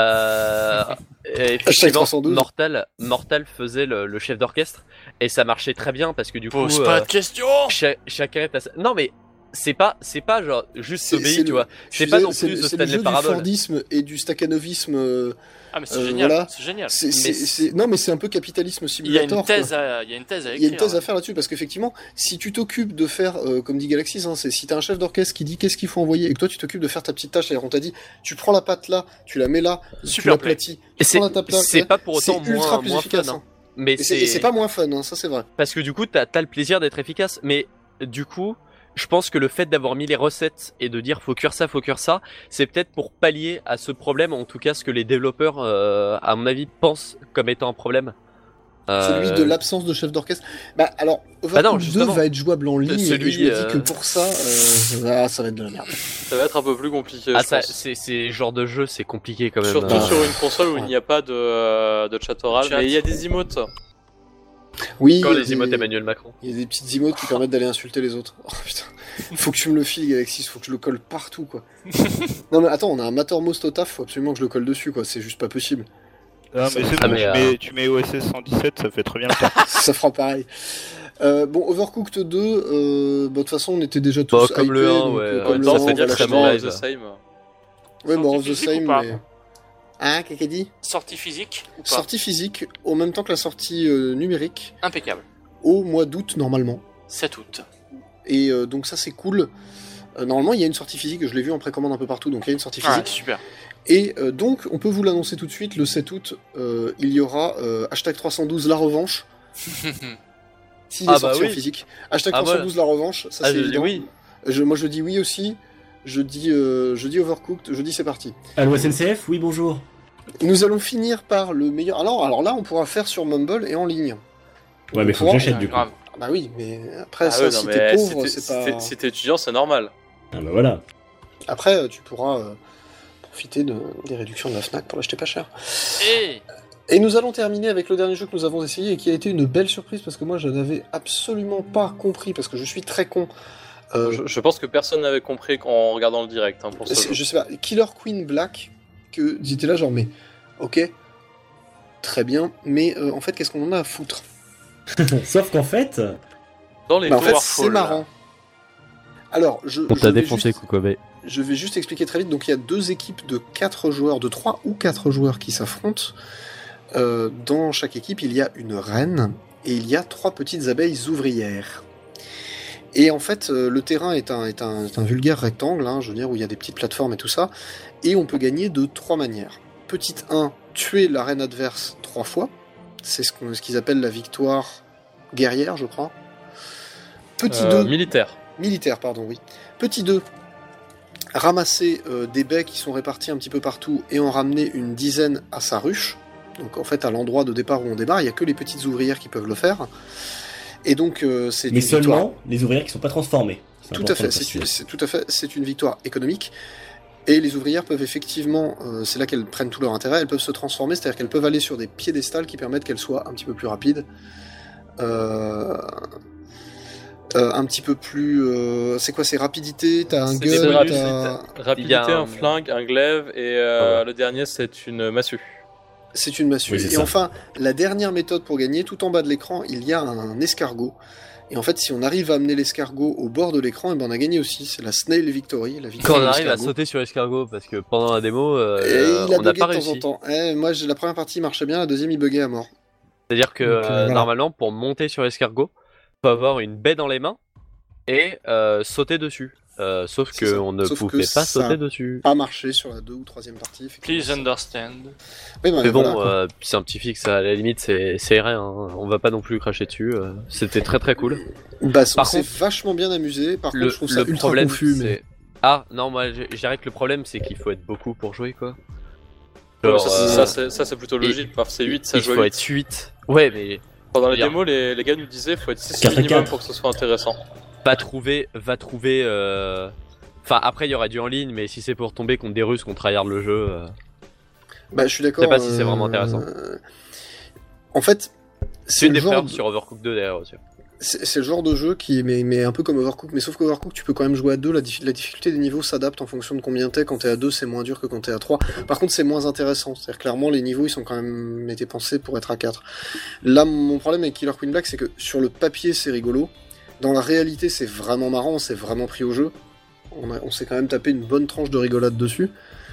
euh, et effectivement, trois cent douze. Mortal, Mortal faisait le, le chef d'orchestre, et ça marchait très bien, parce que du coup, Pose euh, pas de questions. cha- chacun est à sa... Non mais, c'est pas, c'est pas genre juste C'est- s'obéir, c'est tu le- vois. Je C'est suis pas désolé, non c'est plus le- The c'est le Stanley jeu Parable. du Fordisme et du staccanovisme. euh, Ah mais c'est Euh, génial, voilà. c'est génial. c'est- c'est- Mais- c'est- Non, mais c'est un peu capitalisme Il y a simulator. une quoi. thèse à, il y a une thèse à Il y a une écrire. thèse à faire là-dessus parce qu'effectivement, si tu t'occupes de faire, euh, comme dit Galaxy, hein, c'est si t'as un chef d'orchestre qui dit qu'est-ce qu'il faut envoyer et que toi tu t'occupes de faire ta petite tâche, c'est-à-dire on t'a dit tu prends la pâte là, tu la mets là, tu Super play. l'aplatis, Et tu c'est, prends la tape là, c'est pas pour c'est autant ultra moins, plus moins efficace. fun, hein. hein. Mais Et c'est et c'est pas moins fun, hein, ça c'est vrai. parce que du coup, t'as, t'as le plaisir d'être efficace. Mais du coup, je pense que le fait d'avoir mis les recettes et de dire faut cuire ça, faut cuire ça, c'est peut-être pour pallier à ce problème, en tout cas ce que les développeurs, euh, à mon avis, pensent comme étant un problème. Euh, Celui de l'absence de chef d'orchestre. Bah alors, Bah non, Overcooked deux justement. va être jouable en ligne Celui, et je me dis euh, que pour ça, euh, ah, ça va être de la merde. Ça va être un peu plus compliqué. Ah, je ça, pense. c'est, c'est genre de jeu, c'est compliqué quand même. Surtout Euh, sur une console où il Ouais. n'y a pas de, euh, de chat oral, Chat. mais il y a des emotes. Oui, Quand il y a les des- emotes Emmanuel Macron. Il y a des petites emotes qui permettent d'aller insulter les autres. Oh putain, faut que tu me le files, Galaxy, faut que je le colle partout, quoi. Non mais attends, on a un Mattermost au taf, faut absolument que je le colle dessus, quoi. C'est juste pas possible. Ah, mais c'est Ah, bon, mais, tu, euh, mets, tu mets O S S cent dix-sept, ça fait très bien le taf. Ça fera pareil. Euh, bon, Overcooked deux, euh, bah, de toute façon, on était déjà tous Bah, comme le hypés, un, donc, ouais, euh, en comme même le temps, un, ça on fait va dire lâcher. que ça More me of the rêve. same. Ouais, More of the Sortie physique Same, ou pas mais... Hein, qu'est-ce qu'elle dit? Sortie physique ou pas? Sortie physique, au même temps que la sortie euh, numérique, Impeccable. au mois d'août, normalement. sept août. Et euh, donc ça, c'est cool. Euh, normalement, il y a une sortie physique, je l'ai vu en précommande un peu partout, donc il y a une sortie Ah, physique. super. Et euh, donc, on peut vous l'annoncer tout de suite, le sept août, euh, il y aura euh, hashtag trois cent douze la revanche. S'il est Ah bah sorti oui. en physique. Hashtag Ah trois cent douze la revanche, ça Ah, c'est je dis évident. oui. Je, moi je dis oui aussi. Je dis, euh, je dis Overcooked, je dis c'est parti. Allô S N C F, oui bonjour. Nous allons finir par le meilleur. Alors, alors là, on pourra faire sur Mumble et en ligne. Ouais mais faut que Pourquoi j'achète Ah, du coup. grave. Ah bah oui, mais après Ah ça, ouais, non, si mais t'es si pauvre, t'es- c'est si pas. t'es- si t'es étudiant, c'est normal. Ah bah voilà. Après, euh, tu pourras euh, profiter de, des réductions de la Fnac pour l'acheter pas cher. Et Et nous allons terminer avec le dernier jeu que nous avons essayé et qui a été une belle surprise parce que moi je n'avais absolument pas compris parce que je suis très con. Euh, Je, je pense que personne n'avait compris en regardant le direct. Hein, pour ce c'est- jeu. je sais pas, Killer Queen Black, que j'étais là genre mais ok. très bien, mais euh, en fait, qu'est-ce qu'on en a à foutre? Sauf qu'en fait, Dans les Bah, en fait, Powerful, c'est marrant. Alors, je, On je t'a vais défoncé, juste- Kokobe. Je vais juste expliquer très vite. Donc, il y a deux équipes de quatre joueurs, de trois ou quatre joueurs qui s'affrontent. Euh, dans chaque équipe, il y a une reine et il y a trois petites abeilles ouvrières. Et en fait, euh, le terrain est un, est un, est un vulgaire rectangle, hein, je veux dire, où il y a des petites plateformes et tout ça. Et on peut gagner de trois manières. Petite un, tuer la reine adverse trois fois. C'est ce, qu'on- ce qu'ils appellent la victoire guerrière, je crois. Petit Euh, deux, militaire. militaire, pardon, oui. Petit deux, ramasser euh, des baies qui sont répartis un petit peu partout et en ramener une dizaine à sa ruche. Donc en fait, à l'endroit de départ où on débarre, il n'y a que les petites ouvrières qui peuvent le faire. Et donc euh, c'est mais une victoire. seulement les ouvrières qui sont pas transformées. C'est Tout important à fait, de c'est préciser. une, c'est tout à fait, c'est une victoire économique. Et les ouvrières peuvent effectivement, euh, c'est là qu'elles prennent tout leur intérêt, elles peuvent se transformer, c'est-à-dire qu'elles peuvent aller sur des piédestals qui permettent qu'elles soient un petit peu plus rapides. Euh, euh, un petit peu plus... euh, c'est quoi, c'est rapidité, t'as un C'est gun, des bonus, t'as... Rapidité, Il y a un- un flingue, un glaive, et euh, Ouais. le dernier, c'est une massue. C'est une massue. Oui, c'est et ça. enfin, la dernière méthode pour gagner, tout en bas de l'écran, il y a un escargot. Et en fait, si on arrive à amener l'escargot au bord de l'écran, et ben on a gagné aussi. C'est la Snail Victory, la victoire Quand on de arrive à l'escargot. sauter sur l'escargot, parce que pendant la démo, euh, Et il a on n'a bugué pas de temps réussi. en temps. Eh, moi, j'ai- la première partie marchait bien, la deuxième, il buguait à mort. C'est-à-dire que Donc, euh, euh, voilà. normalement, pour monter sur l'escargot, faut avoir une baie dans les mains et euh, sauter dessus. Euh, sauf C'est ça. qu'on ne Sauf que pouvait pas ça- sauter dessus. Pas marché sur la deux ou troisième partie. effectivement. Please understand. Oui, ben, Mais bon, voilà, quoi. euh, c'est un petit fixe, à la limite, c'est c'est rien. Hein. On va pas non plus cracher dessus. euh, C'était très très cool. Bah, par on s'est contre, vachement bien amusé. Par Le, contre, je trouve ça le ultra problème, confus. Mais... c'est. Ah, non, moi, je je dirais que le problème, c'est qu'il faut être beaucoup pour jouer, quoi. Ouais, Genre, ça, c'est- euh, ça, c'est- ça, c'est plutôt il- logique, parce que c'est huit, ça il joue à faut huit. être huit. Ouais, mais Pendant les Bien. démos, les, les gars nous disaient faut être six quatre à minimum quatre. pour que ce soit intéressant. va trouver, va trouver. euh, Enfin, après, il y aura du en ligne, mais si c'est pour tomber contre des Russes qu'on tryhard le jeu. euh, Bah, je suis d'accord. Je sais pas si c'est vraiment euh, intéressant. En fait, C'est une le des genre preuves de- sur Overcooked deux d'ailleurs aussi. C'est c'est le genre de jeu qui est mais, mais un peu comme Overcooked, mais sauf qu'Overcooked tu peux quand même jouer à deux, la, diffi- la difficulté des niveaux s'adapte en fonction de combien t'es, quand t'es à deux c'est moins dur que quand t'es à trois. Par contre c'est moins intéressant, c'est-à-dire clairement les niveaux ils sont quand même été pensés pour être à quatre. Là mon problème avec Killer Queen Black c'est que sur le papier c'est rigolo, dans la réalité c'est vraiment marrant, c'est vraiment pris au jeu, on, a- on s'est quand même tapé une bonne tranche de rigolade dessus.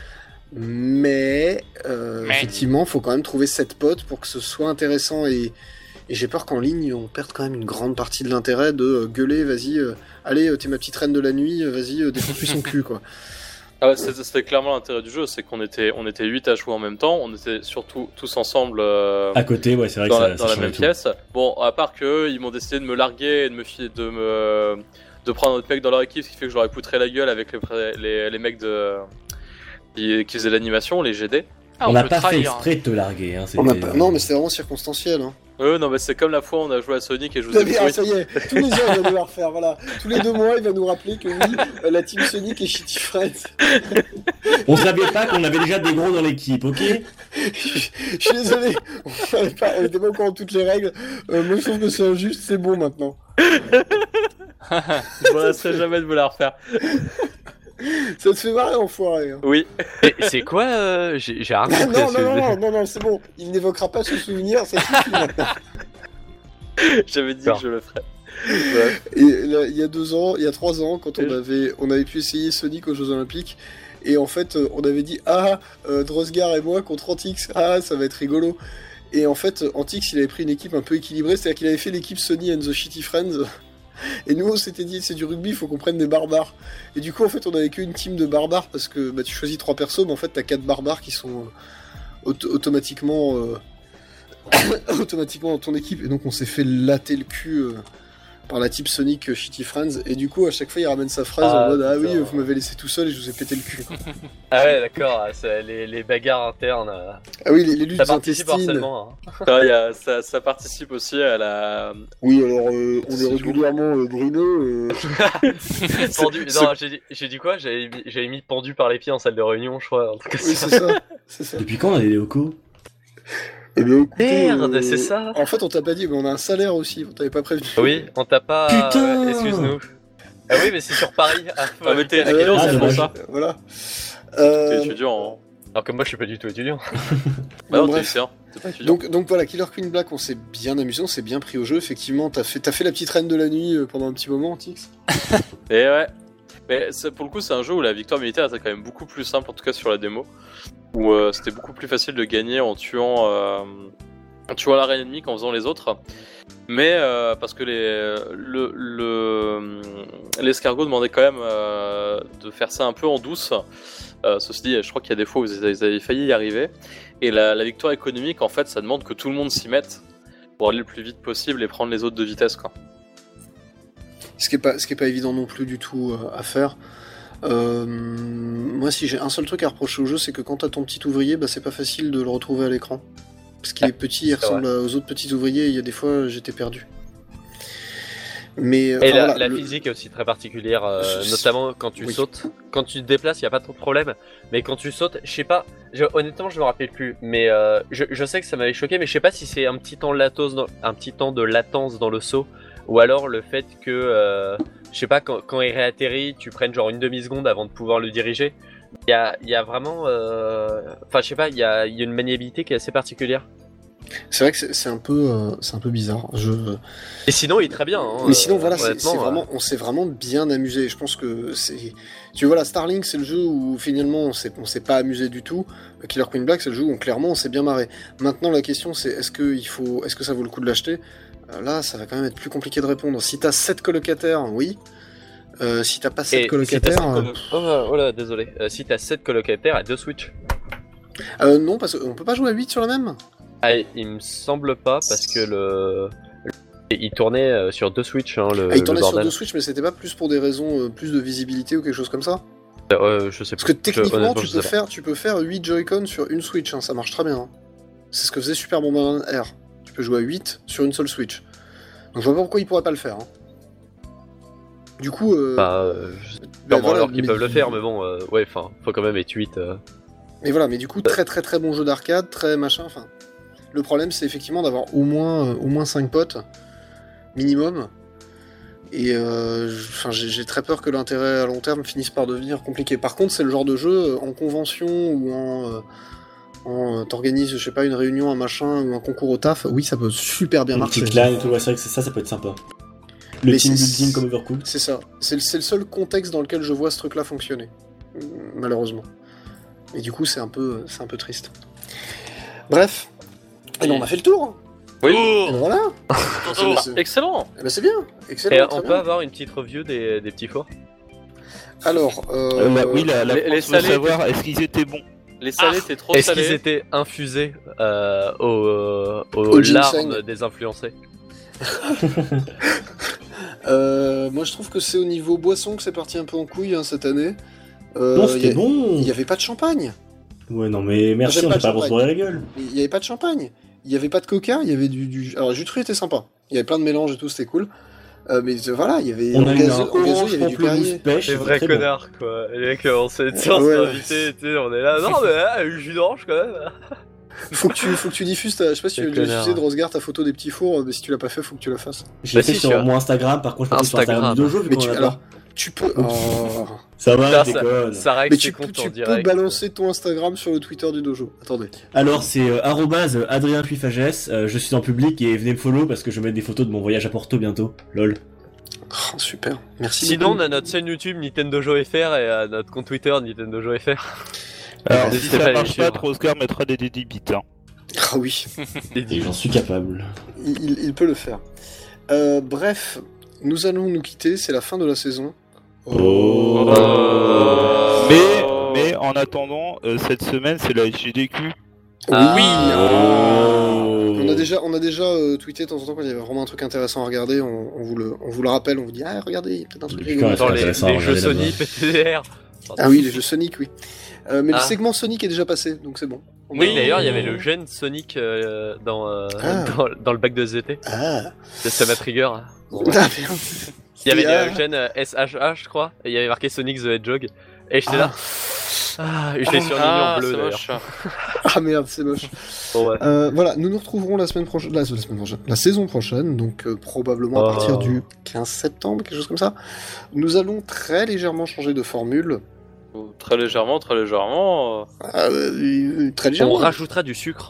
Mais, euh, Mais- effectivement, faut quand même trouver sept potes pour que ce soit intéressant et, et j'ai peur qu'en ligne on perde quand même une grande partie de l'intérêt de euh, gueuler, vas-y, euh, allez, euh, t'es ma petite reine de la nuit, euh, vas-y, euh, défonce-lui son cul, quoi. Ah ouais, c'était c'était clairement l'intérêt du jeu, c'est qu'on était, on était huit à jouer en même temps, on était surtout tous ensemble euh, À côté, ouais, c'est vrai que dans, ça, la, ça dans la changeait même tout. pièce. Bon, à part que ils m'ont décidé de me larguer et de me filer, de me, de prendre un autre mec dans leur équipe, ce qui fait que je leur ai poutré la gueule avec les, pré- les, les mecs de, qui, qui faisaient l'animation, les G D. Ah, on n'a peut pas fait trahir. exprès de te larguer. Hein, On a c'était- pas- Non, mais c'était vraiment circonstanciel. Hein. Euh, non, mais c'est comme la fois où on a joué à Sonic et je vous ai Ah, pourri. ça y est, tous les ans il va nous le refaire, voilà. Tous les deux mois il va nous rappeler que oui, euh, la team Sonic est Shitty Friends. On savait pas qu'on avait déjà des gros dans l'équipe, ok? Je suis désolé, on savait pas, on était pas au courant de toutes les règles. Euh, moi je trouve que c'est injuste, c'est bon maintenant. Je ne laisserai jamais de vous la refaire. Ça te fait marrer, enfoiré. Hein. Oui. Et c'est quoi euh, J'ai j'ai rien Non, compris. non, à ce que- non, non, non, non, c'est bon. Il n'évoquera pas ce souvenir, ça suffit maintenant. J'avais dit D'accord. que je le ferais. Ouais. Et là, il y a deux ans, il y a trois ans, quand on Et- avait, on avait pu essayer Sonic aux Jeux Olympiques, et en fait, euh, on avait dit ah, euh, Drosgar et moi contre Antix, ah, ça va être rigolo. Et en fait, Antix, il avait pris une équipe un peu équilibrée, c'est-à-dire qu'il avait fait l'équipe Sony and the Shitty Friends. Et nous, on s'était dit, c'est du rugby, il faut qu'on prenne des barbares. Et du coup, en fait, on avait qu'une team de barbares parce que bah, tu choisis trois persos, mais en fait, t'as quatre barbares qui sont euh, auto- automatiquement, euh, automatiquement dans ton équipe. Et donc, on s'est fait latter le cul euh, par la type Sonic euh, Shitty Friends. Et du coup, à chaque fois, il ramène sa phrase Ah, en mode ah oui, putain. vous m'avez laissé tout seul et je vous ai pété le cul. Ah ouais, d'accord. c'est Les, les bagarres internes. euh, Ah oui, les, les luttes Ça participe au intestines. harcèlement. hein. Ah, il y a- ça, ça participe aussi à la. Oui, alors euh, on C'est est régulièrement euh, brûlés. euh, Pendu. c'est- Non, j'ai dit- j'ai dit quoi J'avais mis, j'avais mis pendu par les pieds en salle de réunion, je crois. Un truc comme Oui, ça. c'est ça. C'est ça. Depuis quand on a des locaux? Eh bien, écoutez, Merde, euh, c'est ça. En fait, on t'a pas dit, mais on a un salaire aussi. On t'avait pas prévenu. Oui, on t'a pas. Putain euh, Excuse-nous. Ah oui, mais c'est sur Paris. Ah, Ah, mais t'es Ah à quelle ouais, heure, ah, c'est pour dommage. ça Voilà. T'es Euh, étudiant. Hein. Alors que moi, je suis pas du tout étudiant. Bah non, bon, t'es bref. lycéen. c'était pas étudiant. Donc, donc voilà, Killer Queen Black, on s'est bien amusé, on s'est bien pris au jeu. Effectivement, t'as fait, t'as fait la petite reine de la nuit euh, pendant un petit moment, Tix. Et ouais. Mais c'est- pour le coup, c'est un jeu où la victoire militaire était quand même beaucoup plus simple, en tout cas sur la démo. Où euh, c'était beaucoup plus facile de gagner en tuant, euh, en tuant la reine ennemie qu'en faisant les autres. Mais euh, parce que les, le, le, l'escargot demandait quand même euh, de faire ça un peu en douce. Euh, ceci dit, je crois qu'il y a des fois où ils avaient, ils avaient failli y arriver. Et la, la victoire économique, en fait, ça demande que tout le monde s'y mette pour aller le plus vite possible et prendre les autres de vitesse, quoi. Ce qui est pas, ce qui est pas évident non plus du tout euh, à faire. Euh, moi, si j'ai un seul truc à reprocher au jeu, c'est que quand t'as ton petit ouvrier, bah, c'est pas facile de le retrouver à l'écran. Parce qu'il est petit, il c'est ressemble aux autres petits ouvriers, et il y a des fois, j'étais perdu. Mais, Et enfin, la, voilà, la le- physique est aussi très particulière, euh, Je- notamment quand tu oui. sautes. Quand tu te déplaces, il n'y a pas trop de problème. Mais quand tu sautes, je sais pas, je- honnêtement, je me rappelle plus. Mais euh, je, je sais que ça m'avait choqué, mais je sais pas si c'est un petit temps de latence dans, un petit temps de latence dans le saut, ou alors le fait que, euh, je sais pas, quand, quand il réatterrit, tu prennes genre une demi-seconde avant de pouvoir le diriger. Il y a, il y a vraiment, euh, enfin, je sais pas, il y a, il y a une maniabilité qui est assez particulière. c'est vrai que c'est, c'est un peu, euh, c'est un peu bizarre. Je... Et sinon, il est très bien. Hein, Mais sinon, euh, voilà, c'est, honnêtement, c'est euh, vraiment, on s'est vraiment bien amusé. Je pense que c'est, tu vois, là, Starlink, c'est le jeu où finalement on s'est, on s'est pas amusé du tout. Killer Queen Black, c'est le jeu où clairement on s'est bien marré. Maintenant, la question, c'est est-ce que il faut, est-ce que ça vaut le coup de l'acheter? Euh, Là, ça va quand même être plus compliqué de répondre. Si t'as sept colocataires, oui. Euh, si t'as pas sept et si t'as colocataires, sept euh, colo- oh, oh là, désolé. Euh, si t'as sept colocataires à deux Switch. euh, non, parce qu'on peut pas jouer à huit sur la même. Ah, il me semble pas parce que le, le- il tournait euh, sur deux Switch, hein, le, Ah, il le tournait sur bordel. deux Switch, mais c'était pas plus pour des raisons euh, plus de visibilité ou quelque chose comme ça. Euh, je sais Parce que plus. Je- techniquement, honnêtement, tu je peux sais pas. faire, tu peux faire huit Joy-Con sur une Switch, hein, ça marche très bien. hein. C'est ce que faisait Super Bomberman R. Tu peux jouer à huit sur une seule Switch. Donc je vois pas pourquoi ils pourraient pas le faire. hein. Du coup, euh, Bah, euh, je sais ben pas comment voilà, alors qu'ils mais- peuvent le faire, mais bon, euh, ouais, enfin, faut quand même être huit. euh. mais voilà, mais du coup, très très très bon jeu d'arcade, très machin. Enfin, le problème, c'est effectivement d'avoir au moins, euh, au moins cinq potes minimum. Et euh, j- enfin, j'ai j'ai très peur que l'intérêt à long terme finisse par devenir compliqué. Par contre, c'est le genre de jeu euh, en convention ou en, euh, en euh, t'organises, je sais pas, une réunion, un machin ou un concours au taf. Oui, ça peut super bien Une marcher. petite LAN et tout, ouais, c'est vrai que c'est ça, ça peut être sympa. Le Mais team c'est- building comme Overcooked. C'est ça. C'est le, c'est le seul contexte dans lequel je vois ce truc-là fonctionner, euh, malheureusement. Et du coup, c'est un peu, c'est un peu triste. Bref, et ben, on a fait le tour. Oui. Et ben voilà. Tonton, C'est- c'est- Excellent. eh ben, c'est bien, excellent. Et très on bien. peut avoir une petite review des, des petits fours. Alors, euh, Euh, bah, oui, la, la les- France les veut salés, savoir est-ce qu'ils étaient bons. Les salés, t'es trop Est-ce qu'ils salé. étaient infusés euh, au, euh, aux Au ginseng. larmes des influencés? euh, moi, je trouve que c'est au niveau boisson que c'est parti un peu en couille hein, cette année. Euh, Non, il c'était y a- bon. Il n'y avait pas de champagne. Ouais, non, mais merci, J'aime on pas s'est pas le pour se champagne. bourrer la gueule. Il n'y avait pas de champagne. Il n'y avait pas de coca. Il y avait du, du... Alors, le jus de fruits était sympa. Il y avait plein de mélanges et tout, c'était cool. Euh, mais euh, voilà, il y avait On en a eu gazeux- un en gazeux, il orange y avait du pamplemousse Perrier. pêche. Les c'était vrais très bon. connards, quoi. Les mecs, on s'est on s'est Ouais, ouais. invités, tu sais, on est là. Non, mais ah, le jus d'orange quand même. Faut que tu, faut que tu diffuses. Ta... Je sais pas si tu Les veux diffuser connards. de Rosegard ta photo des petits fours, mais si tu l'as pas fait, faut que tu la fasses. Je l'ai Bah fait si, sur sur mon Instagram, par contre, je l'ai fait sur Instagram Instagram. du dojo, vu Mais qu'on tu, en a alors, pas. tu peux. Oh. Ça va, Putain, je ça, déconne. ça règle Mais ses tu, peux- comptes tu en peux direct. balancer ton Instagram sur le Twitter du dojo. Attendez. Alors, c'est euh, arrobase Adrien Puifagès, euh, je suis en public et venez me follow parce que je vais mettre des photos de mon voyage à Porto bientôt. Lol. Oh, super. Merci. Sinon, on beaucoup. a notre chaîne YouTube Nintendo Joe F R et euh, notre compte Twitter Nintendo Joe F R. Alors, si n'hésitez pas à ça les marche pas, suivre. Troscar mettra des dédits bits. Hein. Ah oui, Et j'en suis capable. il, il- il peut le faire. Euh, bref, nous allons nous quitter. C'est la fin de la saison. Oh. Mais, mais en attendant, euh, cette semaine, c'est la G D Q. Ah. Oui. Oh. On a déjà, on a déjà euh, tweeté de temps en temps quand il y avait vraiment un truc intéressant à regarder. On, on vous le, on vous le rappelle. On vous dit ah regardez, il y a peut-être un truc Putain, rigolo. Dans les, intéressant, les jeux regardez Sony, là-bas. P T D R. Ah oui, les jeux Sonic, oui. Euh, mais Ah. le segment Sonic est déjà passé, donc c'est bon. On Oui, a- d'ailleurs, il y avait le gène Sonic euh, dans, euh, Ah. dans, dans le bac de Z T. Ah. Ça m'a trigger. hein. Bon, Ah, ouais. merde. Il y avait Ah. le gène euh, S H H, je crois, et il y avait marqué Sonic the Hedgehog. Et j'étais Ah. là. Ah, et je l'ai surligné Ah, en bleu c'est d'ailleurs. moche. Ah merde, c'est moche. Bon, ouais. Euh, voilà, nous nous retrouverons la semaine prochaine, la, la semaine prochaine, la saison prochaine, donc euh, probablement à Oh. partir du quinze septembre, quelque chose comme ça. Nous allons très légèrement changer de formule, Très légèrement, très légèrement. euh, Euh, euh, très On légèrement. rajoutera du sucre.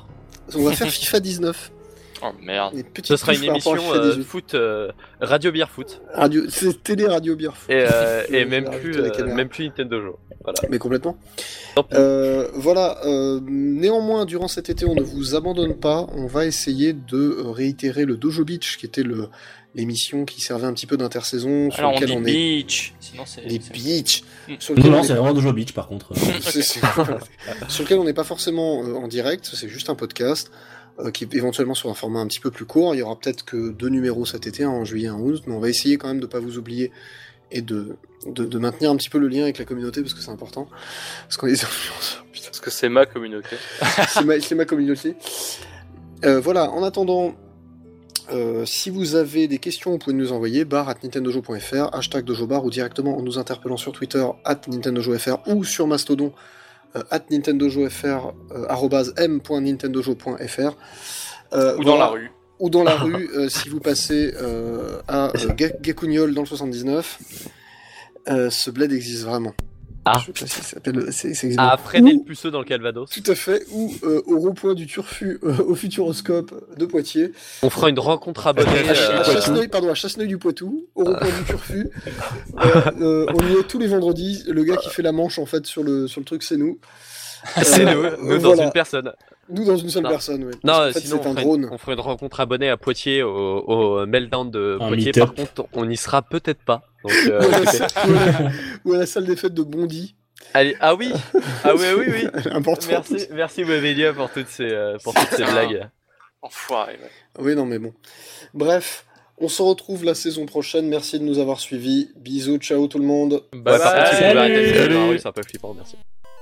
On va faire FIFA dix-neuf. Oh merde. Des petites Ce sera une touches par rapport à émission FIFA euh, dix-huit. foot, euh, radio bière foot. Radio, c'est télé radio beer foot. Et, euh, Je et vais même rajouter plus, la euh, caméra. même plus Nintendo Joe. Voilà. Mais complètement. Tant pis. Euh, voilà. Euh, néanmoins, durant cet été, on ne vous abandonne pas. On va essayer de euh, réitérer le Dojo Beach, qui était le l'émission qui servait un petit peu d'intersaison sur Alors on lequel dit on est. beach. Sinon c'est. Les c'est- beach. Mm. Sur Non, lequel non, on c'est est- vraiment Dojo Beach par contre. c'est- c'est- sur lequel on n'est pas forcément euh, en direct. C'est juste un podcast. euh, Qui est éventuellement sur un format un petit peu plus court. Il y aura peut-être que deux numéros cet été, hein, en juillet et en août, mais on va essayer quand même de pas vous oublier et de, de, de maintenir un petit peu le lien avec la communauté parce que c'est important. Parce qu'on est des influenceurs, putain, Parce que c'est ma communauté. c'est ma, c'est ma communauté. Euh, voilà, en attendant, euh, si vous avez des questions, vous pouvez nous envoyer bar at nintendojo point f r, hashtag dojobar ou directement en nous interpellant sur Twitter at nintendojofr ou sur Mastodon euh, at nintendojofr euh, arobase m point nintendojo point f r. Euh, Ou dans voilà. la rue. Ou dans la rue, euh, si vous passez euh, à euh, Ga- Gacugnol dans le soixante-dix-neuf. Euh, ce bled existe vraiment. Ah. Je sais pas si ça s'appelle. C'est, c'est À exactement- freiner le Ou- puceau dans le Calvados. Tout à fait. Ou euh, au rond-point du Turfu, euh, au Futuroscope de Poitiers. On fera une rencontre abonnée. À, Ch- euh, à Chasseneuil, pardon, à Chasseneuil du Poitou, au rond-point du Turfu. Euh, euh, on y est tous les vendredis. Le gars qui fait la manche en fait sur le sur le truc, c'est nous. C'est Euh, nous, nous dans voilà. une personne. Nous dans une seule Non. personne. Ouais. Non, Parce qu'en fait, sinon c'est on un ferait, drone. une, on ferait une rencontre abonnée à Poitiers au, au Meltdown de Un Poitiers. meet-up. Par contre, on n'y sera peut-être pas. Donc, euh, Ou à, la, écoutez. ou à la- ou à la salle des fêtes de Bondy. Allez, ah oui, ah oui, oui, oui. Important. Merci, merci Webedia pour toutes ces, euh, pour toutes ces blagues. Enfoiré, ouais. Oui, non, mais bon. Bref, on se retrouve la saison prochaine. Merci de nous avoir suivis. Bisous, ciao tout le monde. Bah, par contre, si vous pouvez Salut. arrêter de faire dans la Salut. rue, c'est un peu flippant, merci.